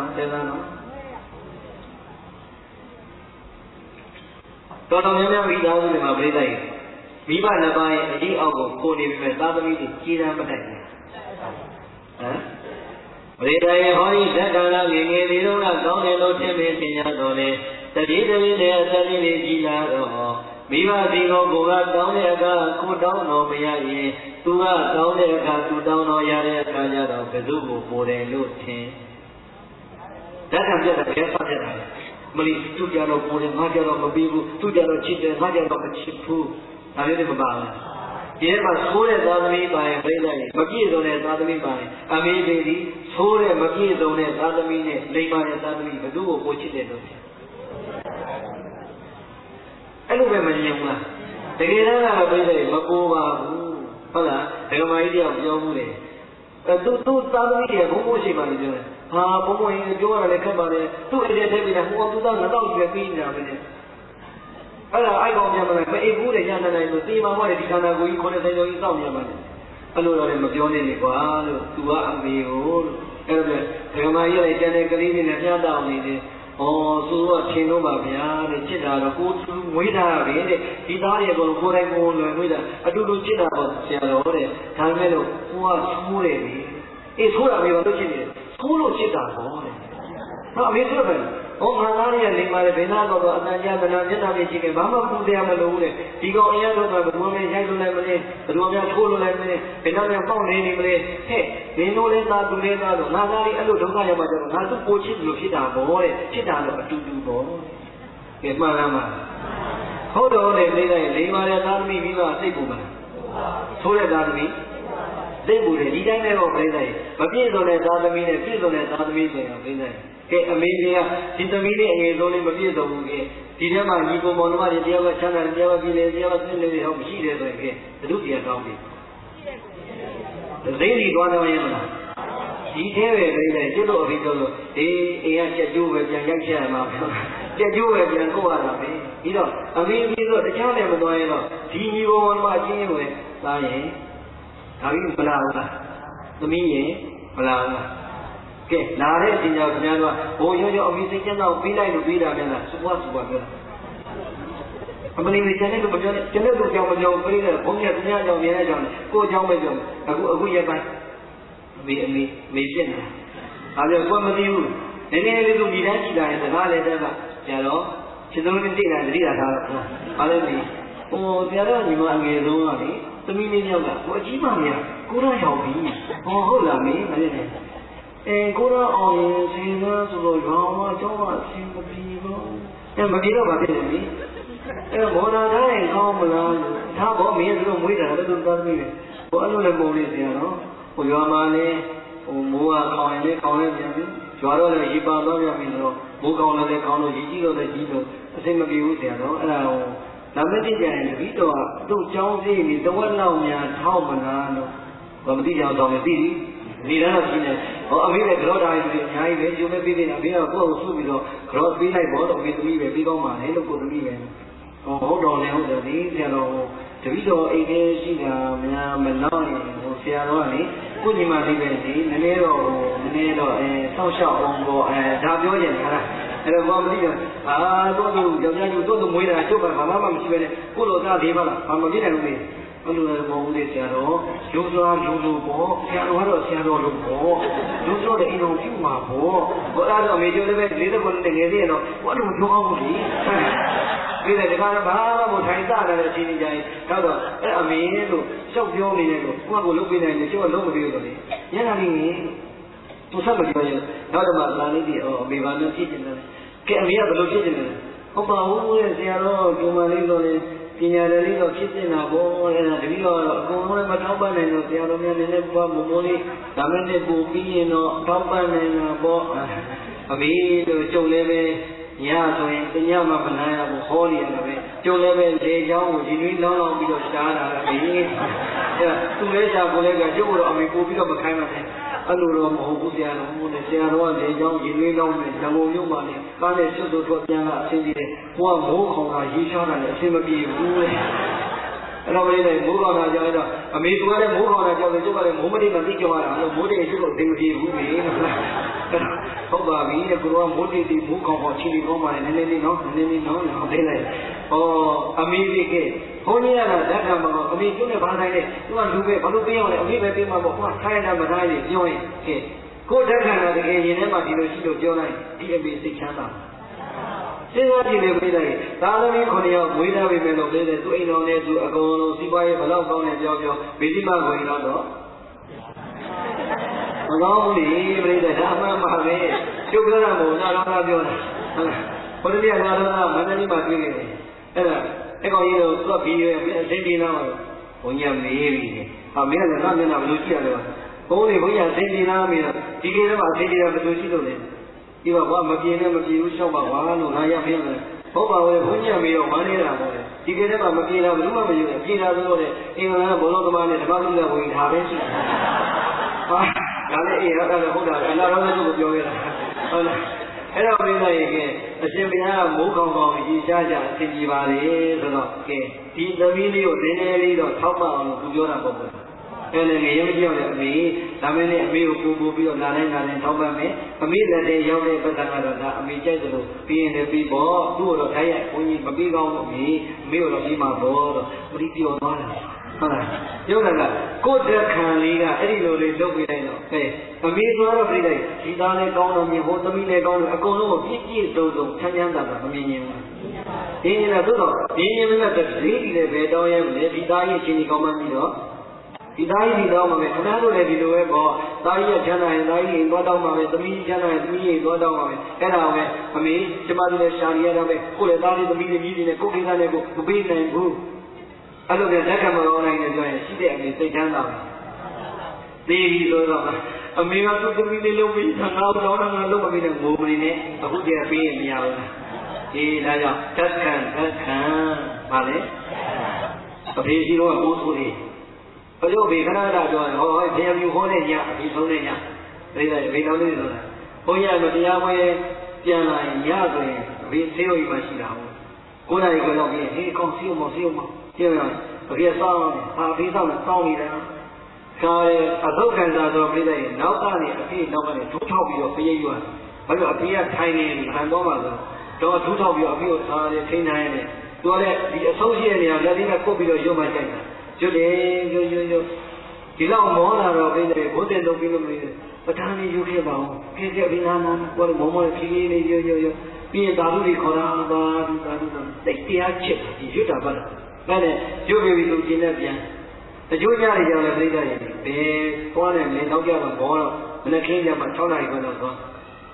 တော်တော်များများမိသားစုတွေမှာပြိတ္တိုက်မိဘနှစ်ပါးရဲ့အကြီးအောက်ကိုကိုနေပြီမဲ့သာသမီတွေကြီးတန်းမတိုက်ဘူးပရိဒါယေဟောဒီဓက္ကနာငယ်ငယ်လေးတော့ကောင်းတယ်လို့ထင်မြင်သိရတော်လေတတိတတိနဲ့အသတိလေးကြီးလာတော့မိဘဒီကိုကတောင်းတဲ့အခါကိုတောင်းတော်မရရင်သူကတောင်းတဲ့အခါသူတောင်းတော်ရတဲ့အခါကျတော့ဘယ်သူ့ကိုပိုတယ်လို့ထင်ဓက္ကပြတ်တယ်ဘယ်ပတ်တယ်မလီသူကြတော့ပိုတယ်ငါကြတော့မပြီးဘူးသူကြတော့ချစ်တယ်ငါကြတော့မချစ်ဘူးဒါမျိုးတွေမပါဘူးဒီမှာဆိုးတဲ့သာသမီပါရင်ပြိလိုက်မပြည့်စုံတဲ့သာသမီပါရင်အမေပေဒီဆိုးတဲ့မပြည့်စုံတဲ့သာသမီနဲ့လိမ္မာတဲ့သာသမီဘယ်သူ့ကိုပိုချစ်တယ်လို့အဲ့လိုပဲမမြင်ဘူးလားတကယ်တမ်းကပြိဿမပိုးပါဘူးဟုတ်လားဒကမာကြီးတယောက်ပြောမှုတယ်သူသားသမီးတွေကဘုံဘုံရှိမှလည်းပြောတယ်ဟာဘုံဘုံရင်ပြောရတယ်ခက်ပါတယ်သူ့အိမ်ထဲထည့်ပြီးတော့ဟိုသူသား2000ကျွေးပြီးနေတာပဲနဲ့အဲ့ဒါအိုက်ကောင်ပြန်မလိုက်မအိပ်ဘူးတဲ့ညနေတိုင်းဆိုတေးမာမတဲ့ဒီခန္ဓာကိုယ်ကြီး90ကျော်ကြီးစောင့်နေရမှာလေအဲ့လိုတော့လည်းမပြောနေလေကွာလို့သူကအမေကိုလို့အဲ့ဒါဒကမာကြီးရဲ့ကျန်တဲ့ကလေးတွေနဲ့ပြတောင်းနေတယ်ဩဆိုတော့ထင်တော့ပါဗျာတဲ့ချစ်တာတော့ကိုသူမွေးတာပဲတဲ့ဒီသားတွေကတော့ကိုယ်တိုင်ကိုယ်လွယ်မွေးတာအတူတူချစ်တာပေါ့ဆရာတော်တဲ့ဒါမဲ့လို့ကိုကဆိုးတယ်လေအေးဆိုးတာပဲဘာလို့ချစ်နေလဲဆိုးလို့ချစ်တာပေါ့တဲ့ဟောအမေဆိုးတယ်ဟောငါသားတွေကလိမ္မာတယ်ဘယ်နာတော့အတန်ကြာမနာမျက်နှာပြချစ်ခဲ့ဘာမှပူတယ်မလို့တဲ့ဒီကောင်အရင်တော့ဘယ်လိုလဲရိုက်လို့လည်းမလဲဘယ်လိုများထိုးလို့လည်းမလဲဘယ်တော့မှပေါက်နေနေမလဲဟဲ့မင်းတို့လည်းသားသူလည်းသားတော့ငါသားလေးအဲ့လိုဒုက္ခရောက်မှကျတော့ငါသူ့ကိုချစ်လို့ဖြစ်တာပေါ့တဲ့ချစ်တာတော့အတူတူပေါ့ကဲမှန်လားမဟုတ်တော့လေနေတိုင်းလိမ္မာတဲ့သားသမီးပြီးမှစိတ်ပူပါဆိုးတဲ့သားသမီးသိပူတယ်ဒီတိုင်းလည်းတော့ပြိဿမပြည့်စုံတဲ့သားသမီးနဲ့ပြည့်စုံတဲ့သားသမီးဆိုရင်ပြိဿကဲအမေကြီးကဒီသမီးလေးအငယ်ဆုံးလေးမပြည့်စုံဘူးကဲဒီထဲမှာညီကိုမောင်နှမတွေတရားကချမ်းသာတရားကပြည်လေတရားကသိနေတယ်ဟောမရှိတယ်ဆိုရင်ကဲဘုသူတရားကောင်းပြီသိနေသွားတော့ရင်မလားဒီထဲပဲပြိဿကျွတ်တော့အဖေပြောလို့အေးအိမ်ကကြက်ကျိုးပဲပြန်ရိုက်ချက်ရမှာပြောကြက်ကျိုးပဲပြန်ကိုရတာပဲပြီးတော့အမေကြီးဆိုတခြားလည်းမသွားရင်တော့ဒီညီကိုမောင်နှမအချင်းချင်းပဲသားရင်ဒါပြီးမလာဘူးလားသမီးရင်မလာဘူးလားကဲလာတဲ့အချိန်ကျတော့ခင်ဗျားတို့ကဘိုးရောရောအမိစိတ်ကျန်းတော့ပြီးလိုက်လို့ပြီးတာပြန်လားစပွားပြောတာအမလေးကျန်တဲ့လူမပြောနဲ့ကျန်တဲ့လူကြောင်မကြောင်ပြေးတယ်ဘုန်းကြီးကသူများကြောင်မြင်တဲ့ကြောင်ကိုယ်ကြောင်ပဲကြောင်အခုရက်ပိုင်းအမေဖြစ်နေတာဒါကြောင့်ကိုယ်မသိဘူးနည်းနည်းလေးသူဒီတိုင်းကြည့်လာရင်စကားလည်းတက်ကကျတော့ခြေစုံလေးတိတ်လာတတိယထားတော့အားလည်းဒီဟိုဆရာတော်ညီမအငယ်ဆုံးကလေသမီးလေးယောက်ကကိုအကြီးမမရကိုတော့ရောက်ပြီဟောဟုတ်လားမင်းမလေးနဲ့ကိုတော့အောင်ရင်ဆင်းသားဆိုတော့ရောင်းမကျောင်းမဆင်းမပြီးဘူးမပြီးတော့ဗာဖြစ်နေပြီဘောနာတိုင်းကောင်းမလားဒါဘောမင်းတို့မွေးတာလည်းသူသားသမီးပဲဟိုအဲ့လိုလည်းပုံလေးဆရာနော်ဟိုရွာမှာလည်းဟိုမိုးကခေါင်းရင်လည်းခေါင်းလည်းပြန်ပြီရွာတော့လည်းရေပါတော့ပြန်ပြီဆိုတော့မိုးကောင်းလည်းခေါင်းလို့ရေကြီးတော့လည်းကြီးတော့အစိမ့်မပြေဘူးဆရာနော်အဲ့ဒါဟိုဒါမဲ့ကြည့်ကြရင်တပည့်တော်သူ့ကျောင်းစည်းနေတဝက်လောက်များထောက်မလားလို့ဘာမသိကြအောင်တောင်းနေသိပြီဒီတန်းတော့ရှင်းတယ်ဟောအမေလည်းကြောတာကြီးအများကြီးပဲကျုံမဲ့ပြီးနေတာဘေးကကိုယ့်ကိုစုပြီးတော့ကြောပေးလိုက်ပေါ့တော့အမေသမီးပဲပြီးကောင်းပါလေလို့ကိုသမီးပဲဟုတ်တော့လေဟုတ်တယ်ဒီဆရာတော်တပည့်တော်အိတ်ထဲရှိတာများမလောက်ရင်ဟိုဆရာတော်ကလေကိုညီမလေးပဲဒီနည်းနည်းတော့ဆောက်ရှောက်အောင်ပေါ့ဒါပြောကြတယ်ဟာအဲ့တော့ဘာမသိတော့တို့ယောက်ျားကြီးတို့မွေးတာချုပ်ပါဘာမှမရှိပဲနဲ့ကိုလိုသားသေးပါလားဘာမပြည့်နိုင်ဘူးလေအဲ့လိုလည်းမဟုတ်ဘူးလေဆရာတော်ရုပ်စွာရုပ်လို့ပေါ့ဆရာတော်ကတော့ဆရာတော်လို့ပေါ့ရုပ်စွာတဲ့အိမ်တော်ပြုမှာပေါ့ဘောအဲ့တော့အမေကျိုးလည်းပဲ40ခုနဲ့ငယ်သေးရင်တော့ဘာလို့မပြောအောင်ဘူးလေဒီတဲ့ဒါကဘာမှမထိုင်စားတဲ့အချိန်ကြီးကြရင်တော့အဲ့အမေလို့ရှောက်ပြောနေတယ်လို့ကိုယ့်ကိုလုပ်ပေးနိုင်တယ်ကျိုးကလုံးမပြေဘူးလေညနေလေးသူဆက်မပြောရင်နောက်တော့မှလာနေပြီအမေဘာလို့ဖြစ်နေလဲကဲအမေကဘယ်လိုဖြစ်နေလဲဟုတ်ပါဘူးလေဆရာတော်ဒီမလေးတော့လေပညာရည်လေးတော့ဖြစ်နေတာပေါ့အဲ့ဒါတတိယတော့အကုန်လုံးမထောက်ပံ့နိုင်တော့ဆရာတော်များနည်းနည်းပွားမမိုးလေးဒါမဲ့နဲ့ပို့ပြီးရင်တော့ထောက်ပံ့နိုင်တာပေါ့အမေတို့ကျုပ်လည်းပဲညဆိုရင်တညမှမနာရဘူးဟောနေရတယ်ပဲကျုပ်လည်းပဲလေချောင်းကိုရည်နှီးလောင်းလောင်းပြီးတော့ရှားတာပဲအဲ့သူလည်းရှားကိုလည်းကကျုပ်ကတော့အမေပို့ပြီးတော့မခိုင်းပါနဲ့အဲ့လိုတော့မဟုတ်ဘူးဆရာတော်မို့နဲ့ဆရာတော်ကလေချောင်းရည်နှီးလောင်းနဲ့ဓမ္မုံမြို့မှာနဲ့ကားနဲ့စွတ်စွတ်ထွက်ပြန်လာအဆင်ပြေတယ်ဘုရားမိုးခေါင်တာရေးချောင်းတာလည်းအဆင်မပြေဘူးလေအဲ့တော့လည်းမိုးခေါင်တာကြောင့်တော့အမေကလည်းမိုးခေါင်တာကြောင့်ကျုပ်ကလည်းမိုးမတိမသိကြရတာလို့မိုးတိရှိလို့အဆင်မပြေဘူးလေဟုတ်ပါပြီတဲ့ကိုကမိုးတိတိမိုးခေါင်ခေါင်ချီလီကောင်းပါလေနည်းနည်းလေးနော်နည်းနည်းလေးနော်ဟောသိလိုက်အမေကြီးကဘုန်းကြီးကဓာတ်ခံမှာအမေကျွန်းနဲ့ဘာဆိုင်လဲသူကလူပဲဘာလို့ပေးအောင်လဲအမေပဲပေးမှာပေါ့ကွာခိုင်းတာမထားရင်ပြောရင်ကဲကိုဓာတ်ခံတာတကယ်ရင်ထဲမှာဒီလိုရှိလို့ပြောလိုက်ဒီအမေစိတ်ချမ်းသာစဉ်းစားကြည့်နေပြီလေသားသမီး9ယောက်မွေးထားပြီမဲ့လို့လေသူအိမ်တော်နဲ့သူအကုန်လုံးစီးပွားရေးဘလောက်ကောင်းလဲပြောဘေးစီမဝင်တော့မကောင်းဘူးလေပြိတ္တာဒါမှမပါပဲကျုပ်ပြောတာမဟုတ်နာတော်ကပြောတာဟုတ်လားဘုရားနာတော်ကမန္တလေးမှာတွေ့နေတယ်အဲ့ဒါအဲ့ကောင်ကြီးတို့သူကဘီရဲ့အသိပေးလာမှာဘုန်းကြီးမေးပြီဟာမင်းကလည်းငါမျက်နှာဘယ်လိုကြည့်ရလဲဘုန်းကြီးဘုန်းကြီးအသိပေးလာပြီဒီကိစ္စမှာအသိပေးတာဘယ်လိုရှိလို့လဲဒီကဘာမပြေနဲ့မပြေဘူးရှောက်ပါကွာလို့ငါရမင်းလည်းဟုတ်ပါဘူးဘုန်းကြီးကမေးတော့မနေတာပေါ့လေဒီကနေ့မှမပြေတာဘယ်မှမယူနဲ့ပြေတာဆိုတော့လေအင်္ဂလန်ကဘောလုံးသမားနဲ့ဓမ္မပုဒ်ကဘုန်းကြီးဒါပဲရှိတယ်ဟာဒါလည်းအေးဟုတ်တယ်ဟုတ်တာအလားတော်လည်းပြောခဲ့တာဟုတ်လားအဲ့တော့ပြလိုက်ရင်အရှင်ဘုရားကမိုးကောင်းကောင်းကြီးရှားရှားအစီအပါလေဆိုတော့ကဲဒီသမီးလေးကိုနည်းနည်းလေးတော့ထောက်ပံ့အောင်လို့သူပြောတာပေါ့ကွာအဲ့ဒါငရေမကြောက်တဲ့အမေဒါမင်းနဲ့အမေကိုပူပြီးတော့လာတိုင်းထောက်ပံ့မယ်အမေလက်ထဲရောက်တဲ့ပတ်သက်ကတော့ဒါအမေကြိုက်တယ်လို့ပြီးရင်လည်းပြီးပေါ့သူ့ကိုတော့ထိုင်ရဘုန်းကြီးမပြီးကောင်းလို့အမေကိုတော့ပြီးမှာပေါ့တော့ပရိပြောသွားတာဟုတ်လားပြောတာကကိုယ်တက်ခံလေးကအဲ့ဒီလိုလေးလုပ်ပြလိုက်တော့ကဲအမေဆိုတော့ပြလိုက်ဒီသားလေးကောင်းတော့မြင်ဟိုသမီးလေးကောင်းလို့အကုန်လုံးကိုပြည့်ပြည့်စုံစုံချမ်းချမ်းသာသာမမြင်ရင်ဒီနေ့တော့သို့တော့ဒီနေ့မှတည်းဒီလည်းပဲတောင်းရဲမယ်ဒီသားကြီးချင်းကြီးကောင်းမှန်းပြီးတော့ဒီသားကြီးဒီတော့မှပဲခဏလို့လည်းဒီလိုပဲပေါ့သားကြီးချမ်းသာရင်သားကြီးရင်သွားတောင်းမှပဲသမီးချမ်းသာရင်သမီးရင်သွားတောင်းမှပဲအဲ့ဒါပဲအမေကျမတို့လည်းရှာနေရတော့ပဲကိုယ်လည်းသားလေးသမီးလေးကြီးတွေနဲ့ကိုယ်ကိစ္စနဲ့ကိုမပေးနိုင်ဘူးအဲ့လိုနဲ့လက်ခံမတော်နိုင်တယ်ပြောရင်ရှိတဲ့အမေစိတ်ချမ်းသာတယ်သေပြီဆိုတော့အမေကသူ့သမီးလေးလုံးပြီးငါတော့တော့ငါလုံးမပြီးနဲ့ငိုမနေနဲ့အခုတည်းပေးရင်မရဘူးအေးဒါကြောင့်တက်ခံပါလေအဖေကြီးတော့ကိုးဆိုနေဘလို့ဘေခဏတာပြောဟောဘုရားမြူခေါ်တဲ့ညအဖေဆုံးတဲ့ညဒါလည်းဘေတော်လေးဆိုတာဘုန်းကြီးကတရားပွဲပြန်လာရင်ညဆိုရင်အဖေဆေးရုံကြီးမှရှိတာဟုတ်9 နာရီခွဲလောက်ပြီးဟေးကောင်းဆေးရုံမကျင်းရအဖေစောင်းဟာအဖေစောင်းနေတယ်ကားအသုတ်ကန်စားတော့ပြလိုက်ရင်နောက်ကနေအဖေနောက်ကနေထိုးထောက်ပြီးတော့ပြည့်ရွာဘာလို့အဖေကထိုင်နေခံတော့မှဆိုတော့ထိုးထောက်ပြီးအဖေကိုစားတယ်ထိန်းနိုင်တယ်သူကလည်းဒီအဆုံးရှိတဲ့နေရာလက်လေးနဲ့ကုတ်ပြီးတော့ရုံမှကြိုက်တာကျွတ်တယ်ရွဒီလောက်မောလာတော့ပြတယ်ဘုတဲ့လုပ်ပြီးလို့မရပဋ္ဌာန်းကြီးယူခဲ့ပါဦးပြည့်ပြည့်ပြီးနာကိုယ်မောမောဖြည်းဖြည်းလေးရွပြီးရင်သာဓုတွေခေါ်တာပါဒီသာဓုတော့တိတ်တရားချစ်ဒီရွတ်တာပါလားဒါနဲ့ရွတ်ပြီးသူကျင်တဲ့ပြန်တချို့ကြတွေကြောင့်လည်းပြိတ္တရင်ဘယ်သွားတယ်မင်းတော့ကြပါဘောတော့မနေ့ခင်းကျမှ6 နာရီခွဲတော့သွား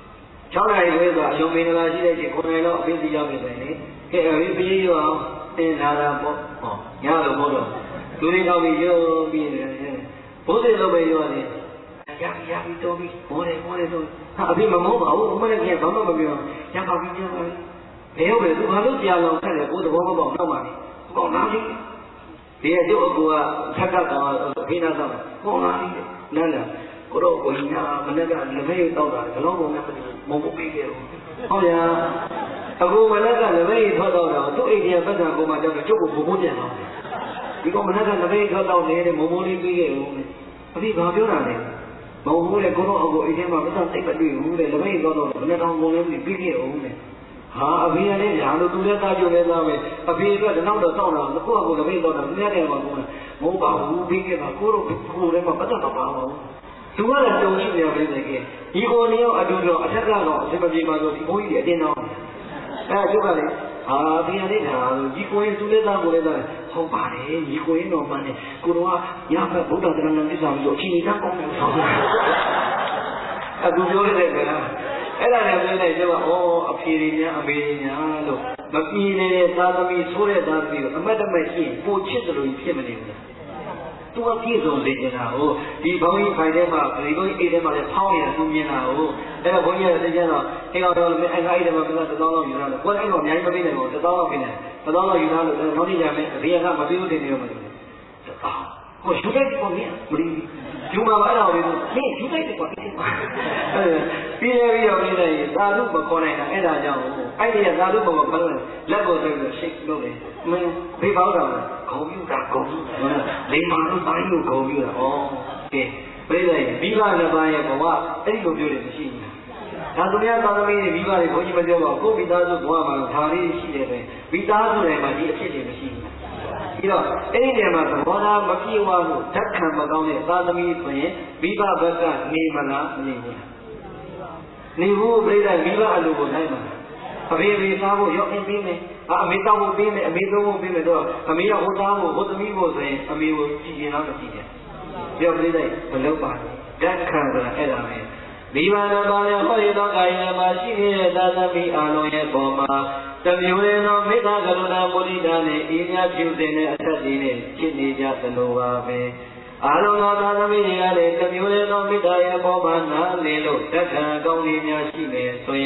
6 နာရီခွဲဆိုအယုံမင်္ဂလာရှိတဲ့ချိန်9 နာရီတော့အဖေစီရောက်နေတယ်လေကဲအဖေပြေးရအောင်သင်လာတာပေါ့ဟောညလို့မဟုတ်တော့လူတွေတော့ပြီးရုံပြီးတယ်ဘုရားလိုပဲရောနေရပြီတော့ပြီးဘောတယ်ဆိုဟာအဖေမမောပါဘူးမနေ့ကဘာမှမပြောရပါပြီဘယ်ဟုတ်လဲသူဘာလို့ကြာလောင်ဆက်လဲကိုယ်သဘောမပေါက်တော့မှလေပေါက်လာပြီဒီအကျိုးအကူကထက်ကကောင်အဖေနာဆောင်ပေါက်လာပြီနားလားကိုတော့ကိုညာမနေ့ကလက်မေးတောက်တာဘလုံးပုံနဲ့မုံပုတ်ပြီးခဲ့ဘူးဟုတ်ရအခုမနေ့ကလက်မေးထွက်တော့သူ့အိမ်ကြီးပတ်စံကိုမှကြောက်ကျုပ်ကိုဘုံပြန်တော့ဒီကောင်မနေ့ကလက်မေးထွက်တော့နေတဲ့မုံမိုးလေးပြီးခဲ့ဘူးအဖေဘာပြောတာလဲမုံမိုးလေကိုတော့အခုအိမ်ထဲမှာပတ်စံတိတ်မတွေ့ဘူးလေလက်မေးတော့မနေ့ကောင်ကုန်လေးပြီးခဲ့အောင်လေဟာအဖေကလည်းညာလို့သူလည်းသားကြိုလည်းသားပဲအဖေကတနောက်တော့တောင်းတာကိုယ့်အကူလည်းမေးတော့တာမြတ်တယ်မှာကိုမဟုတ်ပါဘူးပြီးခဲ့ပါကိုတော့ကိုလည်းမပတ်သက်တော့ပါဘူးသူကလည်းတုံရှိနေရပဲလေကဲဒီကိုနေရောအတူတော့အထက်ကတော့အစမပြေမှာဆိုဒီဘုန်းကြီးတွေအတင်းတော့အဲကျုပ်ကလည်းဟာဒီရလေးဒါဒီကိုရင်သူလည်းသားကိုလည်းသားဟုတ်ပါတယ်ဒီကိုရင်တော့မှန်းတယ်ကိုတော့ညဘက်ဗုဒ္ဓတရားနဲ့ပြစ်ဆောင်ပြီးတော့အချိန်ကြီးကောင်းတယ်ဆောင်းအခုပြောရတဲ့ကအဲ့ဒါလည်းပြောနေကြပါအဖေတွေများအမေတွေများလို့မပြေနေတဲ့သာသမီဆိုးတဲ့သာသမီကိုအမတ်တမဲ့ရှိရင်ပိုချစ်တယ်လို့ဖြစ်မနေဘူးသူကပြည့်စုံနေကြတာဟုတ်ဒီဘုန်းကြီးဖိုင်ထဲမှာဒီဘုန်းကြီးအိတ်ထဲမှာလည်းဖောင်းရသူမြင်တာဟုတ်အဲ့တော့ဘုန်းကြီးကသိကြတော့အိမ်တော်အင်္ဂါအိတ်ထဲမှာပြဿနာ1000လောက်ယူထားတယ်ကိုယ်အဲ့တော့အများကြီးမပေးနိုင်ဘူး1000လောက်ပေးတယ်1000လောက်ယူထားလို့နောက်နေ့ကျမယ်အဖေကမပေးဘူးတင်နေရောမလို့ဟိုယူလိုက်ပေါ့မင်းမလီယူမှာအဲ့တော့လေမင်းယူလိုက်တယ်ကွာပြီးတော့ပြီးတယ်သာဓုမခေါ်နိုင်တာအဲ့ဒါကြောင့်အဲ့ဒီသာဓုမခေါ်လို့လက်ပေါ်ဆိုပြီးရှိတ်လို့လေမင်းဘေးပေါက်တာဂုံပြတာလိမ္မာလို့တိုင်းလို့ဂုံပြတာကဲပြိလိုက်မိဘနှစ်ပါးရဲ့ဘဝအဲ့ဒီလိုပြောတယ်မရှိဘူးဒါသူများသာသမီတွေမိဘတွေဘုန်းကြီးမပြောပါဘူးကိုမိသားစုဘဝမှာဒါလေးရှိတယ်ပဲမိသားစုတွေမှာဒီအဖြစ်တွေမရှိဘူးပြီးတော့အဲ့ဒီနေရာမှာသဘောထားမပြေဝလို့ဓာတ်ခံမကောင်းတဲ့သာသမီဆိုရင်မိဘဘက်ကနေမလားမနေဘူးနေဘူးပြိလိုက်မိဘအလိုကိုနိုင်မှာအဖေစားဖို့ရောအင်းပေးမယ်အမေတောက်ဖို့ပေးမယ်အမေသုံးဖို့ပေးမယ်တော့အမေကဟိုသားဖို့ဟိုသမီးဖို့ဆိုရင်အမေကိုကြည်ရင်တော့မကြည့်နဲ့ပြောပြလိုက်မလုပ်ပါနဲ့ဓာတ်ခံဆိုတာအဲ့ဒါပဲမိဘနာပါရဟောရသောကာယမှာရှိနေတဲ့သာသမီအာလုံးရဲ့ပေါ်မှာတမျိုးရသောမေတ္တာကရုဏာမုဒိတာနဲ့ဤများပြုတဲ့တဲ့အထက်တွေနဲ့ဖြစ်နေကြသလိုပါပဲအာလုံးသောသာသမီတွေကလည်းတမျိုးရသောမေတ္တာရဲ့ပေါ်မှာနားလည်လို့ဓာတ်ခံကောင်းလေးများရှိမယ်ဆိုရင်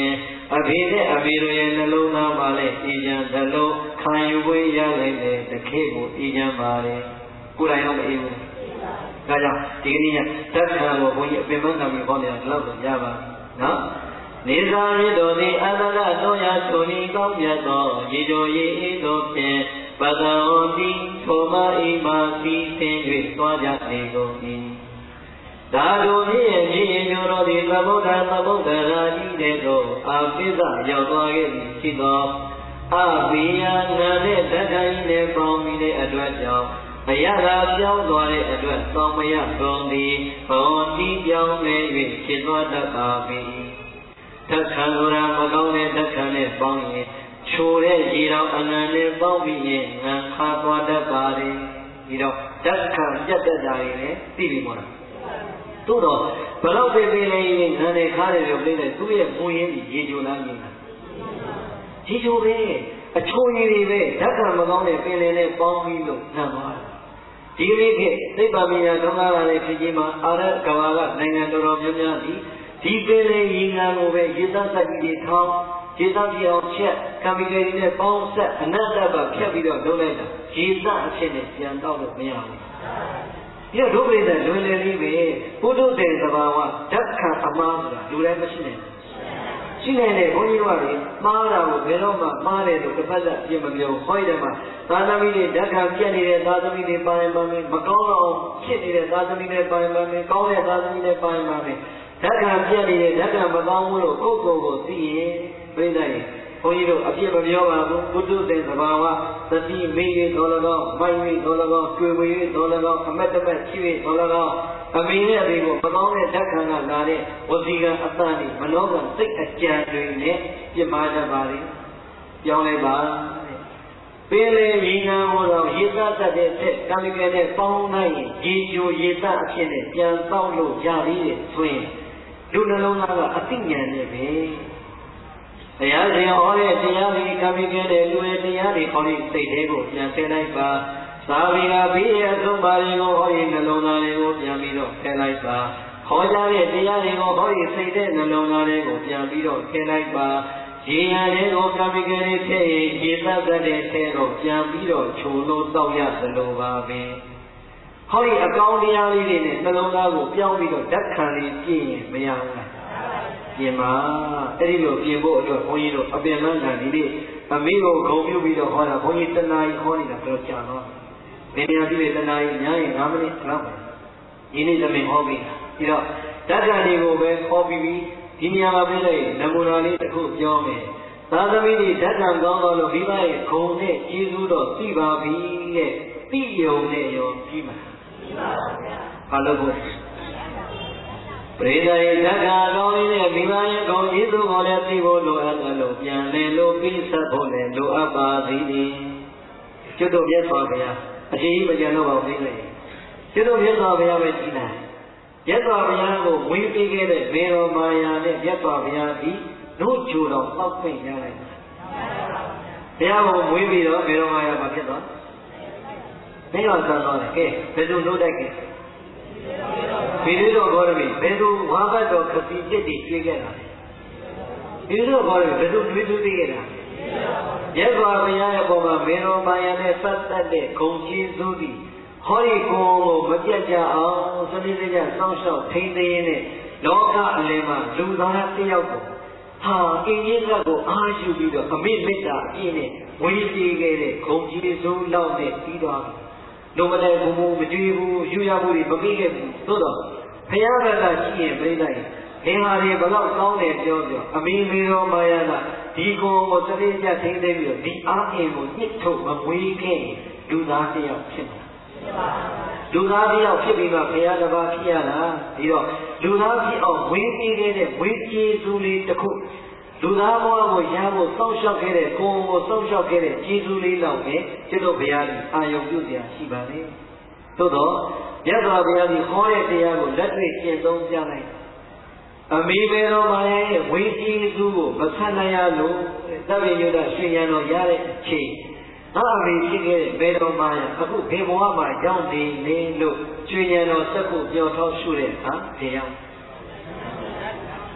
အဖေနဲ့အဖေတို့ရဲ့နှလုံးသားမှာလည်းအေးချမ်းသလိုခံယူခွင့်ရလိုက်တဲ့တခေတ်ကိုအေးချမ်းပါတယ်ကိုယ်တိုင်ရောမအေးဘူးဒါကြောင့်ဒီကနေ့ညဓက္ခံကိုဘုန်းကြီးအပင်ပန်းကံပြီးဟောနေတာဒီလောက်တော့ရပါနော်နေသာရတော်သည်အတ္တရတော်ရာထုံဤကောင်းမြတ်သောရေတော်ရေအေးတော်ဖြင့်ပတ္တဟောတိထိုမအိမာစီဆင်း၍သွားကြနေကုန်၏သာတို့မြည့်မြည့်ညိုတော်သည်သမုဒ္ဒရာကြီးတဲ့သို့အာပိသရောက်သွားခဲ့သည်ဖြစ်သောအဘိယာနာနှင့်တက္ကဤနှင့်ပေါင်းမိတဲ့အတွက်ကြောင့်အရသာပြောင်းသွားတဲ့အတွက်သောမယကုန်သည်ဘောတိပြောင်းလဲ၍ဖြစ်သွားတတ်ပါ၏ဓက္ခံဆိုတာမကောင်းတဲ့ဓက္ခံနဲ့ပေါင်းရင်ချိုတဲ့ရေတော်အနန္တနဲ့ပေါင်းပြီးရင်ငန်ခါသွားတတ်ပါလေဒီတော့ဓက္ခံပြတ်တတ်တာတွေလည်းသိပြီမို့လားသို့တော့ဘလောက်ပဲပင်နေရင်ငန်နဲ့ခါတယ်လို့ပြောတယ်သူ့ရဲ့မူရင်းကြီးရေချိုလားမြင်လားရေချိုပဲအချိုရည်တွေပဲဓက္ခံမကောင်းတဲ့ပင်လေနဲ့ပေါင်းပြီးလို့ငန်သွားတယ်ဒီနေ့ခေတ်သိပ္ပံပညာဒုက္ခလာတဲ့ဖြစ်ကြီးမှာအာရကဘာကနိုင်ငံတော်တော်များများဒီပင်လေရေငန်ကိုပဲရေသစက်ကြီးတွေထောင်းရေသပြောင်ချက်ကံပီတွေနဲ့ပေါင်းဆက်အနတ္တဘဖြတ်ပြီးတော့လုပ်လိုက်တာရေသအဖြစ်နဲ့ပြန်တော့လို့မရဘူးဒီတော့ဒုပရိသလွယ်လွယ်လေးပဲပုထုဇဉ်သဘာဝဓက္ခံအမှားဆိုတာလူလည်းမရှိနိုင်ဘူးရှိနိုင်တဲ့ဘုန်းကြီးတို့ကလေမှားတာကိုဘယ်တော့မှမှားတယ်လို့တစ်ဖက်သက်ပြင်မပြောဟောရတဲ့မှာသာသမီတွေဓက္ခံပြတ်နေတဲ့သာသမီတွေပါရင်ပါမယ်မကောင်းတော့ဖြစ်နေတဲ့သာသမီတွေပါရင်ပါမယ်ကောင်းတဲ့သာသမီတွေပါရင်ပါမယ်ဓက္ခံပြတ်နေတဲ့ဓက္ခံမကောင်းဘူးလို့ကိုယ့်ကိုယ်ကိုသိရင်ပြိဿရင်ဘုန်းကြီးတို့အပြစ်မပြောပါဘူးပုထုဇဉ်သဘာဝသတိမေ့၍တော်၎င်းမိုက်၍တော်၎င်းတွေ့ဝေ၍တော်၎င်းအမတ်တမတ်ရှိ၍တော်၎င်းအမေနဲ့အဖေကိုမကောင်းတဲ့ဓက္ခံကလာတဲ့ဝစီကံအတ္တနဲ့မနောကစိတ်အကြံတွေနဲ့ပြစ်မှားတတ်ပါလေပြောင်းလဲပါပင်လေရေငန်းဟောတော့ရေသတတ်တဲ့ဆက်ကံကဲနဲ့ပေါင်းနိုင်ရင်ရေချိုရေသအဖြစ်နဲ့ပြန်တောက်လို့ရပြီးတဲ့ဆိုရင်လူနှလုံးသားကအသိဉာဏ်နဲ့ပဲတရားရှင်ဟောတဲ့တရားကြီးကံကဲတဲ့လူရဲ့တရားတွေခေါ်ပြီးစိတ်ထဲကိုပြန်ဆင်းလိုက်ပါသာဝေကဘေးရဲ့အဆုံးပါတွေကိုဟောရင်နှလုံးသားတွေကိုပြန်ပြီးတော့ဆင်းလိုက်ပါဟောကြားတဲ့တရားတွေကိုဟောရင်စိတ်တဲ့နှလုံးသားတွေကိုပြန်ပြီးတော့ဆင်းလိုက်ပါရေရတဲ့ကိုကံကဲတဲ့ထဲရေသတ်တဲ့ထဲတော့ပြန်ပြီးတော့ခြုံလို့တောက်ရသလိုပါပဲဟောဒီအကောင်းတရားလေးတွေနဲ့နှလုံးသားကိုပြောင်းပြီးတော့ဓက္ခံလေးပြည့်ရင်မရဘူးလားပြင်ပါအဲ့ဒီလိုပြင်ဖို့အတွက်ဘုန်းကြီးတို့အပင်ပန်းကံဒီနေ့အမေကိုဂုံပြုပြီးတော့ဟောတာဘုန်းကြီးတနာရီဟောနေတာတော့ကြာတော့ဘယ်နေရာပြည့်တနာရီညာရင်9မိနစ်လောက်ပဲဒီနေ့သမင်ဟောပြီးပြီးတော့ဓက္ခံတွေကိုပဲဟောပြီးဒီနေရာမှာပြလိုက်နမူနာလေးတစ်ခုပြောမယ်သာသမီတွေဓက္ခံကောင်းတော့လို့မိဘရဲ့ဂုံနဲ့ကျေးဇူးတော်သိပါပြီတဲ့သိယုံနဲ့ရောပြီးမှာပြီးပါပါဗျာဘာလို့ကိုပရိသတ်ရဲ့ဓက္ခံကောင်းလေးနဲ့မိဘရဲ့ဂုံကျေးဇူးကိုလည်းသိဖို့လိုအပ်တယ်လို့ပြန်လဲလို့ပြီးဆက်ဖို့လည်းလိုအပ်ပါသည်ကျွတ်တော်မြတ်စွာဘုရားအရှင်ကြီးမကြံတော့ပါဘူးလေကျွတ်တော်မြတ်စွာဘုရားပဲကြည်နိုင်မြတ်စွာဘုရားကိုဝေးပေးခဲ့တဲ့ဘေရောမာယာနဲ့မြတ်စွာဘုရားဒီတို့ချိုတော်ပောက်ခွင့်ရလိုက်တာဘုရားကိုဝေးပြီးတော့ဘေရောမာယာမှာဖြစ်သွားမင်းကဆန်းသွားတယ်ကဲဘယ်သူနှုတ်တိုက်ခဲ့ဘယ်လိုတော့ဘောရမီဘယ်သူဝါဘတ်တော်ခတိจิตတွေကျွေးခဲ့တာလဲဒီလိုဘောရမီဘယ်သူတွေးသူသိခဲ့တာမြတ်စွာဘုရားရဲ့ပုံမှာဘေရောမာယာနဲ့ဆက်သက်တဲ့ဂုံကျေးဇူးသည်ဟောဒီကိုမပြတ်ကြအောင်စနစ်တကျစောင့်ရှောက်ထိန်းသိမ်းတဲ့လောကအလယ်မှာလူသားတစ်ယောက်ကိုဟာအင်းကြီးကကိုအားယူပြီးတော့အမိမေတ္တာအပြည့်နဲ့ဝေးပြေးခဲ့တဲ့ဂုံကျေးဇူးလောက်နဲ့ပြီးသွားပြီလုံးမတဲ့ဘုံဘုံမကြွေးဘူးယူရဘူးမပြီးခဲ့ဘူးသို့တော့ဘုရားဘက်ကရှိရင်ပြိလိုက်အင်္ဂါတွေဘလောက်ကောင်းတယ်ပြောအမိမေရောမာယာကဒီကိုကိုစရိကျထိန်းသိမ်းပြီးတော့ဒီအားအင်ကိုညှစ်ထုတ်မမွေးခဲ့လူသားတစ်ယောက်ဖြစ်မှာလူသားတစ်ယောက်ဖြစ်ပြီးမှဘုရားတစ်ပါးဖြစ်ရတာဒီတော့လူသားဖြစ်အောင်ဝေးပြေးခဲ့တဲ့ဝေးကျေးဇူးလေးတစ်ခုလူသားဘဝကိုရဖို့စောင့်ရှောက်ခဲ့တဲ့ကိုယ်ကိုစောင့်ရှောက်ခဲ့တဲ့ကျေးဇူးလေးလောက်ပဲကျွတ်တော်ဘုရားကြီးအာယုံပြုစရာရှိပါလေသို့တော့မြတ်စွာဘုရားကြီးဟောတဲ့တရားကိုလက်တွေ့ကျင့်သုံးပြလိုက်အမိဘေတော်မှာရဲ့ဝေးကျေးဇူးကိုမဆန်နိုင်ရလို့သဗ္ဗညုတရွှေဉာဏ်တော်ရတဲ့အချိန်ငါအမေဖြစ်ခဲ့တဲ့ဘေတော်မှာအခုဘေဘဝမှာရောက်နေလေလို့ရွှေဉာဏ်တော်စက်ဖို့ပြောထောက်ရှုတဲ့အခါဒီရောက်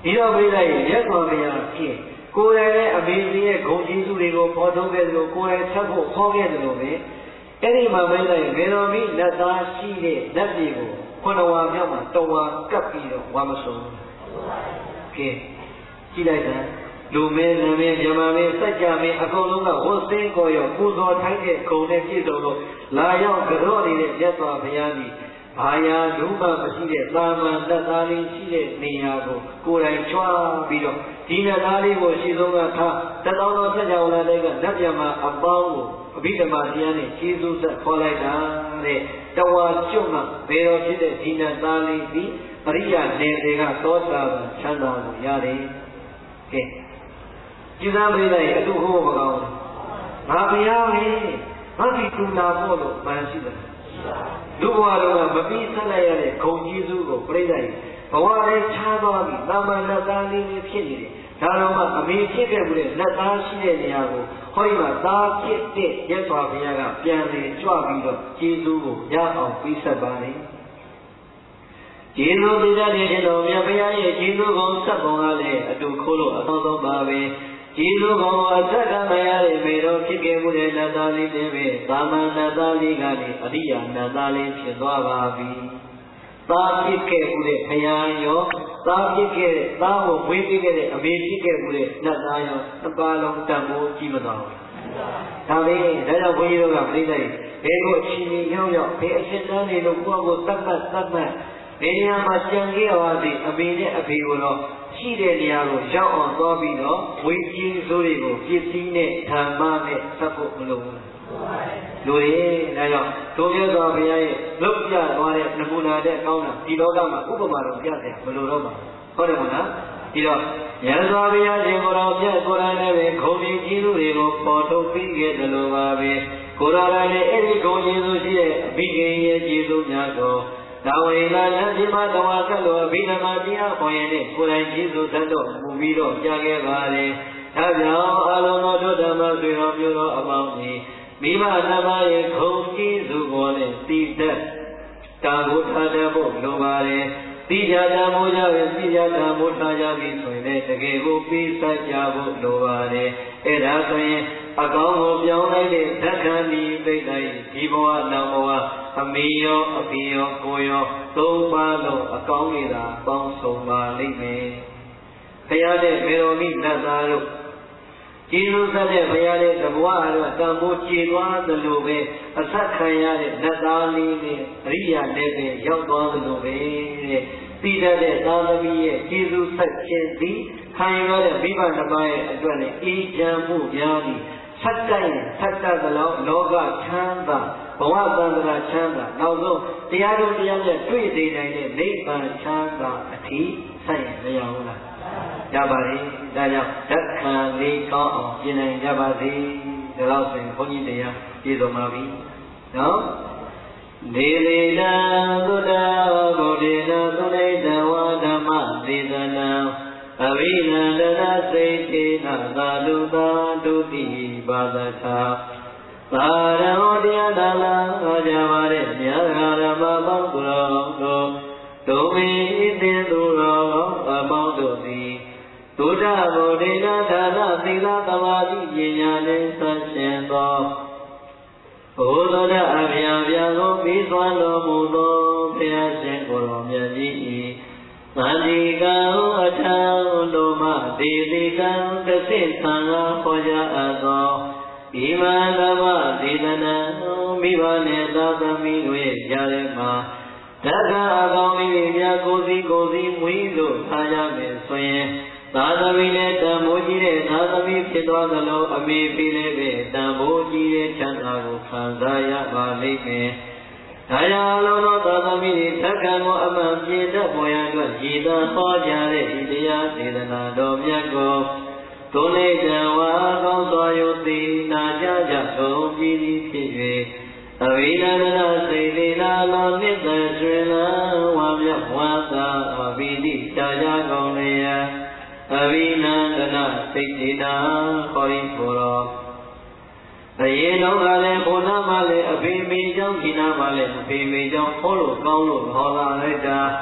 ဒီတော့ပြလိုက်ရင်ရက်တော်ဗျာဖြစ်ကိုယ်ရဲ့အမေကြီးရဲ့ဂုဏ်ကျေးဇူးတွေကိုပေါ်ထုတ်ခဲ့သလိုကိုယ်ရဲ့ချက်ဖို့ခေါ်ခဲ့သလိုပဲအဲ့ဒီမှာပြလိုက်ရင်ဘယ်တော်မိလက်သားရှိတဲ့လက်ပြေကိုခုနဝါမြောက်မှာတဝါကပ်ပြီးတော့ဝါမဆုံးကဲကြည့်လိုက်တာလူမဲနာမဲဇမမဲစัจ जा မဲအကုန်လုံးကဝတ်စင်းကိုရောပူဇော်ထိုင်းတဲ့ဂုဏ်နဲ့ပြည့်စုံလို့လာရောက်ကြော့နေတဲ့မြတ်စွာဘုရားကြီးဘာယာဒုမှမရှိတဲ့သာမန်လက်သားလေးရှိတဲ့နေရာကိုကိုယ်တိုင်ကြွားပြီးတော့ဒီလက်သားလေးကိုရှိဆုံးကထားတသောတော်ဆက်ကြောင်လာတဲ့ကဓာတ်ပြမှာအပေါင်းကိုအဘိဓမ္မာတရားနဲ့ကျေးဇူးဆက်ခေါ်လိုက်တာတဲ့တဝါကျွတ်မှဘယ်တော်ဖြစ်တဲ့ဒီလက်သားလေးဒီပရိယာနေတွေကသောတာပန်ချမ်းသာကိုရတယ်ကဲကြည်သားမေးလိုက်အတူဟောမကောင်းငါဘုရားလေငါဒီကူလာဖို့လို့မှန်ရှိတယ်လူဘဝတော့မပြီးဆက်လိုက်ရတဲ့ဂုံကျေးဇူးကိုပြိဿရဲ့ဘဝလေးချားသွားပြီးတာမန်လက်သားလေးဖြစ်နေတယ်ဒါတော့မှအမေဖြစ်ခဲ့မှုတဲ့လက်သားရှိတဲ့နေရာကိုဟောဒီမှာသားဖြစ်တဲ့ရသော်ဘုရားကပြန်လေကြွပြီးတော့ကျေးဇူးကိုရအောင်ပြီးဆက်ပါလေကျေးဇူးတရားတွေတဲ့တော်မြတ်ဘုရားရဲ့ကျေးဇူးကိုဆက်ပုံကလည်းအတူခိုးလို့အသောဆုံးပါပဲကျေးဇူးကိုအသက်ကမရတဲ့မေတော်ဖြစ်ခဲ့မှုတဲ့နတ်သားလေးတွေပဲသာမန်နတ်သားလေးကနေအရိယာနတ်သားလေးဖြစ်သွားပါပြီ။သားဖြစ်ခဲ့မှုတဲ့ဘုရားရောသားဖြစ်ခဲ့တဲ့သားကိုဝေးပေးခဲ့တဲ့အမေဖြစ်ခဲ့မှုတဲ့နတ်သားရောတစ်ပါးလုံးတန်ဖိုးကြီးမသွားဘူး။ဒါပဲဒါကြောင့်ဘုန်းကြီးတို့ကပြိဿရဲ့ဘယ်ကိုအချင်းချင်းရောက်ရောက်ဘယ်အရှင်တန်းနေလို့ကိုယ့်ကိုသတ်မှတ်ဒီနေရာမှာကြံခဲ့ပါသည်အမေနဲ့အဖေကိုတော့ရှိတဲ့နေရာကိုရောက်အောင်သွားပြီးတော့ဝိကြီးစိုးတွေကိုပစ္စည်းနဲ့ဓမ္မနဲ့ဆက်ဖို့မလိုဘူးလူတွေဒါကြောင့်တို့မြတ်စွာဘုရားရဲ့လုပ်ပြသွားတဲ့နမူနာတဲ့ကောင်းတာဒီလောကမှာဥပမာတော့ပြတယ်မလိုတော့ပါဟုတ်တယ်မလားဒီတော့မြတ်စွာဘုရားရှင်ကိုယ်တော်မြတ်ကိုယ်တိုင်လည်းပဲဂုဏ်ကြီးစုတွေကိုပေါ်ထုတ်ပြီးခဲ့တယ်လို့ပါပဲကိုယ်တော်လည်းအဲ့ဒီဂုဏ်ကြီးစုရှိတဲ့အဘိဓိရဲ့ကျေးဇူးများကိုသာဝေလာယံဒီမှာတဝါကလို့အဘိဓမ္မာတရားဟောရင်နဲ့ကိုယ်တိုင်ကျေးဇူးတတ်တော့မူပြီးတော့ကြားခဲ့ပါလေ။ဒါကြောင့်အလုံးတော်တို့ဓမ္မဆွေတော်မျိုးတော်အပေါင်းကြီးမိဘဓမ္မရဲ့ခုံကျေးဇူးကိုလည်းသိတတ်တာကိုထားတတ်ဖို့လိုပါလေ။သိကြတမိုးကြပဲသိကြတမိုးထားကြပြီဆိုရင်လည်းတကယ်ကိုပြီးဆက်ကြဖို့လိုပါလေ။အဲ့ဒါဆိုရင်အကောင်းကိုပြောင်းလိုက်တဲ့ဓက္ခံဒီပိဋကဒီဘဝနောက်ဘဝအမေရောအဖေရောကိုရောသုံးပါးလုံးအကောင်းတွေသာပေါင်းစုံပါလိမ့်မယ်။ဘုရားတဲ့မေတော်မိနတ်သားတို့ကျေးဇူးဆက်တဲ့ဘုရားတဲ့တဘဝတော့တန်ဖိုးကျေသွားသလိုပဲအဆက်ခံရတဲ့နတ်သားလေးနဲ့အရိယာလည်းပဲရောက်သွားသလိုပဲတဲ့။သိတတ်တဲ့သာသမီရဲ့ကျေးဇူးဆက်ခြင်းသည်ခံရတဲ့မိဘနှစ်ပါးရဲ့အတွက်နဲ့အေးချမ်းမှုများသည်ဆက်တိုက်ဆက်တတ်သလောက်လောကချမ်းသာဘဝသန္တရာချမ်းသာနောက်ဆုံးတရားတော်တရားနဲ့တွေ့သေးနိုင်တဲ့နိဗ္ဗာန်ချမ်းသာအထိဆက်ရမရဘူးလားရပါလေဒါကြောင့်ဓက္ခံလေးကောင်းအောင်ပြင်နိုင်ကြပါစေဒါတော့ဆိုရင်ဘုန်းကြီးတရားပြည့်စုံပါပြီနော်ဒေလေနံသုဒ္ဓဗုဒ္ဓေနသုနိတဝါဓမ္မသေသနံအဘိနန္ဒနာစိတ်တေနသာလူသာဒုတိပါဒသာသာရဟောတရားသာလာဟောကြပါတဲ့မြတ်ဓမ္မပေါင်းသူတော်တို့ဒုမေသင်သူတော်အပေါင်းတို့သည်သုဒ္ဓဗုဒ္ဓေနဒါနသီလသမာဓိပညာနှင့်ဆက်ရှင်သောဘုဒ္ဓအဗျာဗျာကိုပြီးစွာတော်မူသောဘုရားရှင်ကိုယ်တော်မြတ်ကြီး၏သန္တိကံအထံတို့မှဒေတိကံတသစ္ဆံဟောကြားအပ်သောဒီမသမဒေသနာမိဘနှင့်သာသမီတို့ရဲ့ကြားထဲမှာဓက္ခအကောင်းလေးများကိုစီမွေးလို့ထားကြမယ်ဆိုရင်သာသမီနဲ့တန်ဖိုးကြီးတဲ့သာသမီဖြစ်သွားသလိုအမေဖေးလည်းပဲတန်ဖိုးကြီးတဲ့ချမ်းသာကိုခံစားရပါလိမ့်မယ်။ဒါကြောင့်လုံးသောသာသမီတွေဓက္ခကိုအမှန်ပြည့်တတ်ပေါ်ရအတွက်ရည်သာဟောကြားတဲ့ဤတရားဒေသနာတော်မြတ်ကိုဒုနေတံဝါကောင်းစွာယုသိနာကြကြကုန်ပြည်သည်ဖြစ်၍အဝိဒနာစေတေနာလောနိတ္တရွှင်လန်းဝါမြတ်ဝါသာအဘိဓိတာကြကုန်လျက်အဘိနန္ဒနာစိတ်တေနာခေါ်ရင်ကိုရောအရင်တော့ကလည်းဘုရားမလည်းအဖေမေကြောင့်ဒီနာမလည်းအဖေမေကြောင့်ဟောလို့ကောင်းလို့ဟောလာလိုက်တာ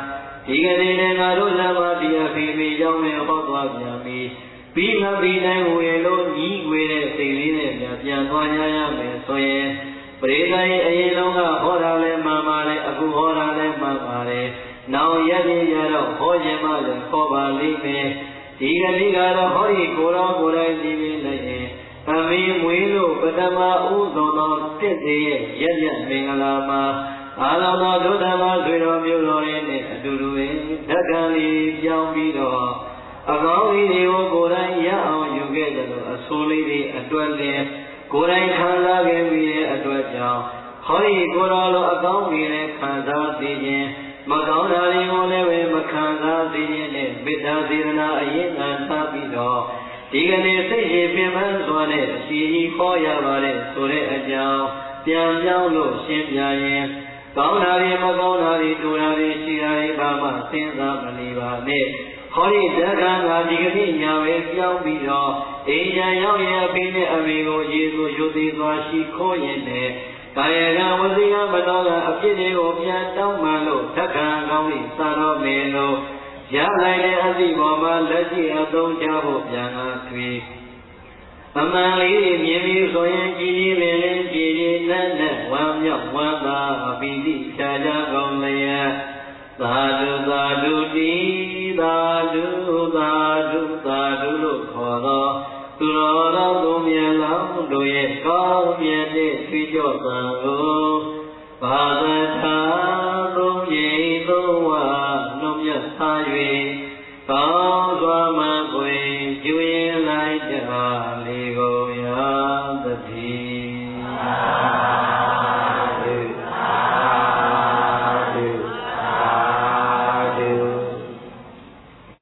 ဒီကနေ့လည်းငါတို့လက်ပါတရားဖေဖေကြောင်းနဲ့ဟောသွားပြန်ပြီပြီးမှပြီးတိုင်းဝေလို့ညီးွေတဲ့စိတ်လေးနဲ့ပြန်သွားကြရမယ်ဆိုရင်ပရိသတ်ရဲ့အရင်လုံးကဟောတာလည်းမှန်ပါတယ်အခုဟောတာလည်းမှန်ပါတယ်နောက်ရည်ရတော့ဟောခြင်းမှလည်းခေါ်ပါလိမ့်မယ်ဒီကနေ့ကတော့ဟောဒီကိုယ်တော်ကိုယ်တိုင်ကြည့်ပြီးလိုက်ရင်အမင်းမွေးလို့ပထမဥသောသောတစ်တည်းရဲ့ရမင်္ဂလာမှာအာလောသောဒုဓမ္မဆွေတော်မျိုးတော်ရဲ့နဲ့အတူတူပဲဓက္ကံလေးကြောင်းပြီးတော့အကောင်းလေးတွေကိုကိုယ်တိုင်ရအောင်ယူခဲ့တယ်လို့အဆိုးလေးတွေအတွက်လည်းကိုယ်တိုင်ခံစားခဲ့ပြီးတဲ့အတွက်ကြောင့်ဟောဒီကိုယ်တော်လိုအကောင်းကြီးနဲ့ခံစားသိခြင်းမကောင်းတာတွေကိုလည်းပဲမခံစားသိခြင်းနဲ့မေတ္တာစေတနာအရင်ခံစားပြီးတော့ဒီကနေ့စိတ်ရည်ပင်ပန်းစွာနဲ့အစီအီခေါ်ရပါတယ်ဆိုတဲ့အကြောင်းပြန်ပြောင်းလို့ရှင်းပြရင်ကောင်းတာတွေမကောင်းတာတွေတူတာတွေရှိတာတွေဘာမှစဉ်းစားမနေပါနဲ့ဟောဒီဓက္ကံကဒီကနေ့ညာပဲပြောင်းပြီးတော့အိမ်ညာရောက်ရင်အဖေနဲ့အမေကိုယေရှုရုပ်သေးစွာရှိခိုးရင်နဲ့ကာယကဝစီကမတော်ကအဖြစ်တွေကိုပြန်တောင်းမှလို့ဓက္ကံကောင်းပြီးစာတော်မယ်လို့ရလိုက်တဲ့အသည့်ပေါ်မှာလက်ရှိအသုံးချဖို့ပြန်လာထွေအမှန်လေးမြင်ပြီးဆိုရင်ကြည်ကြည်လင်လင်ကြည်ကြည်နက်နက်ဝမ်းမြောက်ဝမ်းသာပိဋိဖြာကြကောင်းလျက်သာဓုသာဓုတိသာဓုသာဓုသာဓုလို့ခေါ်သောသူတော်တော်သုံးမြတ်လောင်းတို့ရဲ့ကောင်းမြတ်တဲ့ချွေးကြော့သံကိုဘာသာထာသုံးရင်သုံးဝနှုတ်မြတ်ထား၍ကောင်းစွာမှခွေကျွေးလိုက်ကြလေကုန်ရာသတိ